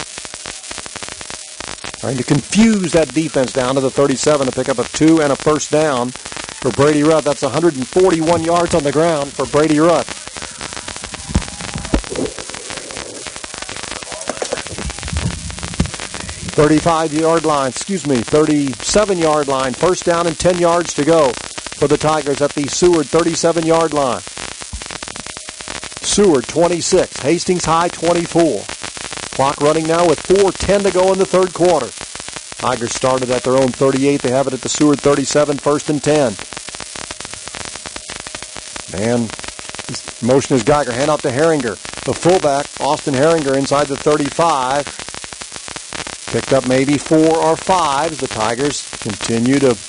Trying to confuse that defense down to the thirty-seven to pick up a two and a first down for Brady Rutt. That's one hundred forty-one yards on the ground for Brady Rutt. thirty-five-yard line, excuse me, thirty-seven-yard line. First down and ten yards to go for the Tigers at the Seward thirty-seven-yard line. Seward twenty-six, Hastings High twenty-four. Clock running now with four ten to go in the third quarter. Tigers started at their own thirty-eight. They have it at the Seward thirty-seven, first and ten. Man, motion is Geiger. Hand out to Herringer. The fullback, Austin Herringer, inside the thirty-five. Picked up maybe four or five as the Tigers continue to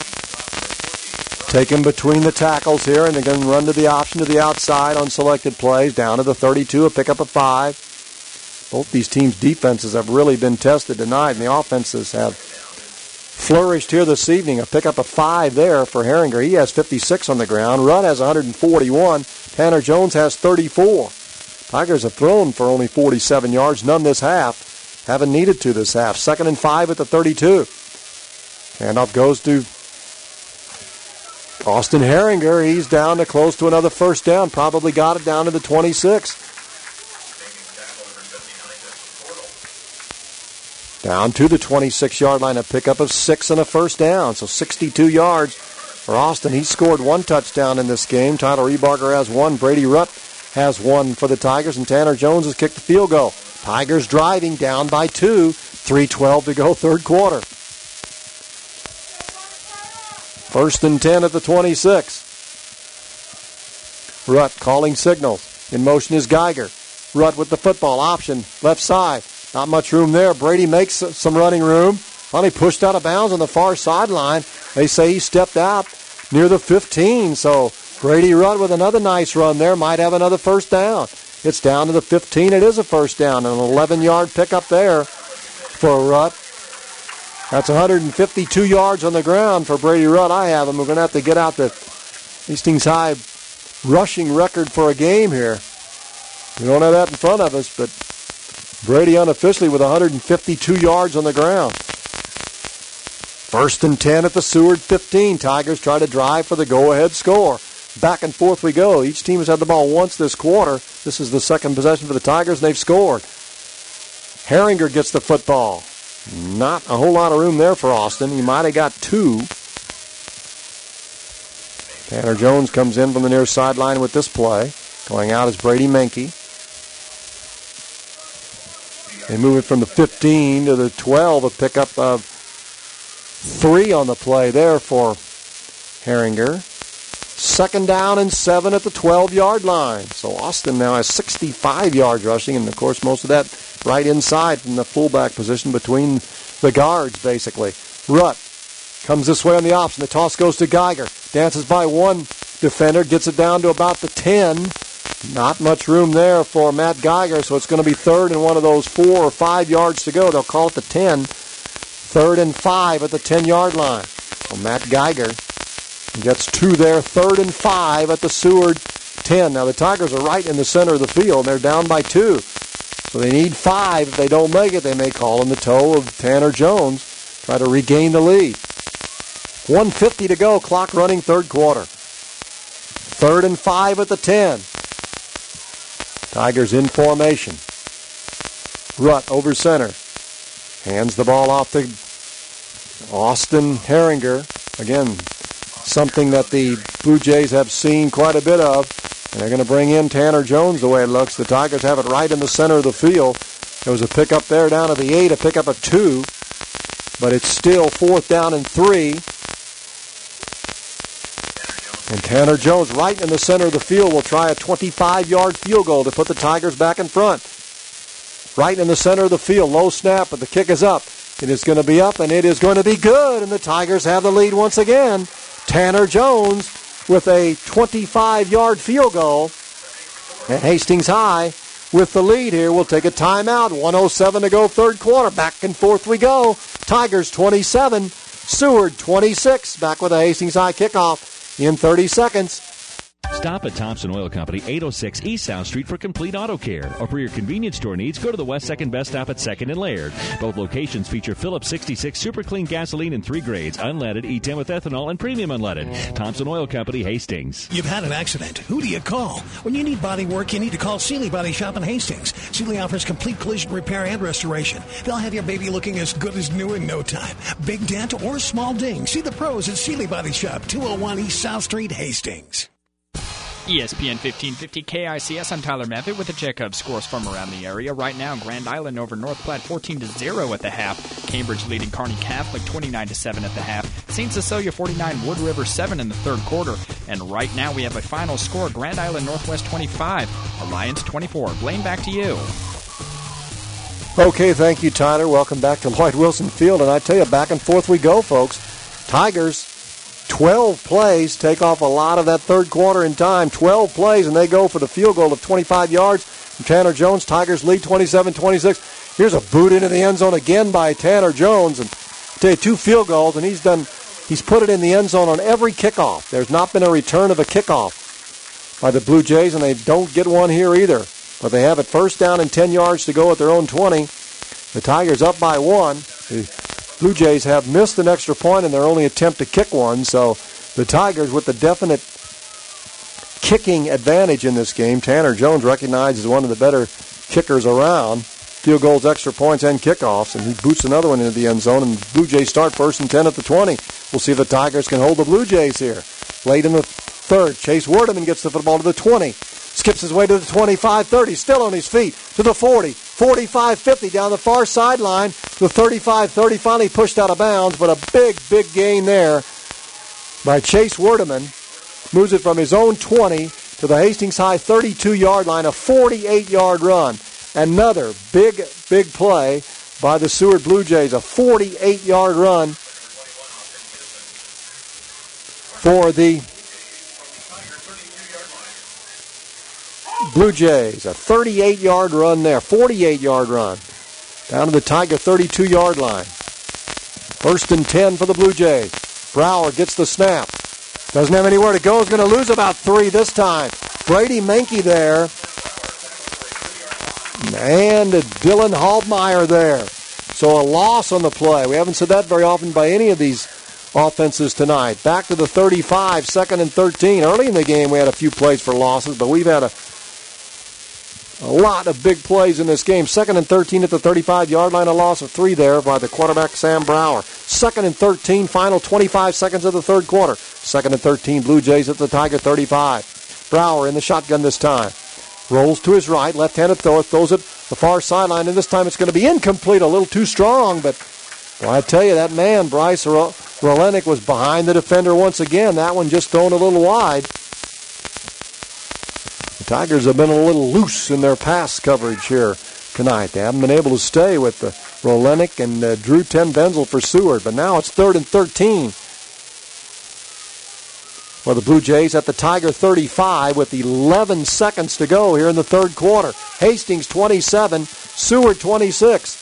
take him between the tackles here, and they're going to run to the option to the outside on selected plays. Down to the thirty-two, a pickup of five. Both these teams' defenses have really been tested tonight, and the offenses have flourished here this evening. A pickup of five there for Herringer. He has fifty-six on the ground. Rutt has one hundred forty-one. Tanner Jones has thirty-four. Tigers have thrown for only forty-seven yards, none this half. Haven't needed to this half. Second and five at the thirty-two. Handoff goes to Austin Herringer. He's down to close to another first down. Probably got it down to the twenty-six. Down to the twenty-six-yard line, a pickup of six and a first down. So sixty-two yards for Austin. He scored one touchdown in this game. Tyler Rebarger has one. Brady Rutt has one for the Tigers. And Tanner Jones has kicked the field goal. Tigers driving down by two. three twelve to go, third quarter. First and ten at the twenty-six. Rutt calling signals. In motion is Geiger. Rutt with the football. Option, left side. Not much room there. Brady makes some running room. Finally pushed out of bounds on the far sideline. They say he stepped out near the fifteen. So Brady Rutt with another nice run there. Might have another first down. It's down to the fifteen. It is a first down. An eleven-yard pickup there for Rutt. That's one hundred fifty-two yards on the ground for Brady Rutt. I have him. We're going to have to get out the Hastings High rushing record for a game here. We don't have that in front of us, but Brady unofficially with one hundred fifty-two yards on the ground. First and ten at the Seward fifteen. Tigers try to drive for the go-ahead score. Back and forth we go. Each team has had the ball once this quarter. This is the second possession for the Tigers, and they've scored. Herringer gets the football. Not a whole lot of room there for Austin. He might have got two. Tanner Jones comes in from the near sideline with this play. Going out is Brady Menke. They move it from the fifteen to the twelve, a pickup of three on the play there for Herringer. Second down and seven at the twelve-yard line. So Austin now has sixty-five yards rushing, and, of course, most of that right inside from the fullback position between the guards, basically. Rutt comes this way on the option. The toss goes to Geiger. Dances by one defender, gets it down to about the ten. Not much room there for Matt Geiger, so it's going to be third and one of those four or five yards to go. They'll call it the ten. Third and five at the ten-yard line. So Matt Geiger gets two there. Third and five at the Seward ten. Now the Tigers are right in the center of the field. They're down by two. So they need five. If they don't make it, they may call in the toe of Tanner Jones. Try to regain the lead. one fifty to go. Clock running, third quarter. Third and five at the ten. Tigers in formation. Rutt over center. Hands the ball off to Austin Herringer. Again, something that the Blue Jays have seen quite a bit of. And they're going to bring in Tanner Jones the way it looks. The Tigers have it right in the center of the field. There was a pickup there down to the eight, a pickup of two. But it's still fourth down and three. And Tanner Jones right in the center of the field will try a twenty-five-yard field goal to put the Tigers back in front. right in the center of the field. Low snap, but the kick is up. It is going to be up, and it is going to be good, and the Tigers have the lead once again. Tanner Jones with a twenty-five-yard field goal. And Hastings High with the lead here. We'll take a timeout. one oh seven to go, third quarter. Back and forth we go. Tigers twenty-seven, Seward twenty-six. Back with a Hastings High kickoff in thirty seconds. Stop at Thompson Oil Company, eight oh six East South Street for complete auto care. Or for your convenience store needs, go to the West second Best Stop at second and Laird. Both locations feature Phillips sixty-six Super Clean gasoline in three grades, unleaded, E ten with ethanol, and premium unleaded. Thompson Oil Company, Hastings. You've had an accident. Who do you call? When you need body work, you need to call Sealy Body Shop in Hastings. Sealy offers complete collision repair and restoration. They'll have your baby looking as good as new in no time. Big dent or small ding. See the pros at Sealy Body Shop, two oh one East South Street, Hastings. E S P N fifteen fifty K I C S. I'm Tyler Meffett with the Check-Up scores from around the area. Right now, Grand Island over North Platte fourteen to zero at the half. Cambridge leading Kearney Catholic twenty-nine to seven at the half. Saint Cecilia forty-nine, Wood River seven in the third quarter. And right now we have a final score, Grand Island Northwest twenty-five, Alliance twenty-four. Blaine, back to you. Okay, thank you, Tyler. Welcome back to Lloyd Wilson Field. And I tell you, back and forth we go, folks. Tigers, twelve plays, take off a lot of that third quarter in time. twelve plays, and they go for the field goal of twenty-five yards from Tanner Jones. Tigers lead twenty-seven twenty-six. Here's a boot into the end zone again by Tanner Jones. And I tell you, two field goals, and he's done. He's put it in the end zone on every kickoff. There's not been a return of a kickoff by the Blue Jays, and they don't get one here either. But they have it first down and ten yards to go at their own twenty. The Tigers up by one. The Blue Jays have missed an extra point in their only attempt to kick one, so the Tigers with the definite kicking advantage in this game. Tanner Jones recognized as one of the better kickers around. Field goals, extra points, and kickoffs, and he boots another one into the end zone, and the Blue Jays start first and ten at the twenty. We'll see if the Tigers can hold the Blue Jays here. Late in the third, Chase Werdeman gets the football to the twenty. Skips his way to the twenty-five thirty, still on his feet, to the forty, forty-five fifty, down the far sideline, to the thirty-five thirty, finally pushed out of bounds, but a big, big gain there by Chase Werdeman. Moves it from his own twenty to the Hastings High thirty-two-yard line, a forty-eight-yard run. Another big, big play by the Seward Blue Jays, a forty-eight-yard run for the Blue Jays. A thirty-eight-yard run there, forty-eight-yard run. Down to the Tiger thirty-two-yard line. First and ten for the Blue Jays. Brower gets the snap. Doesn't have anywhere to go. Is going to lose about three this time. Brady Mankey there. And Dylan Halbmeyer there. So a loss on the play. We haven't said that very often by any of these offenses tonight. Back to the thirty-five, second and thirteen. Early in the game we had a few plays for losses, but we've had a A lot of big plays in this game. Second and thirteen at the thirty-five-yard line. A loss of three there by the quarterback, Sam Brower. Second and thirteen, final twenty-five seconds of the third quarter. Second and thirteen, Blue Jays at the Tiger thirty-five. Brower in the shotgun this time. Rolls to his right, left-handed throw, throws it the far sideline, and this time it's going to be incomplete, a little too strong, but well, I tell you, that man, Bryce Rolenik, was behind the defender once again. That one just thrown a little wide. The Tigers have been a little loose in their pass coverage here tonight. They haven't been able to stay with the Rolenik and uh, Drew Ten Benzel for Seward. But now it's third and thirteen. Well, the Blue Jays at the Tiger thirty-five with eleven seconds to go here in the third quarter. Hastings twenty-seven, Seward twenty-six.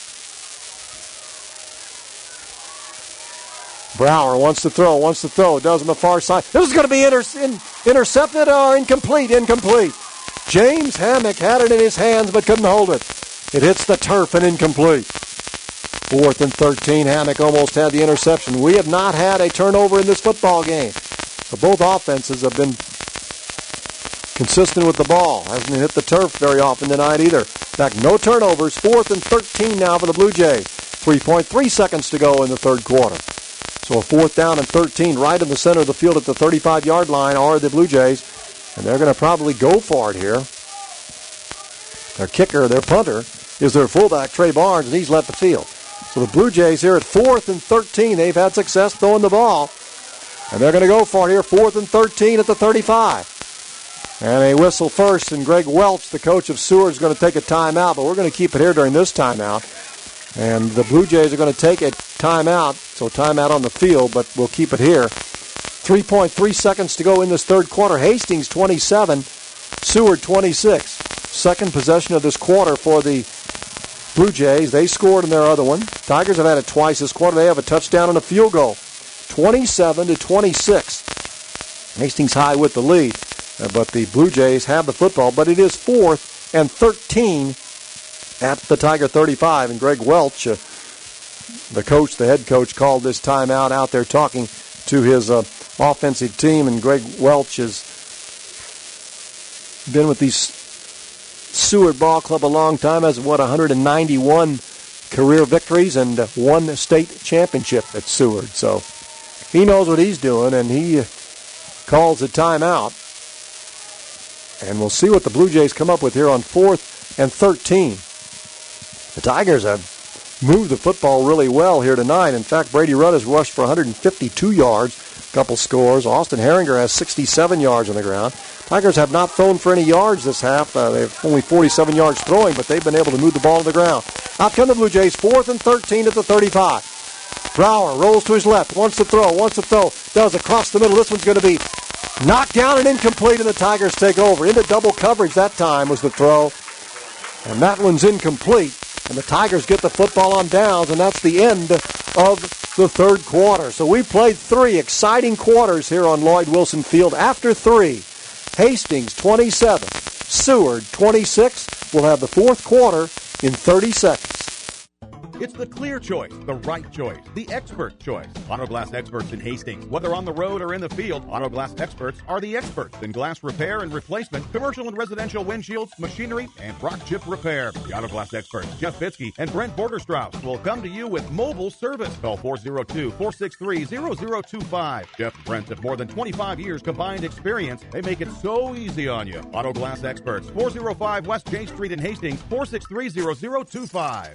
Brower wants to throw, wants to throw, does on the far side. This is going to be inter- in, intercepted or incomplete, incomplete. James Hammock had it in his hands but couldn't hold it. It hits the turf and incomplete. Fourth and thirteen, Hammock almost had the interception. We have not had a turnover in this football game. So both offenses have been consistent with the ball. Hasn't hit the turf very often tonight either. In fact, no turnovers. Fourth and thirteen now for the Blue Jays. three point three seconds to go in the third quarter. So a fourth down and thirteen right in the center of the field at the thirty-five-yard line are the Blue Jays. And they're going to probably go for it here. Their kicker, their punter, is their fullback, Trey Barnes, and he's left the field. So the Blue Jays here at fourth and thirteen. They've had success throwing the ball. And they're going to go for it here, fourth and thirteen at the thirty-five. And a whistle first, and Greg Welch, the coach of Seward, is going to take a timeout, but we're going to keep it here during this timeout. And the Blue Jays are going to take a timeout, so timeout on the field, but we'll keep it here. three point three seconds to go in this third quarter. Hastings twenty-seven, Seward twenty-six. Second possession of this quarter for the Blue Jays. They scored in their other one. Tigers have had it twice this quarter. They have a touchdown and a field goal. twenty-seven to twenty-six. Hastings high with the lead. Uh, but the Blue Jays have the football. But it is fourth and thirteen at the Tiger thirty-five. And Greg Welch, uh, the coach, the head coach, called this timeout out there talking to his uh, offensive team. And Greg Welch has been with these Seward Ball Club a long time, has, what, one hundred ninety-one career victories and uh, one state championship at Seward. So he knows what he's doing, and he uh, calls a timeout. And we'll see what the Blue Jays come up with here on fourth and thirteen. The Tigers have moved the football really well here tonight. In fact, Brady Rudd has rushed for one hundred fifty-two yards, a couple scores. Austin Herringer has sixty-seven yards on the ground. Tigers have not thrown for any yards this half. Uh, they have only forty-seven yards throwing, but they've been able to move the ball to the ground. Out come the Blue Jays, fourth and thirteen at the thirty-five. Brower rolls to his left, wants to throw, wants to throw, does across the middle. This one's going to be knocked down and incomplete, and the Tigers take over. Into double coverage that time was the throw, and that one's incomplete. And the Tigers get the football on downs, and that's the end of the third quarter. So we played three exciting quarters here on Lloyd Wilson Field. After three, Hastings twenty-seven, Seward twenty-six. We'll have the fourth quarter in thirty seconds. It's the clear choice, the right choice, the expert choice. Autoglass experts in Hastings. Whether on the road or in the field, Autoglass experts are the experts in glass repair and replacement, commercial and residential windshields, machinery, and rock chip repair. The Autoglass experts, Jeff Fitzke and Brent Borderstrauss, will come to you with mobile service. Call four oh two, four six three, zero zero two five. Jeff and Brent have more than twenty-five years combined experience. They make it so easy on you. Autoglass experts, four oh five West J Street in Hastings, four six three, zero zero two five.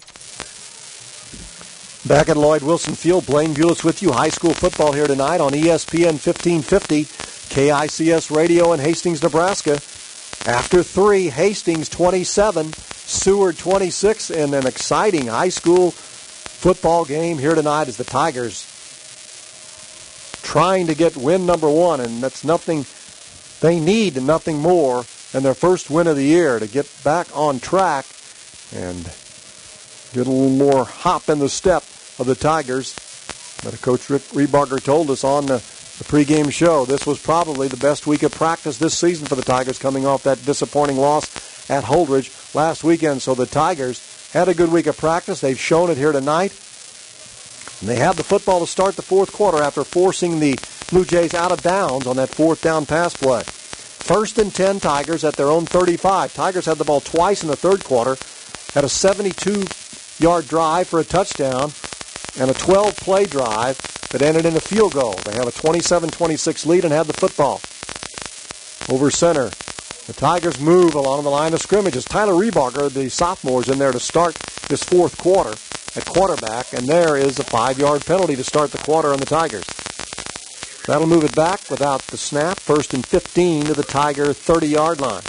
Back at Lloyd Wilson Field, Blaine Bulis with you. High school football here tonight on E S P N fifteen fifty, K I C S Radio in Hastings, Nebraska. After three, Hastings twenty-seven, Seward twenty-six, and an exciting high school football game here tonight as the Tigers trying to get win number one, and that's nothing they need, and nothing more than their first win of the year to get back on track and get a little more hop in the step of the Tigers. But Coach Rick Rebarger told us on the, the pregame show this was probably the best week of practice this season for the Tigers, coming off that disappointing loss at Holdridge last weekend. So the Tigers had a good week of practice. They've shown it here tonight. And they have the football to start the fourth quarter after forcing the Blue Jays out of bounds on that fourth down pass play. First and ten, Tigers at their own thirty-five. Tigers had the ball twice in the third quarter, had a seventy-two-yard drive for a touchdown, and a twelve-play drive that ended in a field goal. They have a twenty-seven twenty-six lead and have the football. Over center, the Tigers move along the line of scrimmage as Tyler Rebarger, the sophomore, is in there to start this fourth quarter at quarterback, and there is a five-yard penalty to start the quarter on the Tigers. That'll move it back without the snap. First and fifteen to the Tiger thirty-yard line.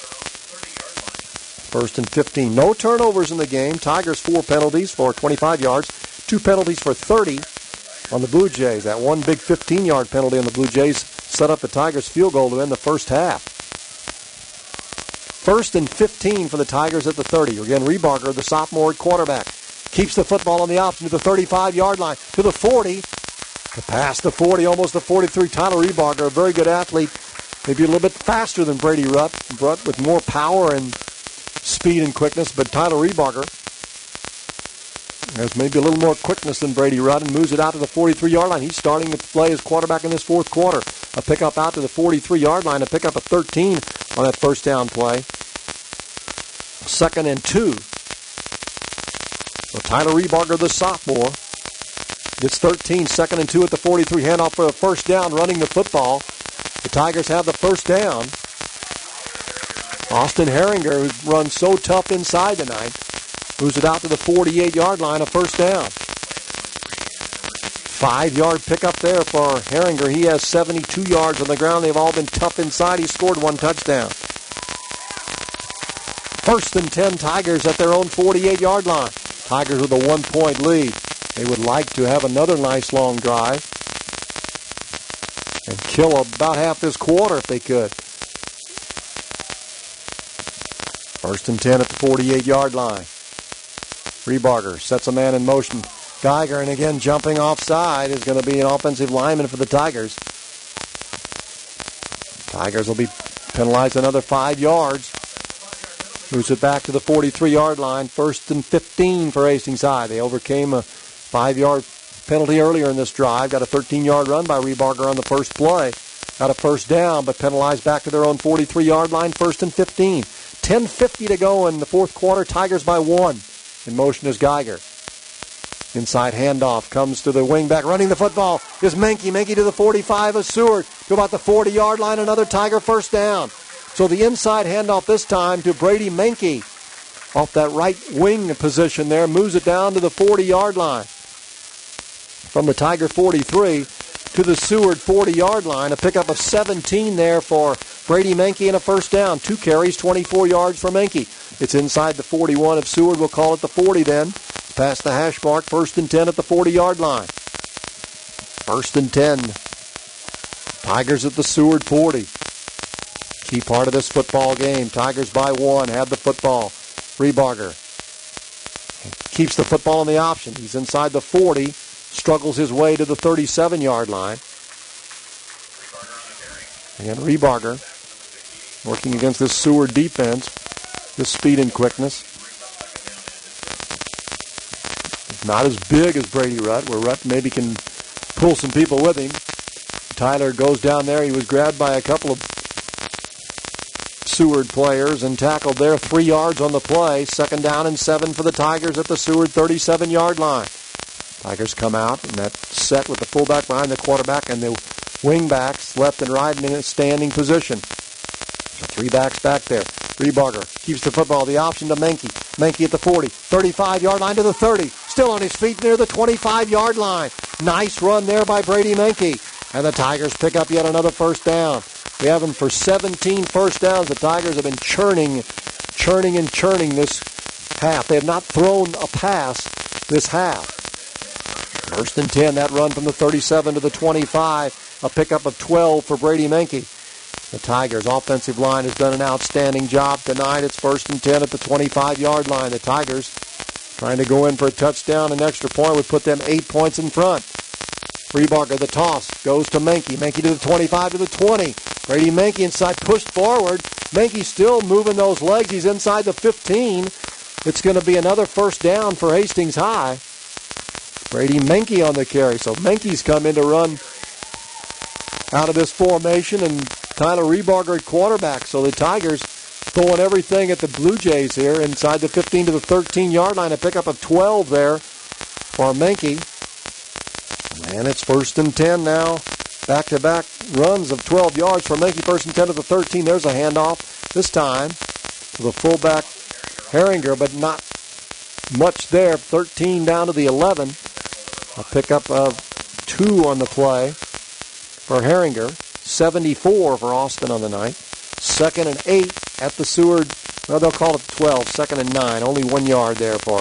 First and fifteen. No turnovers in the game. Tigers four penalties for twenty-five yards. Two penalties for thirty on the Blue Jays. That one big fifteen-yard penalty on the Blue Jays set up the Tigers' field goal to end the first half. First and fifteen for the Tigers at the thirty. Again, Rebarger, the sophomore at quarterback, keeps the football on the option to the thirty-five-yard line, to the forty. To pass the forty, almost the forty-three. Tyler Rebarger, a very good athlete, maybe a little bit faster than Brady Rutt, but with more power and speed and quickness. But Tyler Rebarger has maybe a little more quickness than Brady Rutt and moves it out to the forty-three-yard line. He's starting to play as quarterback in this fourth quarter. A pickup out to the forty-three-yard line, a pickup of thirteen on that first down play. Second and two. So Tyler Rebarger, the sophomore, gets thirteen, second and two at the forty-three. Handoff for a first down, running the football. The Tigers have the first down. Austin Herringer, who's run so tough inside tonight, moves it out to the forty-eight-yard line, a first down. Five-yard pickup there for Herringer. He has seventy-two yards on the ground. They've all been tough inside. He scored one touchdown. First and ten, Tigers at their own forty-eight-yard line. Tigers with a one-point lead. They would like to have another nice long drive and kill about half this quarter if they could. First and ten at the forty-eight-yard line. Rebarger sets a man in motion. Geiger, and again jumping offside, is going to be an offensive lineman for the Tigers. Tigers will be penalized another five yards. Moves it back to the forty-three-yard line. First and fifteen for Hastings High. They overcame a five-yard penalty earlier in this drive. Got a thirteen-yard run by Rebarger on the first play. Got a first down, but penalized back to their own forty-three-yard line. First and fifteen. ten fifty to go in the fourth quarter. Tigers by one. In motion is Geiger. Inside handoff comes to the wingback. Running the football is Menke. Menke to the forty-five of Seward. To about the forty-yard line. Another Tiger first down. So the inside handoff this time to Brady Menke. Off that right wing position there. Moves it down to the forty-yard line. From the Tiger forty-three to the Seward forty-yard line. A pickup of seventeen there for Brady Menke and a first down. Two carries, twenty-four yards for Menke. It's inside the forty-one of Seward. We'll call it the forty then. Past the hash mark. First and ten at the forty-yard line. First and ten. Tigers at the Seward forty. Key part of this football game. Tigers by one. Have the football. Rebarger keeps the football on the option. He's inside the forty. Struggles his way to the thirty-seven-yard line. Again, Rebarger working against this Seward defense. This speed and quickness. Not as big as Brady Rutt, where Rutt maybe can pull some people with him. Tyler goes down there. He was grabbed by a couple of Seward players and tackled there. Three yards on the play. Second down and seven for the Tigers at the Seward thirty-seven-yard line. Tigers come out, and that set with the fullback behind the quarterback and the wingbacks left and right in a standing position. So three backs back there. Rebarger keeps the football. The option to Menke. Menke at the forty. thirty-five-yard line to the thirty. Still on his feet near the twenty-five-yard line. Nice run there by Brady Menke. And the Tigers pick up yet another first down. We have them for seventeen first downs. The Tigers have been churning, churning and churning this half. They have not thrown a pass this half. First and ten, that run from the thirty-seven to the twenty-five. A pickup of twelve for Brady Menke. The Tigers' offensive line has done an outstanding job tonight. It's first and ten at the twenty-five-yard line. The Tigers trying to go in for a touchdown. An extra point would put them eight points in front. Rebarger, the toss, goes to Menke. Menke to the twenty-five, to the twenty. Brady Menke inside, pushed forward. Menke still moving those legs. He's inside the fifteen. It's going to be another first down for Hastings High. Brady Menke on the carry. So Menke's come in to run out of this formation, and Tyler Rebarger at quarterback. So the Tigers throwing everything at the Blue Jays here inside the fifteen to the thirteen-yard line. A pickup of twelve there for Menke. And it's first and ten now. Back-to-back runs of twelve yards for Menke. First and ten to the thirteen. There's a handoff this time to the fullback Herringer, but not much there. thirteen down to the eleven. A pickup of two on the play for Herringer. seventy-four for Austin on the night. Second and eight at the Seward. Well, they'll call it twelve. Second and nine. Only one yard there for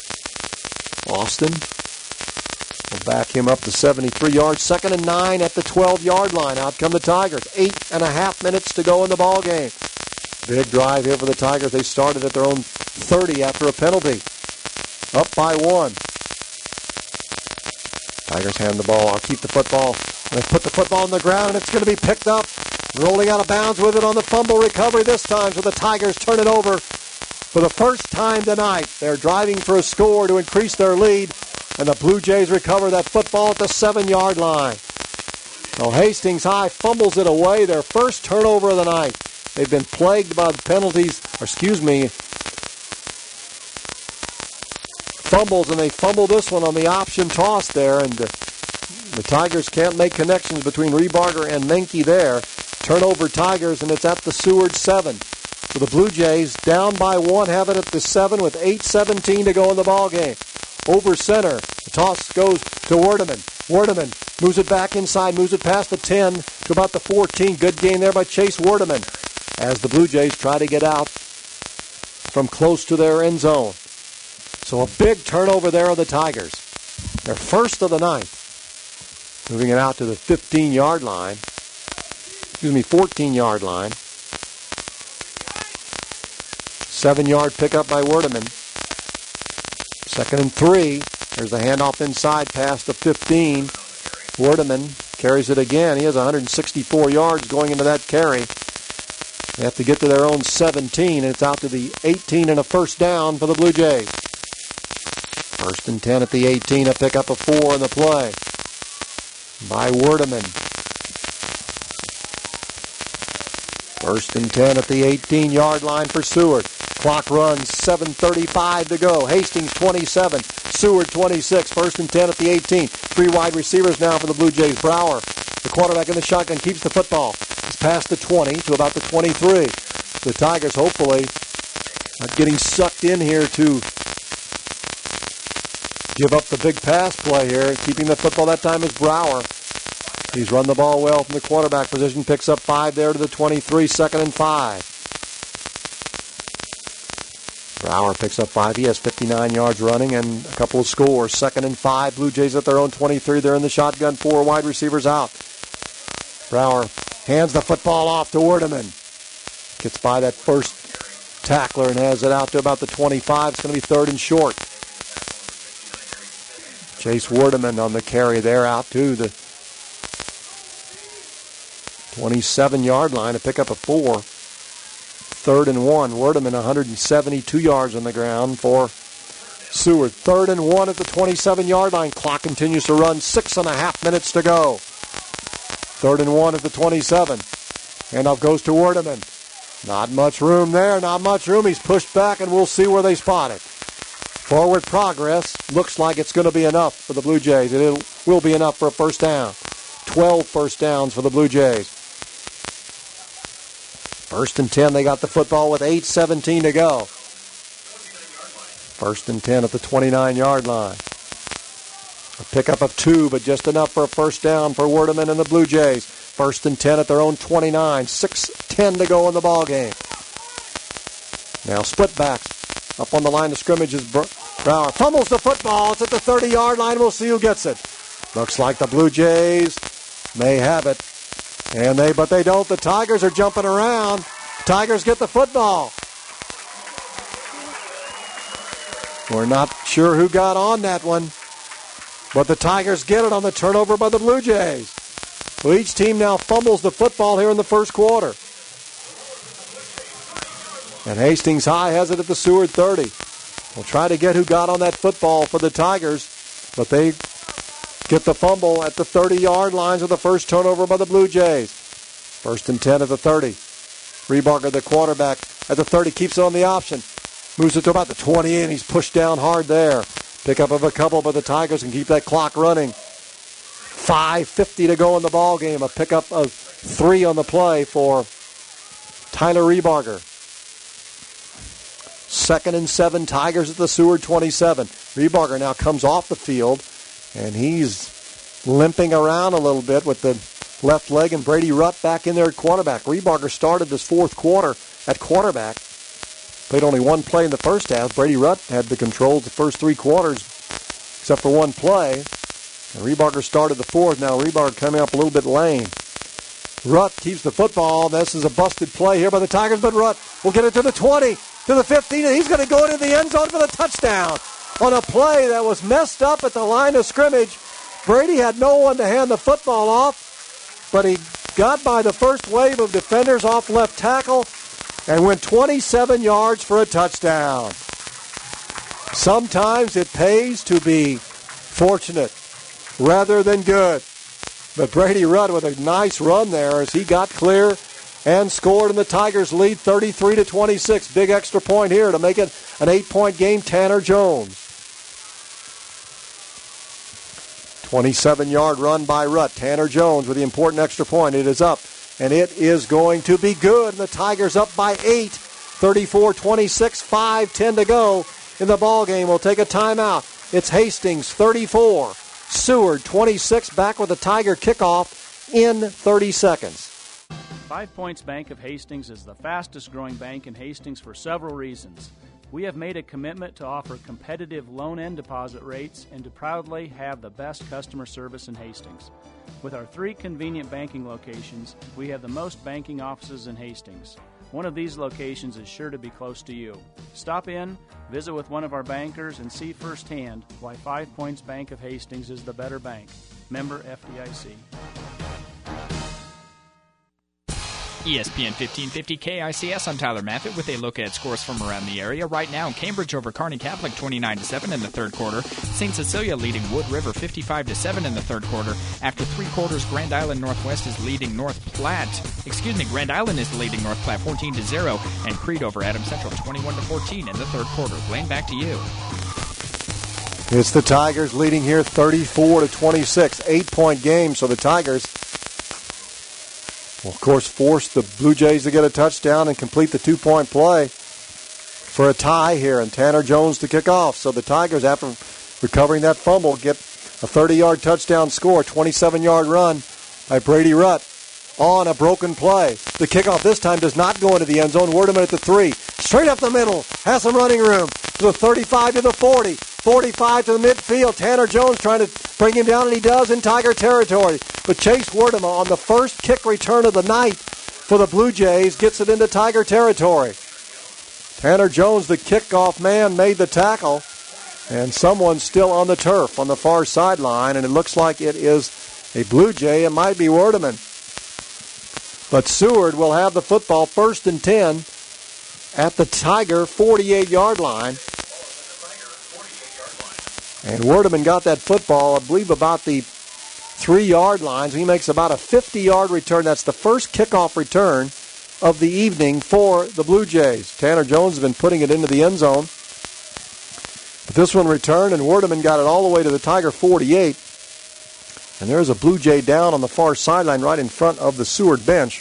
Austin. We'll back him up to seventy-three yards. Second and nine at the twelve-yard line. Out come the Tigers. Eight and a half minutes to go in the ball game. Big drive here for the Tigers. They started at their own thirty after a penalty. Up by one. Tigers hand the ball. I'll keep the football. They put the football on the ground, and it's going to be picked up. Rolling out of bounds with it on the fumble recovery this time, so the Tigers turn it over for the first time tonight. They're driving for a score to increase their lead, and the Blue Jays recover that football at the seven-yard line. Well, Hastings High fumbles it away, their first turnover of the night. They've been plagued by the penalties, or excuse me, fumbles, and they fumble this one on the option toss there, and uh, the Tigers can't make connections between Rebarger and Menke there. Turnover Tigers, and it's at the Seward seven. So the Blue Jays down by one, have it at the seven with eight seventeen to go in the ball game. Over center, the toss goes to Werdeman. Werdeman moves it back inside, moves it past the ten to about the fourteen. Good gain there by Chase Werdeman as the Blue Jays try to get out from close to their end zone. So a big turnover there of the Tigers. Their first of the night. Moving it out to the fifteen-yard line. Excuse me, fourteen-yard line. Seven-yard pickup by Werdeman. Second and three. There's the handoff inside past the fifteen. Werdeman carries it again. He has one hundred sixty-four yards going into that carry. They have to get to their own seventeen, and it's out to the eighteen and a first down for the Blue Jays. First and ten at the eighteen, a pickup of four in the play by Werdeman. First and ten at the eighteen-yard line for Seward. Clock runs, seven thirty-five to go. Hastings twenty-seven, Seward twenty-six. First and ten at the eighteen. Three wide receivers now for the Blue Jays. Brower, the quarterback in the shotgun, keeps the football. It's past the twenty to about the twenty-three. The Tigers hopefully not getting sucked in here to give up the big pass play here. Keeping the football that time is Brower. He's run the ball well from the quarterback position. Picks up five there to the twenty-three. Second and five. Brower picks up five. He has fifty-nine yards running and a couple of scores. Second and five. Blue Jays at their own twenty-three. They're in the shotgun. Four wide receivers out. Brower hands the football off to Werdeman. Gets by that first tackler and has it out to about the twenty-five. It's going to be third and short. Chase Werdeman on the carry there out to the twenty-seven-yard line to pick up a four. Third and one. Werdeman one hundred seventy-two yards on the ground for Seward. Third and one at the twenty-seven-yard line. Clock continues to run. Six and a half minutes to go. Third and one at the twenty-seven. Handoff goes to Werdeman. Not much room there. Not much room. He's pushed back, and we'll see where they spot it. Forward progress. Looks like it's going to be enough for the Blue Jays. It will be enough for a first down. twelve first downs for the Blue Jays. First and ten, they got the football with eight seventeen to go. First and ten at the twenty-nine-yard line. A pickup of two, but just enough for a first down for Werdeman and the Blue Jays. First and ten at their own twenty-nine. six ten to go in the ball game. Now split backs. Up on the line of scrimmage is Brower. Fumbles the football. It's at the thirty-yard line. We'll see who gets it. Looks like the Blue Jays may have it. And they, but they don't. The Tigers are jumping around. Tigers get the football. We're not sure who got on that one, but the Tigers get it on the turnover by the Blue Jays. So each team now fumbles the football here in the first quarter. And Hastings High has it at the Seward thirty. We'll try to get who got on that football for the Tigers, but they get the fumble at the thirty-yard lines of the first turnover by the Blue Jays. First and ten at the thirty. Rebarger, the quarterback, at the thirty, keeps it on the option. Moves it to about the twenty, and he's pushed down hard there. Pickup of a couple, but the Tigers can keep that clock running. five fifty to go in the ball game. A pickup of three on the play for Tyler Rebarger. Second and seven, Tigers at the Seward twenty-seven. Rebarger now comes off the field, and he's limping around a little bit with the left leg, and Brady Rutt back in there at quarterback. Rebarger started this fourth quarter at quarterback. Played only one play in the first half. Brady Rutt had the controls the first three quarters, except for one play. And Rebarger started the fourth. Now Rebarger coming up a little bit lame. Rutt keeps the football. This is a busted play here by the Tigers, but Rutt will get it to the twenty, to the fifteen, and he's going to go into the end zone for the touchdown. On a play that was messed up at the line of scrimmage. Brady had no one to hand the football off, but he got by the first wave of defenders off left tackle and went twenty-seven yards for a touchdown. Sometimes it pays to be fortunate rather than good. But Brady Rutt with a nice run there as he got clear and scored, and the Tigers lead thirty-three to twenty-six. Big extra point here to make it an eight-point game. Tanner Jones. twenty-seven-yard run by Rutt. Tanner Jones with the important extra point. It is up, and it is going to be good. And the Tigers up by eight, thirty-four twenty-six, five ten to go in the ball game. We'll take a timeout. It's Hastings thirty-four, Seward, twenty-six, back with a Tiger kickoff in thirty seconds. Five Points Bank of Hastings is the fastest growing bank in Hastings for several reasons. We have made a commitment to offer competitive loan and deposit rates and to proudly have the best customer service in Hastings. With our three convenient banking locations, we have the most banking offices in Hastings. One of these locations is sure to be close to you. Stop in, visit with one of our bankers, and see firsthand why Five Points Bank of Hastings is the better bank. Member F D I C. E S P N fifteen fifty K I C S. I'm Tyler Maffett with a look at scores from around the area. Right now, Cambridge over Kearney Catholic twenty-nine to seven in the third quarter. Saint Cecilia leading Wood River fifty-five to seven in the third quarter. After three quarters, Grand Island Northwest is leading North Platte. Excuse me, Grand Island is leading North Platte fourteen to zero, and Creed over Adams Central twenty-one to fourteen in the third quarter. Blaine, back to you. It's the Tigers leading here thirty-four to twenty-six. Eight-point game, so the Tigers will, of course, force the Blue Jays to get a touchdown and complete the two-point play for a tie here, and Tanner Jones to kick off. So the Tigers, after recovering that fumble, get a thirty-yard touchdown score, twenty-seven-yard run by Brady Rutt on a broken play. The kickoff this time does not go into the end zone. Werdeman at the three. Straight up the middle. Has some running room. To the thirty-five to the forty. forty-five to the midfield. Tanner Jones trying to bring him down, and he does in Tiger territory. But Chase Werdeman on the first kick return of the night for the Blue Jays gets it into Tiger territory. Tanner Jones, the kickoff man, made the tackle. And someone's still on the turf on the far sideline, and it looks like it is a Blue Jay. It might be Werdeman. But Seward will have the football first and ten at the Tiger forty-eight-yard line. And Werdeman got that football, I believe, about the three-yard line. So he makes about a fifty-yard return. That's the first kickoff return of the evening for the Blue Jays. Tanner Jones has been putting it into the end zone. But this one returned, and Werdeman got it all the way to the Tiger forty-eight. And there's a Blue Jay down on the far sideline right in front of the Seward bench.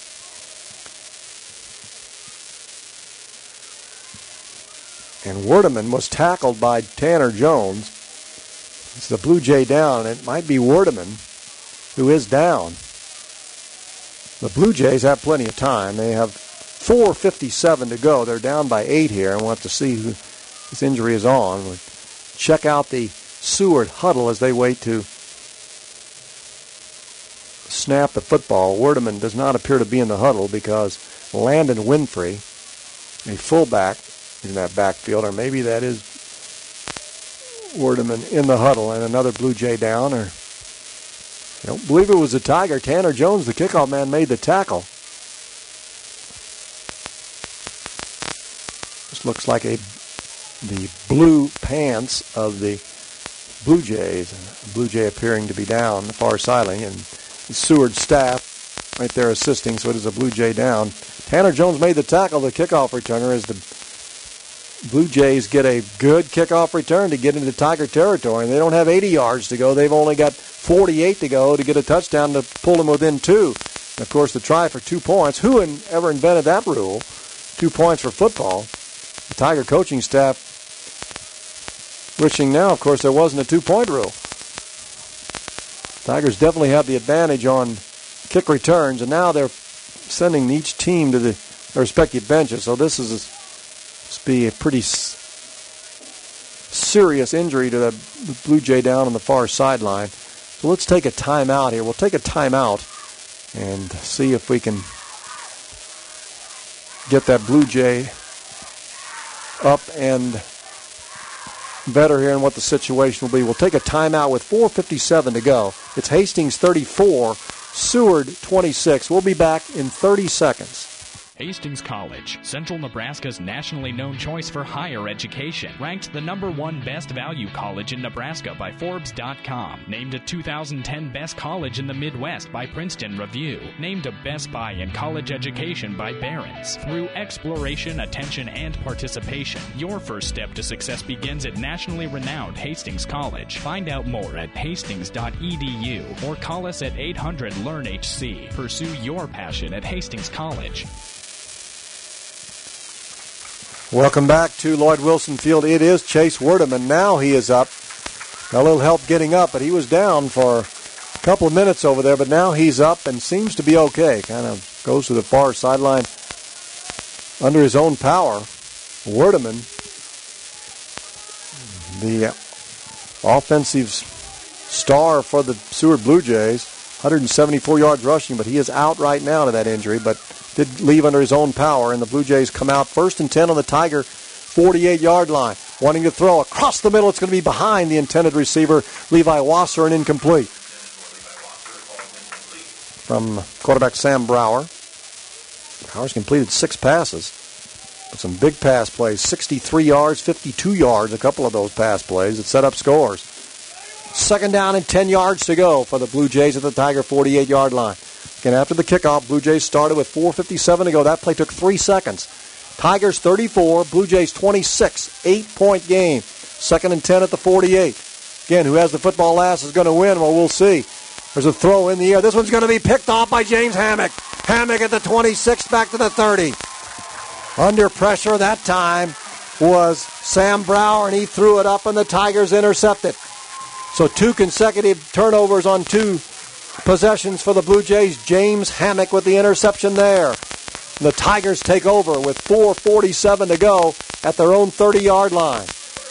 And Werdeman was tackled by Tanner Jones. It's the Blue Jay down, and it might be Werdeman who is down. The Blue Jays have plenty of time. They have four fifty-seven to go. They're down by eight here, and we'll have to see who this injury is on. We'll check out the Seward huddle as they wait to snap the football. Werdeman does not appear to be in the huddle because Landon Winfrey, a fullback, in that backfield, or maybe that is Werdeman in the huddle, and another Blue Jay down. Or I don't believe it was a Tiger. Tanner Jones, the kickoff man, made the tackle. This looks like a the blue pants of the Blue Jays. A Blue Jay appearing to be down on the far sideline, and the Seward staff right there assisting, so it is a Blue Jay down. Tanner Jones made the tackle. The kickoff returner is the Blue Jays get a good kickoff return to get into Tiger territory. And they don't have eighty yards to go. They've only got forty-eight to go to get a touchdown to pull them within two. And of course, the try for two points. Who in, ever invented that rule? Two points for football. The Tiger coaching staff wishing now, of course, there wasn't a two-point rule. Tigers definitely have the advantage on kick returns, and now they're sending each team to the, their respective benches. So this is a be a pretty s- serious injury to the, the Blue Jay down on the far sideline. So let's take a timeout here. We'll take a timeout and see if we can get that Blue Jay up and better here and what the situation will be. We'll take a timeout with four fifty-seven to go. It's Hastings thirty-four, Seward twenty-six. We'll be back in thirty seconds. Hastings College, Central Nebraska's nationally known choice for higher education. Ranked the number one best value college in Nebraska by Forbes dot com. Named a two thousand ten best college in the Midwest by Princeton Review. Named a Best Buy in college education by Barron's. Through exploration, attention, and participation, your first step to success begins at nationally renowned Hastings College. Find out more at hastings dot e d u or call us at eight hundred learn H C. Pursue your passion at Hastings College. Welcome back to Lloyd Wilson Field. It is Chase Werdeman. Now he is up A little help getting up, but he was down for a couple of minutes over there, but now he's up and seems to be okay. Kind of goes to the far sideline under his own power. Werdeman, the offensive star for the Seward Blue Jays, one hundred seventy-four yards rushing, but he is out right now to that injury, but did leave under his own power, and the Blue Jays come out first and ten on the Tiger forty-eight-yard line. Wanting to throw across the middle, it's going to be behind the intended receiver, Levi Wasser, and incomplete. From quarterback Sam Brower. Brower's completed six passes. But some big pass plays, sixty-three yards, fifty-two yards, a couple of those pass plays that set up scores. Second down and ten yards to go for the Blue Jays at the Tiger forty-eight-yard line. Again, after the kickoff, Blue Jays started with four fifty-seven to go. That play took three seconds. Tigers thirty-four, Blue Jays twenty-six, eight-point game. Second and ten at the forty-eight. Again, who has the football last is going to win. Well, we'll see. There's a throw in the air. This one's going to be picked off by James Hammock. Hammock at the twenty-six, back to the thirty. Under pressure that time was Sam Brower, and he threw it up, and the Tigers intercepted. So two consecutive turnovers on two possessions for the Blue Jays. James Hammock with the interception there. And the Tigers take over with four forty-seven to go at their own thirty-yard line.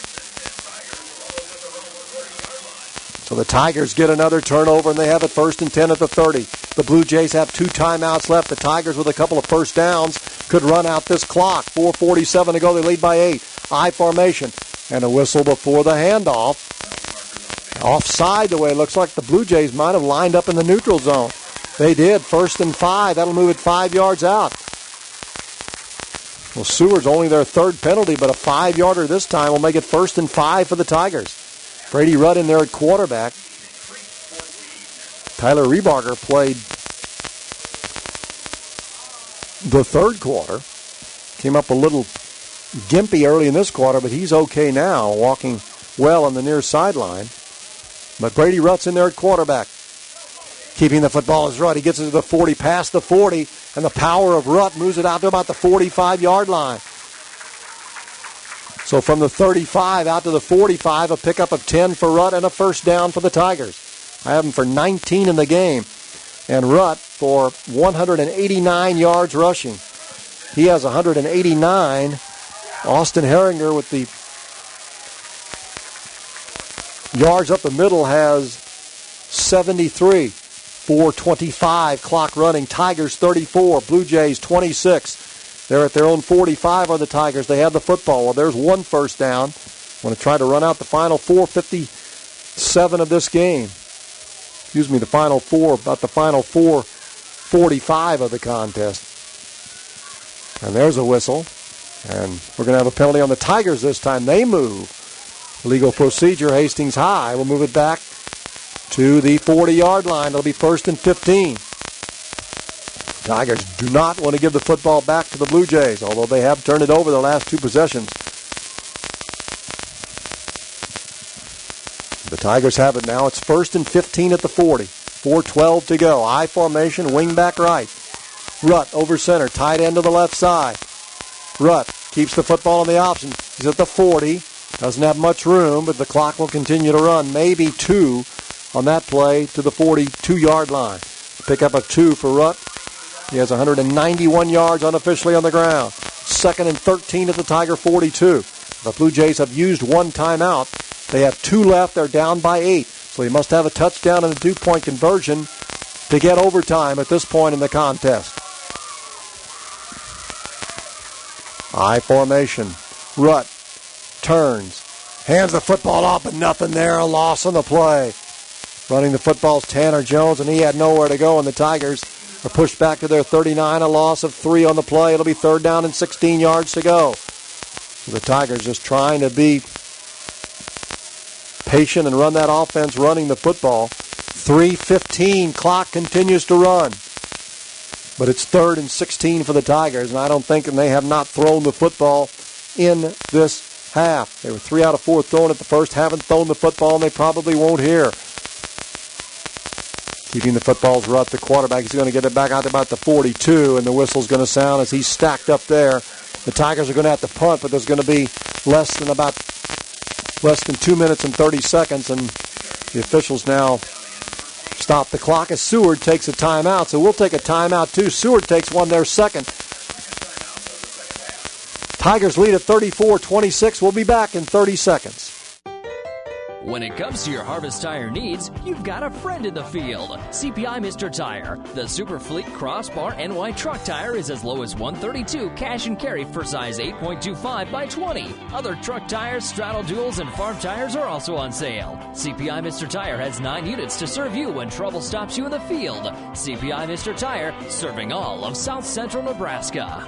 So the Tigers get another turnover, and they have it first and ten at the thirty. The Blue Jays have two timeouts left. The Tigers, with a couple of first downs, could run out this clock. four forty-seven to go. They lead by eight. I formation. And a whistle before the handoff. Offside, the way it looks like the Blue Jays might have lined up in the neutral zone. They did. First and five. That'll move it five yards out. Well, Seward's only their third penalty, but a five-yarder this time will make it first and five for the Tigers. Brady Rudd in there at quarterback. Tyler Rebarger played the third quarter. Came up a little gimpy early in this quarter, but he's okay now, walking well on the near sideline. But Brady Rudd's in there at quarterback. Keeping the football is Rudd. He gets it to the forty, past the forty, and the power of Rudd moves it out to about the forty-five-yard line. So from the thirty-five out to the forty-five, a pickup of ten for Rudd and a first down for the Tigers. I have him for nineteen in the game. And Rudd for one hundred eighty-nine yards rushing. He has one hundred eighty-nine. Austin Herringer with the yards up the middle has seventy-three. four twenty-five clock running. Tigers thirty-four, Blue Jays twenty-six. They're at their own forty-five on the Tigers. They have the football. Well, there's one first down. Want to try to run out the final four fifty-seven of this game. Excuse me, the final four, about the final four forty-five of the contest. And there's a whistle. And we're going to have a penalty on the Tigers this time. They move. Legal procedure, Hastings High will move it back to the forty-yard line. It'll be first and fifteen. Tigers do not want to give the football back to the Blue Jays, although they have turned it over the last two possessions. The Tigers have it now. It's first and fifteen at the forty. four twelve to go. I formation, wing back right. Rutt over center, tight end to the left side. Rutt keeps the football on the option. He's at the forty. Doesn't have much room, but the clock will continue to run. Maybe two on that play to the forty-two-yard line. Pickup of two for Rutt. He has one hundred ninety-one yards unofficially on the ground. Second and thirteen at the Tiger forty-two. The Blue Jays have used one timeout. They have two left. They're down by eight. So he must have a touchdown and a two-point conversion to get overtime at this point in the contest. I formation. Rutt turns. Hands the football off, but nothing there. A loss on the play. Running the football's Tanner Jones, and he had nowhere to go, and the Tigers are pushed back to their thirty-nine, a loss of three on the play. It'll be third down and sixteen yards to go. The Tigers just trying to be patient and run that offense running the football. three fifteen, clock continues to run. But it's third and sixteen for the Tigers, and I don't think, and they have not thrown the football in this half. They were three out of four thrown at the first, haven't thrown the football, and they probably won't here. Keeping the football's Rutt, the quarterback. He's going to get it back out to about the forty-two, and the whistle's going to sound as he's stacked up there. The Tigers are going to have to punt, but there's going to be less than about less than two minutes and thirty seconds, and the officials now stop the clock as Seward takes a timeout. So we'll take a timeout too. Seward takes one there second. Tigers lead at thirty-four twenty-six. We'll be back in thirty seconds. When it comes to your Harvest Tire needs, you've got a friend in the field. C P I Mister Tire. The Super Fleet Crossbar N Y truck tire is as low as one thirty-two cash and carry for size eight point two five by twenty. Other truck tires, straddle duals, and farm tires are also on sale. C P I Mister Tire has nine units to serve you when trouble stops you in the field. C P I Mister Tire, serving all of South Central Nebraska.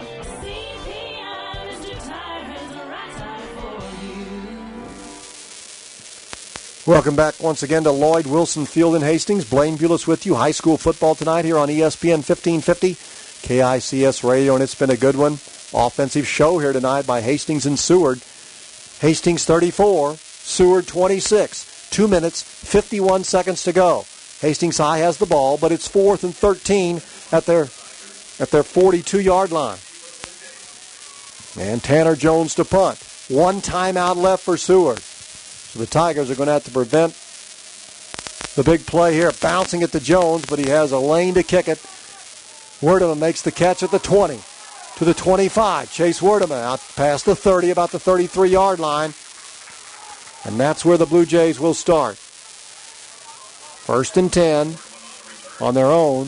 Welcome back once again to Lloyd Wilson Field in Hastings. Blaine Pulis with you. High school football tonight here on E S P N fifteen fifty, K I C S Radio, and it's been a good one. Offensive show here tonight by Hastings and Seward. Hastings thirty-four, Seward twenty-six. Two minutes, fifty-one seconds to go. Hastings High has the ball, but it's fourth and thirteen at their at their forty-two-yard line. And Tanner Jones to punt. One timeout left for Seward. So the Tigers are going to have to prevent the big play here. Bouncing it to Jones, but he has a lane to kick it. Werdeman makes the catch at the twenty to the twenty-five. Chase Werdeman out past the thirty, about the thirty-three-yard line. And that's where the Blue Jays will start. First and ten on their own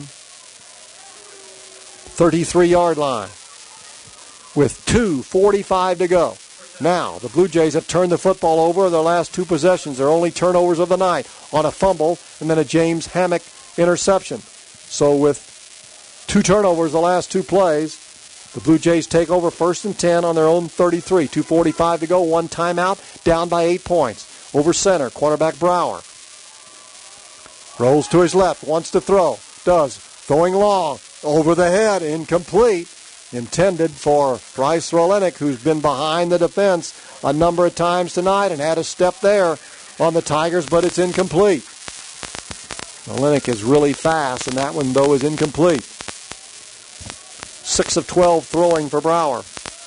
thirty-three-yard line with two forty-five to go. Now, the Blue Jays have turned the football over their last two possessions. Their only turnovers of the night on a fumble and then a James Hammock interception. So with two turnovers the last two plays, the Blue Jays take over first and ten on their own thirty-three. two forty-five to go, one timeout, down by eight points. Over center, quarterback Brower. Rolls to his left, wants to throw. Does. Throwing long, over the head, incomplete. Intended for Bryce Rolenick, who's been behind the defense a number of times tonight and had a step there on the Tigers, but it's incomplete. Rolenick is really fast, and that one, though, is incomplete. six of twelve throwing for Brower.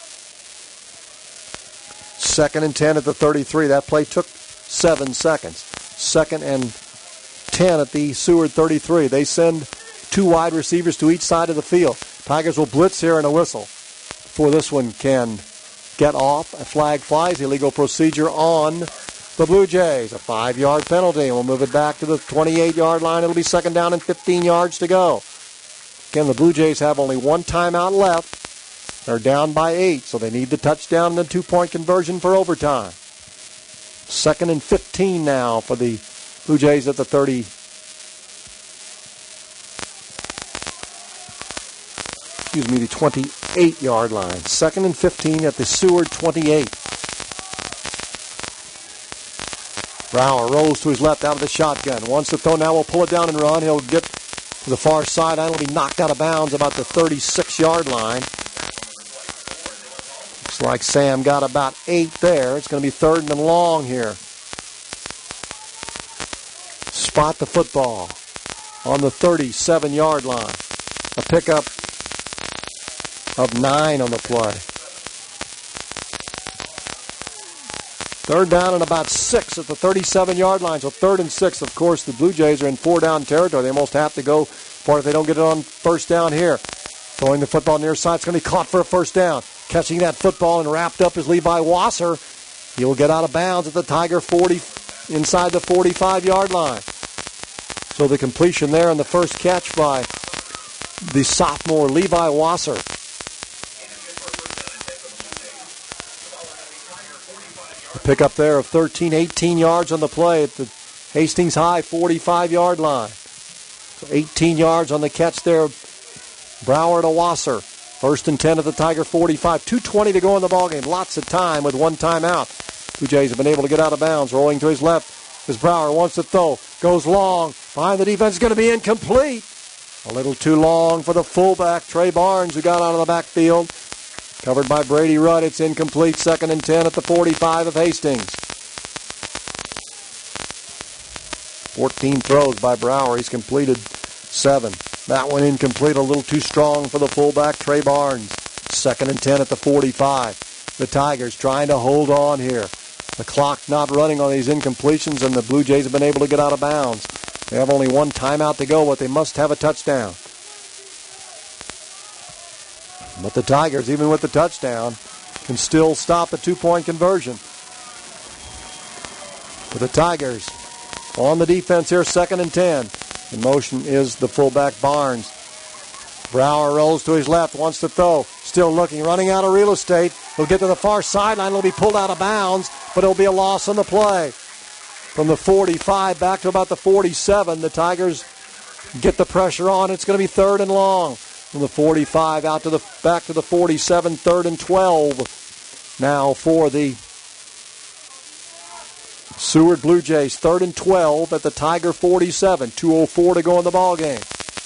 Second and ten at the thirty-three. That play took seven seconds. Second and ten at the Seward thirty-three. They send two wide receivers to each side of the field. Tigers will blitz here and a whistle before this one can get off. A flag flies, illegal procedure on the Blue Jays. A five-yard penalty, and we'll move it back to the twenty-eight-yard line. It'll be second down and fifteen yards to go. Again, the Blue Jays have only one timeout left. They're down by eight, so they need the touchdown and the two-point conversion for overtime. Second and fifteen now for the Blue Jays at the thirty. Excuse me, the twenty-eight-yard line. Second and fifteen at the Seward twenty-eight. Brower rolls to his left out of the shotgun. Wants to throw now, will pull it down and run. He'll get to the far side. He'll be knocked out of bounds about the thirty-six-yard line. Looks like Sam got about eight there. It's going to be third and long here. Spot the football on the thirty-seven-yard line. A pickup of nine on the play. Third down and about six at the thirty-seven-yard line. So third and six, of course, the Blue Jays are in four-down territory. They almost have to go for it if they don't get it on first down here. Throwing the football near side. It's going to be caught for a first down. Catching that football and wrapped up is Levi Wasser. He will get out of bounds at the Tiger forty, inside the forty-five-yard line. So the completion there and the first catch by the sophomore Levi Wasser. A pickup there of thirteen, eighteen yards on the play at the Hastings High forty-five-yard line. So eighteen yards on the catch there. Brower to Wasser. First and ten at the Tiger forty-five. two twenty to go in the ballgame. Lots of time with one timeout. Blue Jays have been able to get out of bounds. Rolling to his left as Brower wants to throw. Goes long. Behind the defense is going to be incomplete. A little too long for the fullback, Trey Barnes, who got out of the backfield. Covered by Brady Rudd. It's incomplete. Second and ten at the forty-five of Hastings. fourteen throws by Brower. He's completed seven. That one incomplete. A little too strong for the fullback, Trey Barnes. Second and ten at the forty-five. The Tigers trying to hold on here. The clock not running on these incompletions, and the Blue Jays have been able to get out of bounds. They have only one timeout to go, but they must have a touchdown. But the Tigers, even with the touchdown, can still stop a two-point conversion. For the Tigers, on the defense here, second and ten. In motion is the fullback Barnes. Brower rolls to his left, wants to throw. Still looking, running out of real estate. He'll get to the far sideline. He'll be pulled out of bounds, but it'll be a loss on the play. From the forty-five back to about the forty-seven, the Tigers get the pressure on. It's going to be third and long. From the forty-five out to the back to the forty-seven, third and twelve. Now for the Seward Blue Jays, third and twelve at the Tiger forty-seven. two oh four to go in the ball game.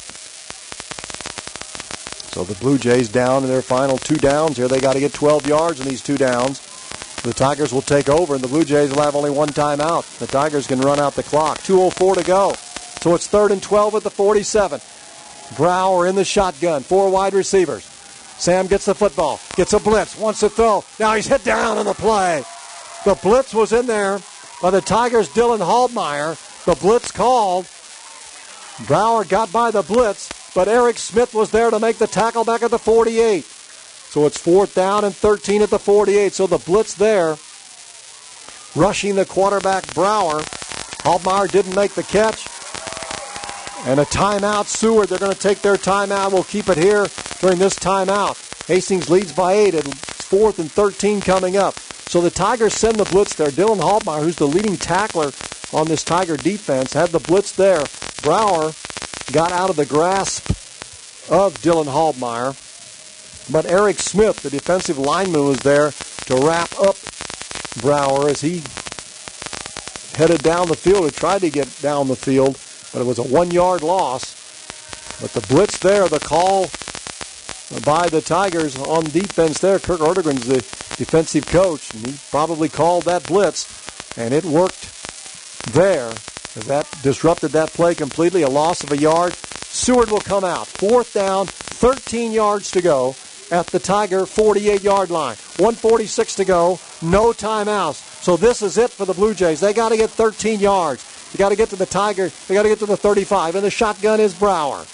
So the Blue Jays down in their final two downs here. They got to get twelve yards in these two downs. The Tigers will take over, and the Blue Jays will have only one timeout. The Tigers can run out the clock. two oh four to go. So it's third and twelve at the forty-seven. Brower in the shotgun. Four wide receivers. Sam gets the football. Gets a blitz. Wants to throw. Now he's hit down on the play. The blitz was in there by the Tigers' Dylan Haldmeyer. The blitz called. Brower got by the blitz, but Eric Smith was there to make the tackle back at the forty-eight. So it's fourth down and thirteen at the forty-eight. So the blitz there, rushing the quarterback Brower. Haldmeyer didn't make the catch. And a timeout, Seward. They're going to take their timeout. We'll keep it here during this timeout. Hastings leads by eight. It's fourth and thirteen coming up. So the Tigers send the blitz there. Dylan Haldmeyer, who's the leading tackler on this Tiger defense, had the blitz there. Brower got out of the grasp of Dylan Haldmeyer. But Eric Smith, the defensive lineman, was there to wrap up Brower as he headed down the field or tried to get down the field. But it was a one-yard loss. But the blitz there, the call by the Tigers on defense there. Kirk Ertegren's the defensive coach, and he probably called that blitz, and it worked there. That disrupted that play completely, a loss of a yard. Seward will come out. Fourth down, thirteen yards to go at the Tiger forty-eight-yard line. one forty-six to go, no timeouts. So this is it for the Blue Jays. They got to get thirteen yards. You got to get to the Tiger. They got to get to the thirty-five, and the shotgun is Brower.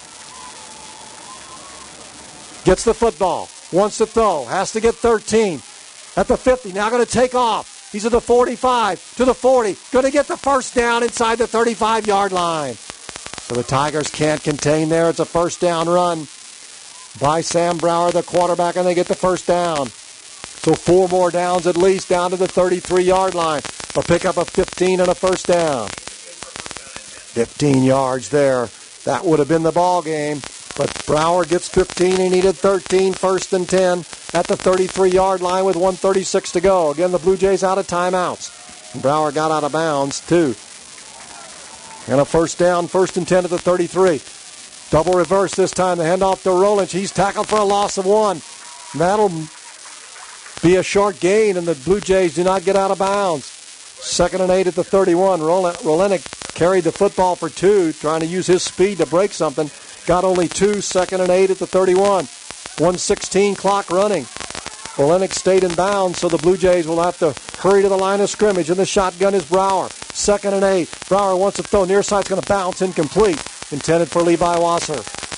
Gets the football, wants to throw, has to get thirteen. At the fifty, now going to take off. He's at the forty-five, to the forty, going to get the first down inside the thirty-five-yard line. So the Tigers can't contain there. It's a first down run by Sam Brower, the quarterback, and they get the first down. So four more downs at least down to the thirty-three-yard line. A pickup of fifteen and a first down. fifteen yards there. That would have been the ball game. But Brower gets fifteen. He needed thirteen, first and ten at the thirty-three-yard line with one thirty-six to go. Again, the Blue Jays out of timeouts. And Brower got out of bounds, too. And a first down, first and ten at the thirty-three. Double reverse this time. The handoff to Rolich. He's tackled for a loss of one. That'll be a short gain, and the Blue Jays do not get out of bounds. Second and eight at the thirty-one. Rolenik carried the football for two, trying to use his speed to break something. Got only two, second and eight at the thirty-one. one sixteen clock running. Rolenik stayed in bounds, so the Blue Jays will have to hurry to the line of scrimmage, and the shotgun is Brower. Second and eight. Brower wants to throw. Near side's going to bounce, incomplete. Intended for Levi Wasser.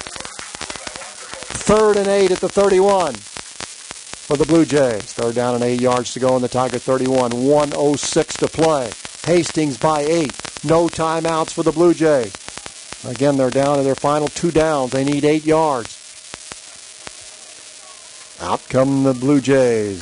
Third and eight at the thirty-one for the Blue Jays. Third down and eight yards to go in the Tiger thirty-one. one oh six to play. Hastings by eight. No timeouts for the Blue Jays. Again, they're down to their final two downs. They need eight yards. Out come the Blue Jays.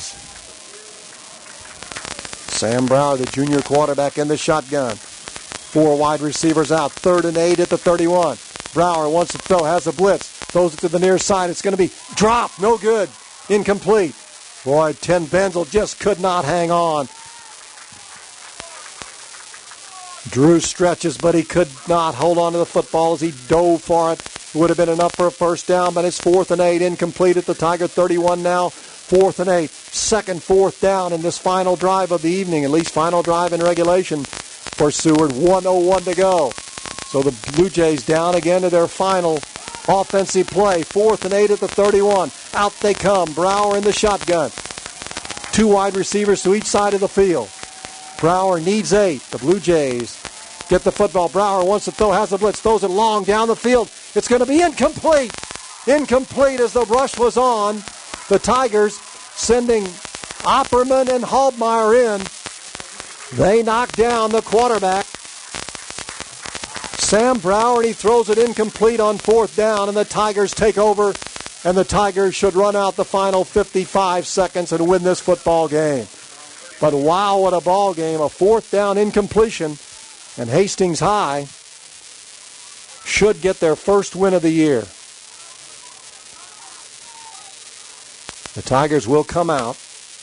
Sam Brower, the junior quarterback, in the shotgun. Four wide receivers out. Third and eight at the thirty-one. Brower wants to throw, has a blitz. Throws it to the near side. It's going to be dropped. No good. Incomplete. Boy, Ten Benzel just could not hang on. Drew stretches, but he could not hold on to the football as he dove for it. It would have been enough for a first down, but it's fourth and eight. Incomplete at the Tiger thirty-one now. Fourth and eight. Second fourth down in this final drive of the evening, at least final drive in regulation for Seward. one oh one to go. So the Blue Jays down again to their final offensive play. Fourth and eight at the thirty-one. Out they come. Brower in the shotgun. Two wide receivers to each side of the field. Brower needs eight. The Blue Jays get the football. Brower wants to throw, has the blitz, throws it long down the field. It's going to be incomplete. Incomplete as the rush was on. The Tigers sending Opperman and Halbmeyer in. They knock down the quarterback, Sam Brower, and he throws it incomplete on fourth down, and the Tigers take over, and the Tigers should run out the final fifty-five seconds and win this football game. But wow, what a ball game. A fourth down incompletion, and Hastings High should get their first win of the year. The Tigers will come out.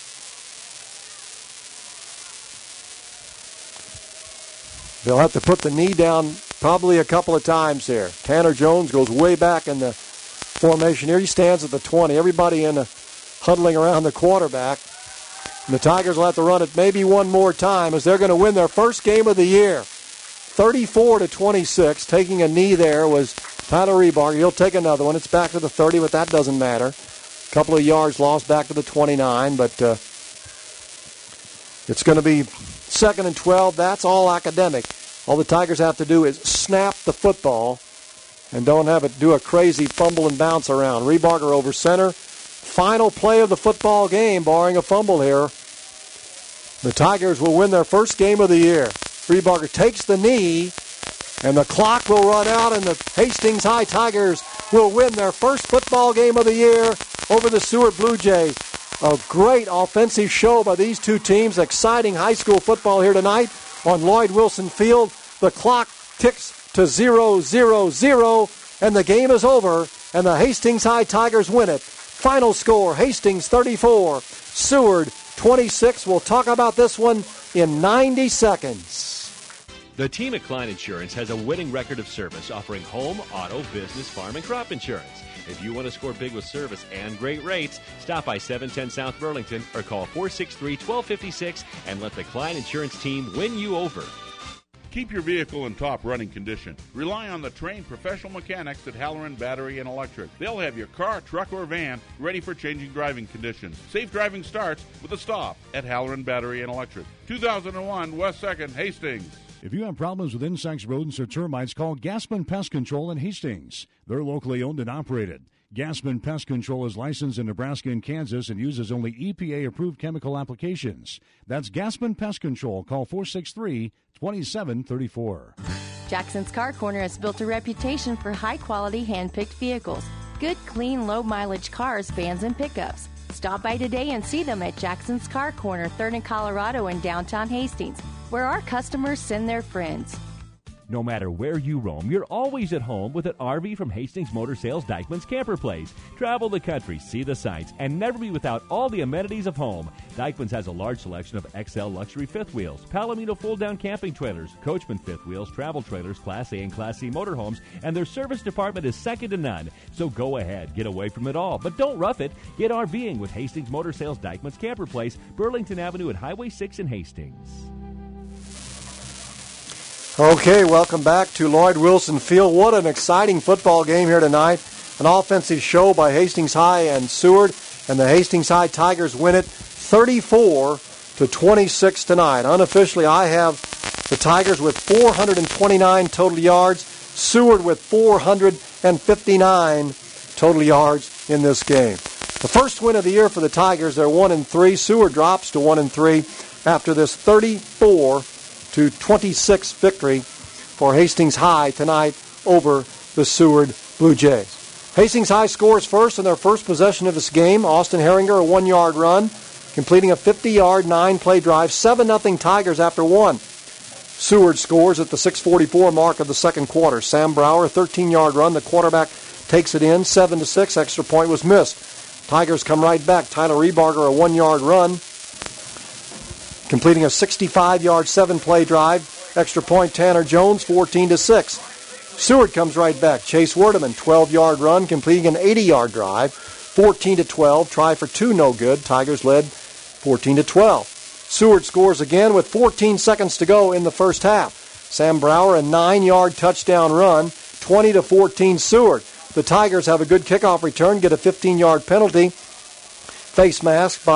They'll have to put the knee down probably a couple of times here. Tanner Jones goes way back in the formation here. He stands at the twenty. Everybody in the, huddling around the quarterback. And the Tigers will have to run it maybe one more time as they're going to win their first game of the year. thirty-four to twenty-six. Taking a knee there was Tyler Rebarger. He'll take another one. It's back to the thirty, but that doesn't matter. A couple of yards lost back to the twenty-nine, but uh, it's going to be second and twelve. That's all academic. All the Tigers have to do is snap the football and don't have it do a crazy fumble and bounce around. Rebarger over center. Final play of the football game, barring a fumble here. The Tigers will win their first game of the year. Rebarger takes the knee, and the clock will run out, and the Hastings High Tigers will win their first football game of the year over the Seward Blue Jays. A great offensive show by these two teams. Exciting high school football here tonight on Lloyd Wilson Field. The clock ticks to zero, zero, zero, and the game is over, and the Hastings High Tigers win it. Final score, Hastings thirty-four, Seward twenty-six. We'll talk about this one in ninety seconds. The team at Klein Insurance has a winning record of service, offering home, auto, business, farm, and crop insurance. If you want to score big with service and great rates, stop by seven ten South Burlington or call four six three, one two five six and let the Klein Insurance team win you over. Keep your vehicle in top running condition. Rely on the trained professional mechanics at Halloran Battery and Electric. They'll have your car, truck, or van ready for changing driving conditions. Safe driving starts with a stop at Halloran Battery and Electric. two thousand one West second, Hastings. If you have problems with insects, rodents, or termites, call Gaspman Pest Control in Hastings. They're locally owned and operated. Gaspman Pest Control is licensed in Nebraska and Kansas and uses only E P A-approved chemical applications. That's Gaspman Pest Control. Call four six three, two seven three four. Jackson's Car Corner has built a reputation for high-quality hand-picked vehicles. Good, clean, low-mileage cars, vans, and pickups. Stop by today and see them at Jackson's Car Corner, third and Colorado in downtown Hastings, where our customers send their friends. No matter where you roam, you're always at home with an R V from Hastings Motor Sales Dykeman's Camper Place. Travel the country, see the sights, and never be without all the amenities of home. Dykeman's has a large selection of X L luxury fifth wheels, Palomino fold-down camping trailers, Coachman fifth wheels, travel trailers, Class A and Class C motorhomes, and their service department is second to none. So go ahead, get away from it all, but don't rough it. Get RVing with Hastings Motor Sales Dykeman's Camper Place, Burlington Avenue at Highway six in Hastings. Okay, welcome back to Lloyd Wilson Field. What an exciting football game here tonight. An offensive show by Hastings High and Seward, and the Hastings High Tigers win it thirty-four to twenty-six tonight. Unofficially, I have the Tigers with four hundred twenty-nine total yards, Seward with four hundred fifty-nine total yards in this game. The first win of the year for the Tigers. They're one and three. Seward drops to one and three after this thirty-four to twenty-six victory for Hastings High tonight over the Seward Blue Jays. Hastings High scores first in their first possession of this game. Austin Herringer, a one-yard run, completing a fifty-yard, nine-play drive, seven nothing Tigers after one. Seward scores at the six forty-four mark of the second quarter. Sam Brower, a thirteen-yard run. The quarterback takes it in, seven to six. Extra point was missed. Tigers come right back. Tyler Rebarger, a one-yard run, completing a sixty-five-yard, seven-play drive. Extra point, Tanner Jones, fourteen to six. Seward comes right back. Chase Werdeman, twelve-yard run, completing an eighty-yard drive. fourteen to twelve. Try for two, no good. Tigers led fourteen to twelve. Seward scores again with fourteen seconds to go in the first half. Sam Brower, a nine-yard touchdown run, twenty to fourteen Seward. The Tigers have a good kickoff return, get a fifteen-yard penalty. Face mask by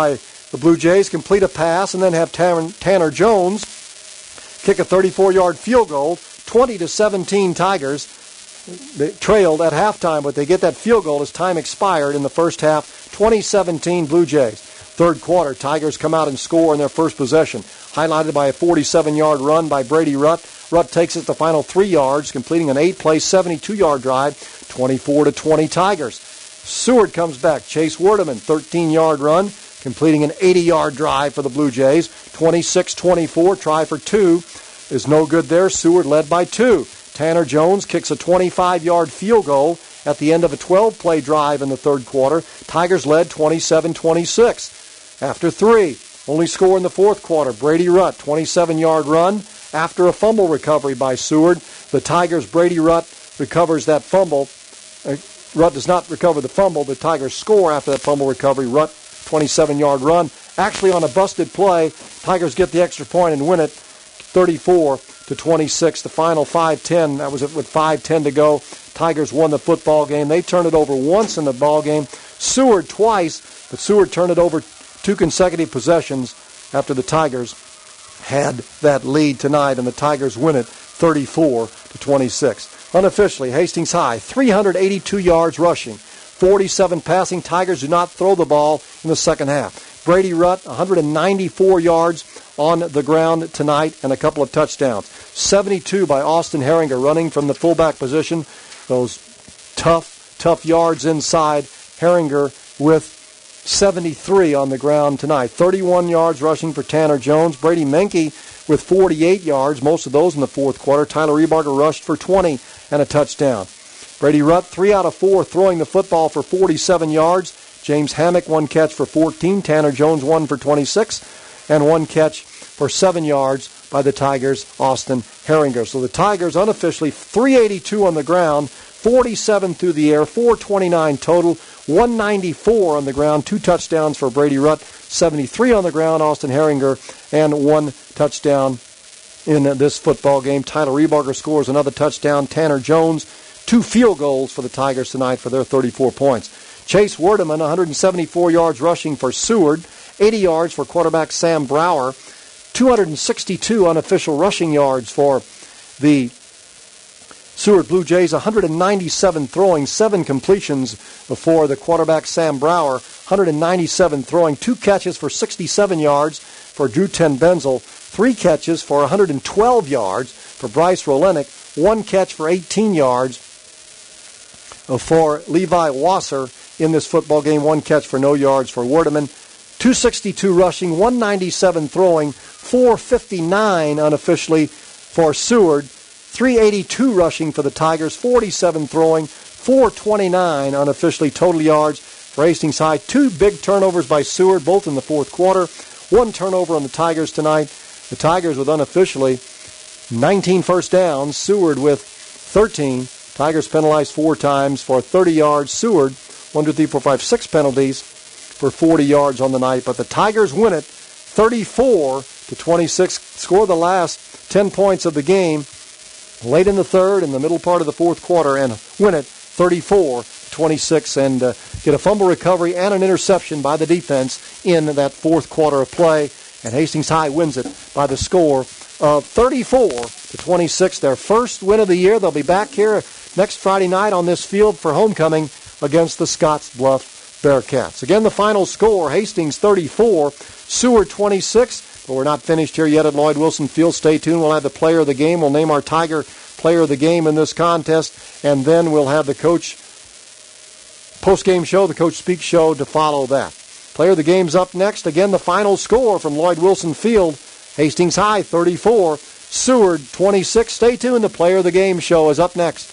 The Blue Jays complete a pass and then have Tanner, Tanner Jones kick a thirty-four-yard field goal, twenty to seventeen Tigers. They trailed at halftime, but they get that field goal as time expired in the first half, twenty seventeen Blue Jays. Third quarter, Tigers come out and score in their first possession, highlighted by a forty-seven-yard run by Brady Rutt. Rutt takes it the final three yards, completing an eight-play, seventy-two-yard drive, twenty-four to twenty Tigers. Seward comes back. Chase Werdeman, thirteen-yard run, completing an eighty-yard drive for the Blue Jays, twenty-six twenty-four. Try for two is no good there. Seward led by two. Tanner Jones kicks a twenty-five-yard field goal at the end of a twelve-play drive in the third quarter. Tigers led twenty-seven twenty-six. After three, only score in the fourth quarter. Brady Rutt, twenty-seven-yard run. After a fumble recovery by Seward, the Tigers' Brady Rutt recovers that fumble. Uh, Rutt does not recover the fumble. The Tigers score after that fumble recovery. Rutt, twenty-seven-yard run. Actually, on a busted play, Tigers get the extra point and win it thirty-four to twenty-six. The final five ten, that was it with five ten to go. Tigers won the football game. They turned it over once in the ball game. Seward twice, but Seward turned it over two consecutive possessions after the Tigers had that lead tonight, and the Tigers win it thirty-four to twenty-six. Unofficially, Hastings High, three hundred eighty-two yards rushing, forty-seven passing. Tigers do not throw the ball in the second half. Brady Rutt, one hundred ninety-four yards on the ground tonight and a couple of touchdowns. seventy-two by Austin Herringer running from the fullback position. Those tough, tough yards inside. Herringer with seventy-three on the ground tonight. thirty-one yards rushing for Tanner Jones. Brady Menke with forty-eight yards, most of those in the fourth quarter. Tyler Rebarger rushed for twenty and a touchdown. Brady Rutt, three out of four, throwing the football for forty-seven yards. James Hammock, one catch for fourteen. Tanner Jones, one for twenty-six. And one catch for seven yards by the Tigers' Austin Herringer. So the Tigers unofficially three eighty-two on the ground, forty-seven through the air, four twenty-nine total, one ninety-four on the ground, two touchdowns for Brady Rutt, seventy-three on the ground, Austin Herringer, and one touchdown in this football game. Tyler Rebarger scores another touchdown. Tanner Jones, two field goals for the Tigers tonight for their thirty-four points. Chase Werdeman, one hundred seventy-four yards rushing for Seward, eighty yards for quarterback Sam Brower, two hundred sixty-two unofficial rushing yards for the Seward Blue Jays, one hundred ninety-seven throwing, seven completions for the quarterback Sam Brower, one hundred ninety-seven throwing, two catches for sixty-seven yards for Drew Ten Benzel, three catches for one hundred twelve yards for Bryce Rolenick, one catch for eighteen yards for Levi Wasser in this football game, one catch for no yards for Werdeman, two sixty-two rushing, one ninety-seven throwing, four fifty-nine unofficially for Seward, three eighty-two rushing for the Tigers, forty-seven throwing, four twenty-nine unofficially total yards for Hastings High. Two big turnovers by Seward, both in the fourth quarter. One turnover on the Tigers tonight. The Tigers with unofficially nineteen first downs, Seward with thirteen. Tigers penalized four times for thirty yards. Seward, one, two, three, four, five, six penalties for forty yards on the night. But the Tigers win it thirty-four to twenty-six, score the last ten points of the game late in the third and the middle part of the fourth quarter and win it thirty-four to twenty-six and uh, get a fumble recovery and an interception by the defense in that fourth quarter of play. And Hastings High wins it by the score of thirty-four to twenty-six, their first win of the year. They'll be back here next Friday night on this field for homecoming against the Scotts Bluff Bearcats. Again, the final score, Hastings thirty-four, Seward twenty-six. But we're not finished here yet at Lloyd Wilson Field. Stay tuned. We'll have the player of the game. We'll name our Tiger player of the game in this contest, and then we'll have the coach post-game show, the Coach Speaks show to follow that. Player of the game's up next. Again, the final score from Lloyd Wilson Field, Hastings High thirty-four, Seward twenty-six. Stay tuned. The player of the game show is up next.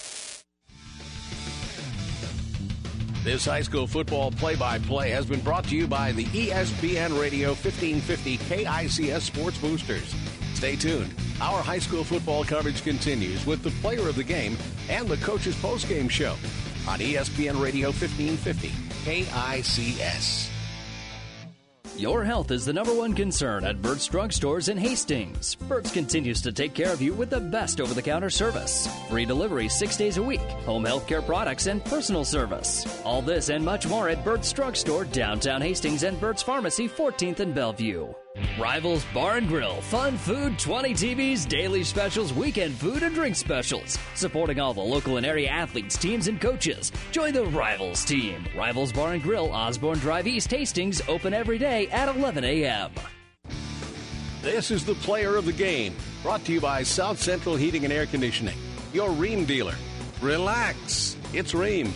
This high school football play-by-play has been brought to you by the E S P N Radio fifteen fifty K I C S Sports Boosters. Stay tuned. Our high school football coverage continues with the player of the game and the coach's postgame show on E S P N Radio fifteen fifty K I C S. Your health is the number one concern at Burt's Drug Stores in Hastings. Burt's continues to take care of you with the best over-the-counter service. Free delivery six days a week, home health care products, and personal service. All this and much more at Burt's Drug Store, downtown Hastings, and Burt's Pharmacy, fourteenth and Bellevue. Rivals Bar and Grill, fun food, twenty T Vs, daily specials, weekend food, and drink specials. Supporting all the local and area athletes, teams, and coaches. Join the Rivals team. Rivals Bar and Grill, Osborne Drive East, Hastings, open every day at eleven a.m. This is the Player of the Game, brought to you by South Central Heating and Air Conditioning, your Rheem dealer. Relax, it's Rheem.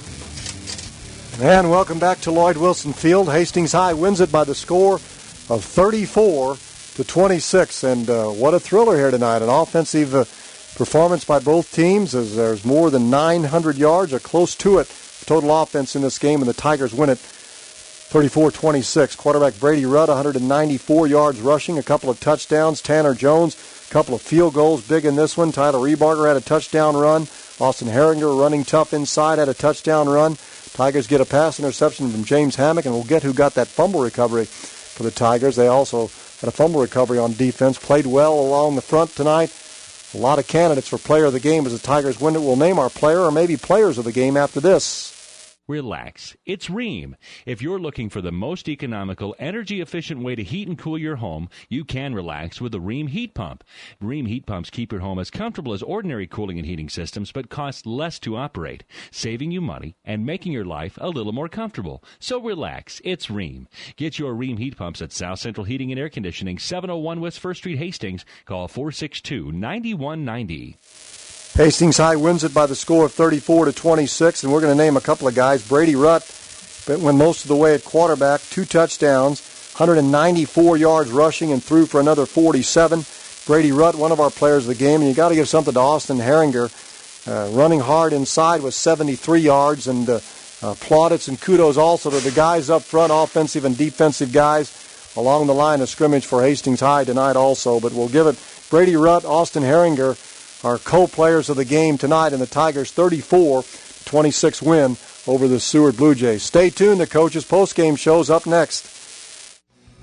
And welcome back to Lloyd Wilson Field. Hastings High wins it by the score of thirty-four to twenty-six, and uh, what a thriller here tonight. An offensive uh, performance by both teams, as there's more than nine hundred yards, or close to it, total offense in this game, and the Tigers win it thirty-four twenty-six. Quarterback Brady Rudd, one hundred ninety-four yards rushing, a couple of touchdowns. Tanner Jones, a couple of field goals, big in this one. Tyler Rebarger had a touchdown run. Austin Herringer, running tough inside, had a touchdown run. Tigers get a pass interception from James Hammock, and we'll get who got that fumble recovery for the Tigers. They also had a fumble recovery on defense. Played well along the front tonight. A lot of candidates for player of the game as the Tigers win it. We'll name our player or maybe players of the game after this. Relax. It's Rheem. If you're looking for the most economical, energy-efficient way to heat and cool your home, you can relax with the Rheem heat pump. Rheem heat pumps keep your home as comfortable as ordinary cooling and heating systems, but cost less to operate, saving you money and making your life a little more comfortable. So relax. It's Rheem. Get your Rheem heat pumps at South Central Heating and Air Conditioning, seven oh one West First Street, Hastings. Call four six two, nine one nine zero. Hastings High wins it by the score of thirty-four to twenty-six, and we're going to name a couple of guys. Brady Rutt went most of the way at quarterback, two touchdowns, one hundred ninety-four yards rushing, and threw for another forty-seven. Brady Rutt, one of our players of the game, and you got to give something to Austin Herringer, uh, running hard inside with seventy-three yards, and uh, uh, plaudits and kudos also to the guys up front, offensive and defensive guys along the line of scrimmage for Hastings High tonight also. But we'll give it Brady Rutt, Austin Herringer, our co-players of the game tonight, in the Tigers' thirty-four to twenty-six win over the Seward Blue Jays. Stay tuned. The Coach's postgame show's up next.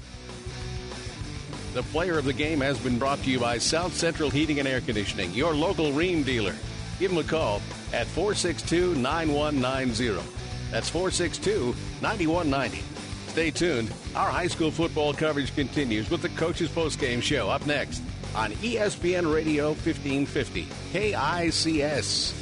The Player of the Game has been brought to you by South Central Heating and Air Conditioning, your local Rheem dealer. Give them a call at four six two, nine one nine zero. That's four six two, nine one nine zero. Stay tuned. Our high school football coverage continues with the Coach's postgame show up next on E S P N Radio fifteen fifty, K I C S.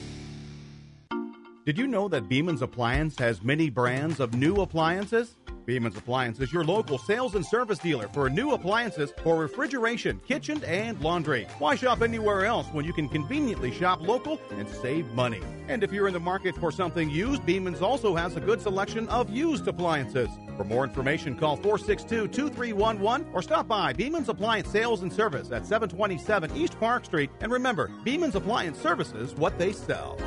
Did you know that Beeman's Appliance has many brands of new appliances? Beeman's Appliance is your local sales and service dealer for new appliances for refrigeration, kitchen, and laundry. Why shop anywhere else when you can conveniently shop local and save money? And if you're in the market for something used, Beeman's also has a good selection of used appliances. For more information, call four six two, two three one one or stop by Beeman's Appliance Sales and Service at seven twenty-seven East Park Street. And remember, Beeman's Appliance Services, what they sell.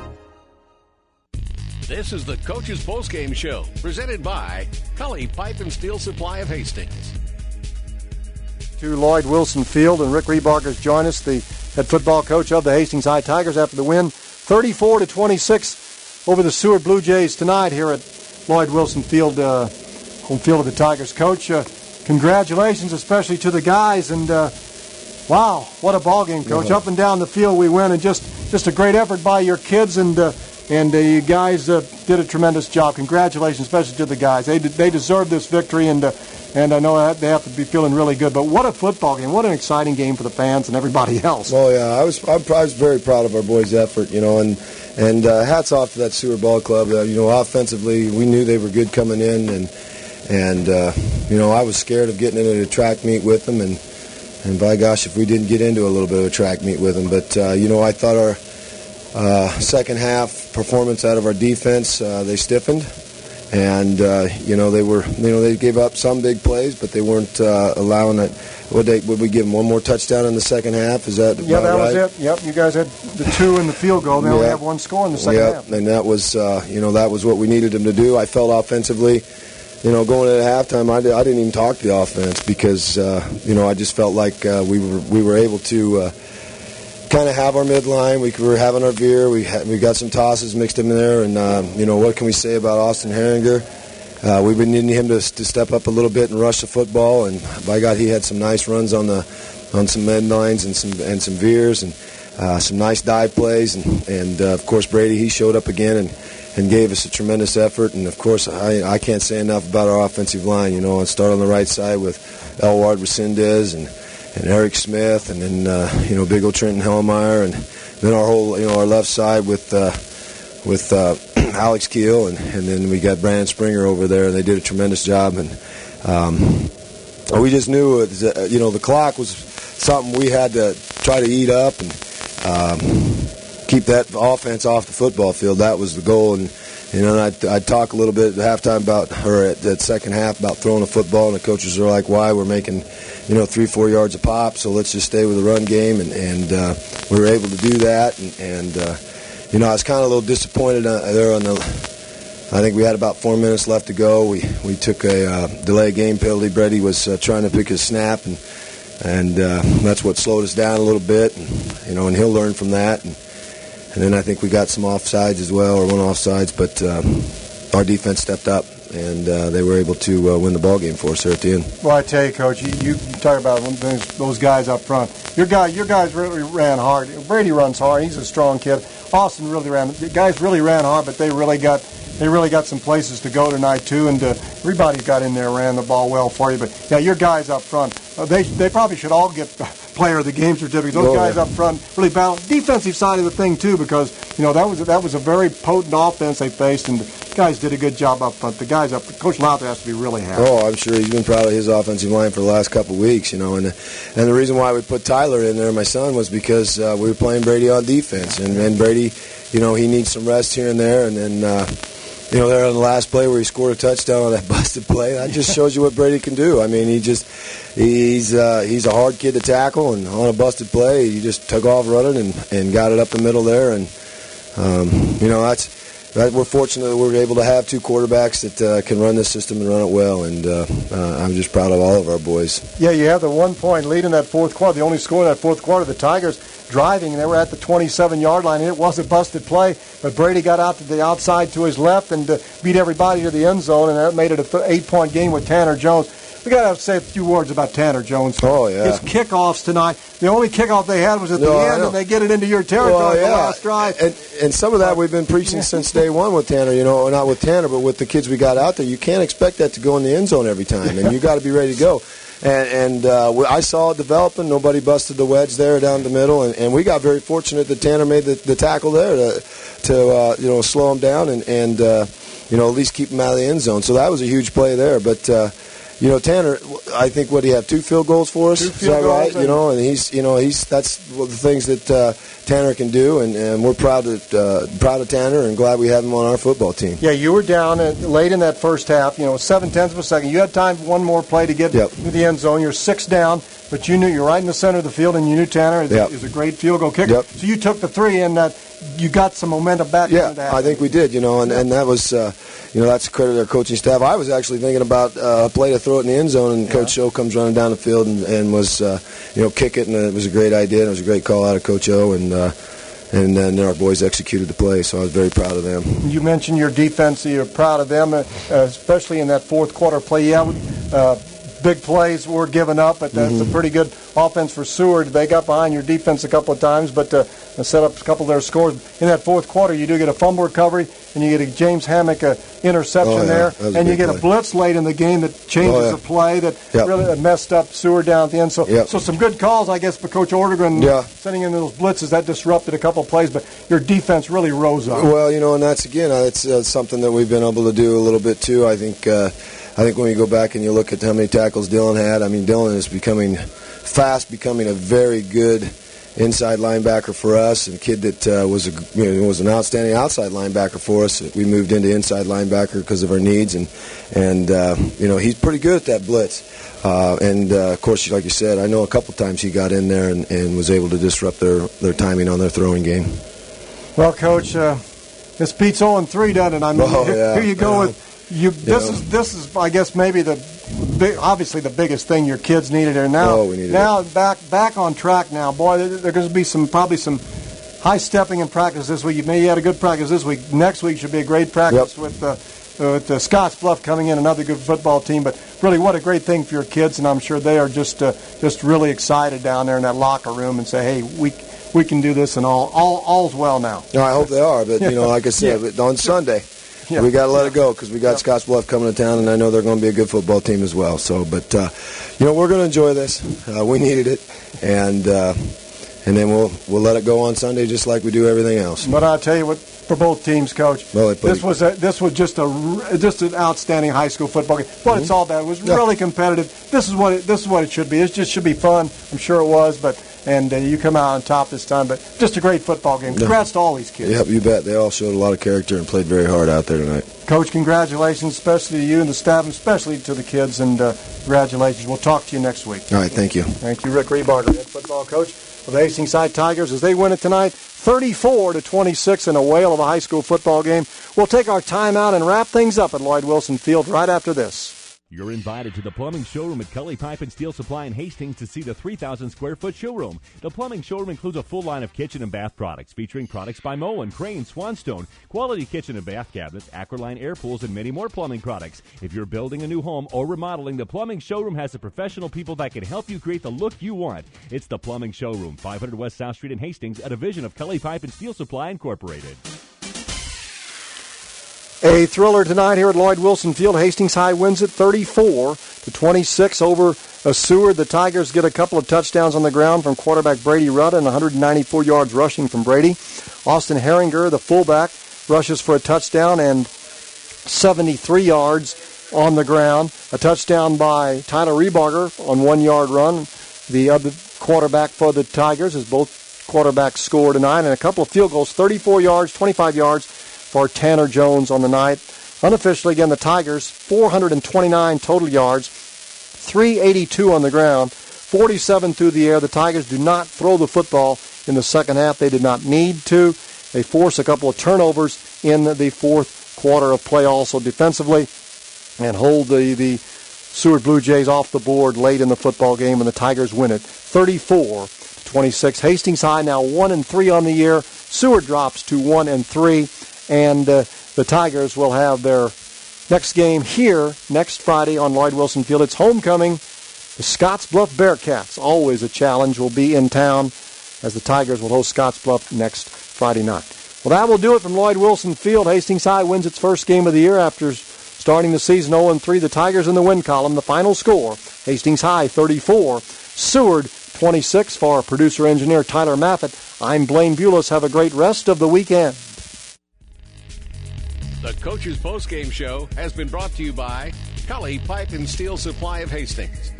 This is the Coach's Postgame Show, presented by Cully Pipe and Steel Supply of Hastings. To Lloyd Wilson Field, and Rick Rebarger's joined us, the head football coach of the Hastings High Tigers, after the win thirty-four to twenty-six over the Seward Blue Jays tonight here at Lloyd Wilson Field, uh, home field of the Tigers. Coach, uh, congratulations, especially to the guys, and uh, wow, what a ball game, Coach. Yeah. Up and down the field we win, and just, just a great effort by your kids, and uh, And uh, you guys uh, did a tremendous job. Congratulations, especially to the guys. They they deserve this victory, and uh, and I know they have to be feeling really good. But what a football game! What an exciting game for the fans and everybody else. Well, yeah, I was I was very proud of our boys' effort, you know, and and uh, hats off to that Seward Ball Club. Uh, you know, offensively, we knew they were good coming in, and and uh, you know, I was scared of getting into a track meet with them, and and by gosh, if we didn't get into a little bit of a track meet with them, but uh, you know, I thought our Uh, second half performance out of our defense, uh, they stiffened, and uh, you know they were, you know they gave up some big plays, but they weren't uh, allowing it. Would they? Would we give them one more touchdown in the second half? Is that yeah? That right? was it. Yep, you guys had the two in the field goal. They yep. only have one score in the second yep. half. And that was, uh, you know, that was what we needed them to do. I felt offensively, you know, going into halftime, I, did, I didn't even talk to the offense because, uh, you know, I just felt like uh, we were we were able to. Uh, kind of have our midline. We were having our veer. We had, we got some tosses mixed in there, and uh, you know, what can we say about Austin Herringer? uh, we've been needing him to, to step up a little bit and rush the football. And by God, he had some nice runs on the on some end lines and some and some veers and uh, some nice dive plays. And, and uh, of course, Brady, he showed up again and, and gave us a tremendous effort. And of course, I, I can't say enough about our offensive line. You know, and start on the right side with Elward Resendez and and Eric Smith, and then uh, you know, big old Trenton Hellmeyer, and then our whole, you know, our left side with uh, with uh, Alex Keel, and, and then we got Brandon Springer over there, and they did a tremendous job. And um, we just knew, uh, you know, the clock was something we had to try to eat up and um, keep that offense off the football field. That was the goal. And you know, I'd, I'd talk a little bit at halftime about, or at that second half, about throwing the football, and the coaches are like, "Why? We're making, you know, three, four yards a pop, so let's just stay with the run game." And, and uh, we were able to do that. And, and uh, you know, I was kind of a little disappointed uh, there on the. I think we had about four minutes left to go. We we took a uh, delay game penalty. Brady was uh, trying to pick his snap, and and uh, that's what slowed us down a little bit. And, you know, and he'll learn from that. And, And then I think we got some offsides as well, or one offsides, but um, our defense stepped up, and uh, they were able to uh, win the ball game for us there at the end. Well, I tell you, Coach, you, you, you talk about those, those guys up front. Your guy, your guys really ran hard. Brady runs hard. He's a strong kid. Austin really ran. The guys really ran hard, but they really got they really got some places to go tonight too. And uh, everybody got in there, and ran the ball well for you. But yeah, your guys up front, uh, they they probably should all get player of the game certificate. Those oh, guys yeah. up front really balanced. Defensive side of the thing too, because you know that was that was a very potent offense they faced, and the guys did a good job up front. The guys up, Coach Lowther has to be really happy. Oh, I'm sure he's been proud of his offensive line for the last couple of weeks, you know. And and the reason why we put Tyler in there, my son, was because uh, we were playing Brady on defense, and, and Brady, you know, he needs some rest here and there, and then. Uh, You know, there on the last play where he scored a touchdown on that busted play, that just shows you what Brady can do. I mean, he just he's uh, he's a hard kid to tackle, and on a busted play, he just took off running and, and got it up the middle there. And um, you know, that's that we're fortunate that we're able to have two quarterbacks that uh, can run this system and run it well. And uh, uh, I'm just proud of all of our boys. Yeah, you have the one point lead in that fourth quarter. The only score in that fourth quarter, the Tigers driving, and they were at the twenty-seven-yard line, and it was a busted play, but Brady got out to the outside to his left and uh, beat everybody to the end zone, and that made it an th- eight-point game with Tanner Jones. We got to say a few words about Tanner Jones. Oh, yeah. His kickoffs tonight, the only kickoff they had was at no, the end, and they get it into your territory well, yeah. the last drive. And, and some of that we've been preaching since day one with Tanner, you know, not with Tanner, but with the kids we got out there. You can't expect that to go in the end zone every time, and you got to be ready to go. And, and uh, I saw it developing. Nobody busted the wedge there down the middle, and, and we got very fortunate that Tanner made the, the tackle there to, to uh, you know, slow him down and, and uh, you know, at least keep him out of the end zone. So that was a huge play there. But uh, you know, Tanner, I think what he had two field goals for us. Two Is field that goals, right? You know, and he's you know he's that's one of the things that uh, Tanner can do, and, and we're proud of uh, proud of Tanner and glad we have him on our football team. Yeah, you were down at, late in that first half. You know, seven tenths of a second. You had time for one more play to get yep. to the end zone. You're six down, but you knew you're right in the center of the field, and you knew Tanner is, yep. is a great field goal kicker. Yep. So you took the three, and uh, you got some momentum back. Yeah, into that. I think we did. You know, and, and that was. Uh, You know, that's a credit to our coaching staff. I was actually thinking about uh, a play to throw it in the end zone, and yeah. Coach O comes running down the field and, and was, uh, you know, kick it, and it was a great idea. And it was a great call out of Coach O, and uh, and then our boys executed the play, so I was very proud of them. You mentioned your defense. You're proud of them, uh, especially in that fourth quarter play. Yeah, uh, big plays were given up, but that's mm-hmm. a pretty good offense for Seward. They got behind your defense a couple of times, but uh, set up a couple of their scores. In that fourth quarter, you do get a fumble recovery, and you get a James Hammock uh, interception oh, yeah. there, and you get play. a blitz late in the game that changes oh, yeah. the play that yep. really messed up Seward down at the end. So, yep. so some good calls, I guess, for Coach Ortegren yeah. sending in those blitzes. That disrupted a couple of plays, but your defense really rose up. Well, you know, and that's, again, that's uh, something that we've been able to do a little bit, too. I think uh, I think when you go back and you look at how many tackles Dylan had, I mean, Dylan is becoming fast, becoming a very good inside linebacker for us, and a kid that uh, was a, you know, was an outstanding outside linebacker for us. We moved into inside linebacker because of our needs, and and uh, you know, he's pretty good at that blitz. Uh, and uh, of course, like you said, I know a couple times he got in there and, and was able to disrupt their, their timing on their throwing game. Well, Coach, uh, this beats oh and three, doesn't it? I mean, oh, here, yeah, here you go yeah. with you. This yeah. is this is I guess maybe the big, obviously the biggest thing your kids needed. And now, oh, we needed now it. back back on track now. Boy, there, there's going to be some probably some high stepping in practice this week. You maybe had a good practice this week. Next week should be a great practice yep. with uh, uh, with uh, Scottsbluff coming in, another good football team. But really, what a great thing for your kids, and I'm sure they are just uh, just really excited down there in that locker room and say, hey, we we can do this, and all all all's well now. No, I hope they are. But you know, like I said, yeah. on Sunday. Yeah. We got to let it go because we got yeah. Scottsbluff coming to town, and I know they're going to be a good football team as well. So, but uh, you know, we're going to enjoy this. Uh, we needed it, and uh, and then we'll we'll let it go on Sunday just like we do everything else. But I'll tell you what, for both teams, Coach, well, this was a, this was just a just an outstanding high school football game. But mm-hmm. it's all that. It was yeah. really competitive. This is what it, this is what it should be. It just should be fun. I'm sure it was, but. And uh, you come out on top this time. But just a great football game. Congrats no. to all these kids. Yep, you bet. They all showed a lot of character and played very hard out there tonight. Coach, congratulations, especially to you and the staff, and especially to the kids. And uh, congratulations. We'll talk to you next week. All right, thank you. Thank you, Rick Rebarger, head football coach of the Hastings High Tigers, as they win it tonight, thirty-four to twenty-six in a whale of a high school football game. We'll take our time out and wrap things up at Lloyd Wilson Field right after this. You're invited to the plumbing showroom at Cully Pipe and Steel Supply in Hastings to see the three thousand square foot showroom. The plumbing showroom includes a full line of kitchen and bath products featuring products by Moen, Crane, Swanstone, quality kitchen and bath cabinets, Aqualine air pools, and many more plumbing products. If you're building a new home or remodeling, the plumbing showroom has the professional people that can help you create the look you want. It's the plumbing showroom, five hundred West South Street in Hastings, a division of Cully Pipe and Steel Supply Incorporated. A thriller tonight here at Lloyd Wilson Field. Hastings High wins it thirty-four to twenty-six over Seward. The Tigers get a couple of touchdowns on the ground from quarterback Brady Rudda and one hundred ninety-four yards rushing from Brady. Austin Herringer, the fullback, rushes for a touchdown and seventy-three yards on the ground. A touchdown by Tyler Rebarger on one-yard run. The other quarterback for the Tigers, as both quarterbacks scored tonight, and a couple of field goals, thirty-four yards, twenty-five yards for Tanner Jones on the night. Unofficially, again, the Tigers, four hundred twenty-nine total yards, three eighty-two on the ground, forty-seven through the air. The Tigers do not throw the football in the second half. They did not need to. They force a couple of turnovers in the fourth quarter of play also defensively and hold the, the Seward Blue Jays off the board late in the football game, and the Tigers win it thirty-four to twenty-six. Hastings High now one and three on the year. Seward drops to one and three. And uh, the Tigers will have their next game here next Friday on Lloyd Wilson Field. It's homecoming. The Scottsbluff Bearcats, always a challenge, will be in town as the Tigers will host Scottsbluff next Friday night. Well, that will do it from Lloyd Wilson Field. Hastings High wins its first game of the year after starting the season oh and three. The Tigers in the win column. The final score, Hastings High thirty-four, Seward twenty-six. For our producer-engineer Tyler Maffett, I'm Blaine Bulis. Have a great rest of the weekend. The Coach's Postgame Show has been brought to you by Cully Pipe and Steel Supply of Hastings.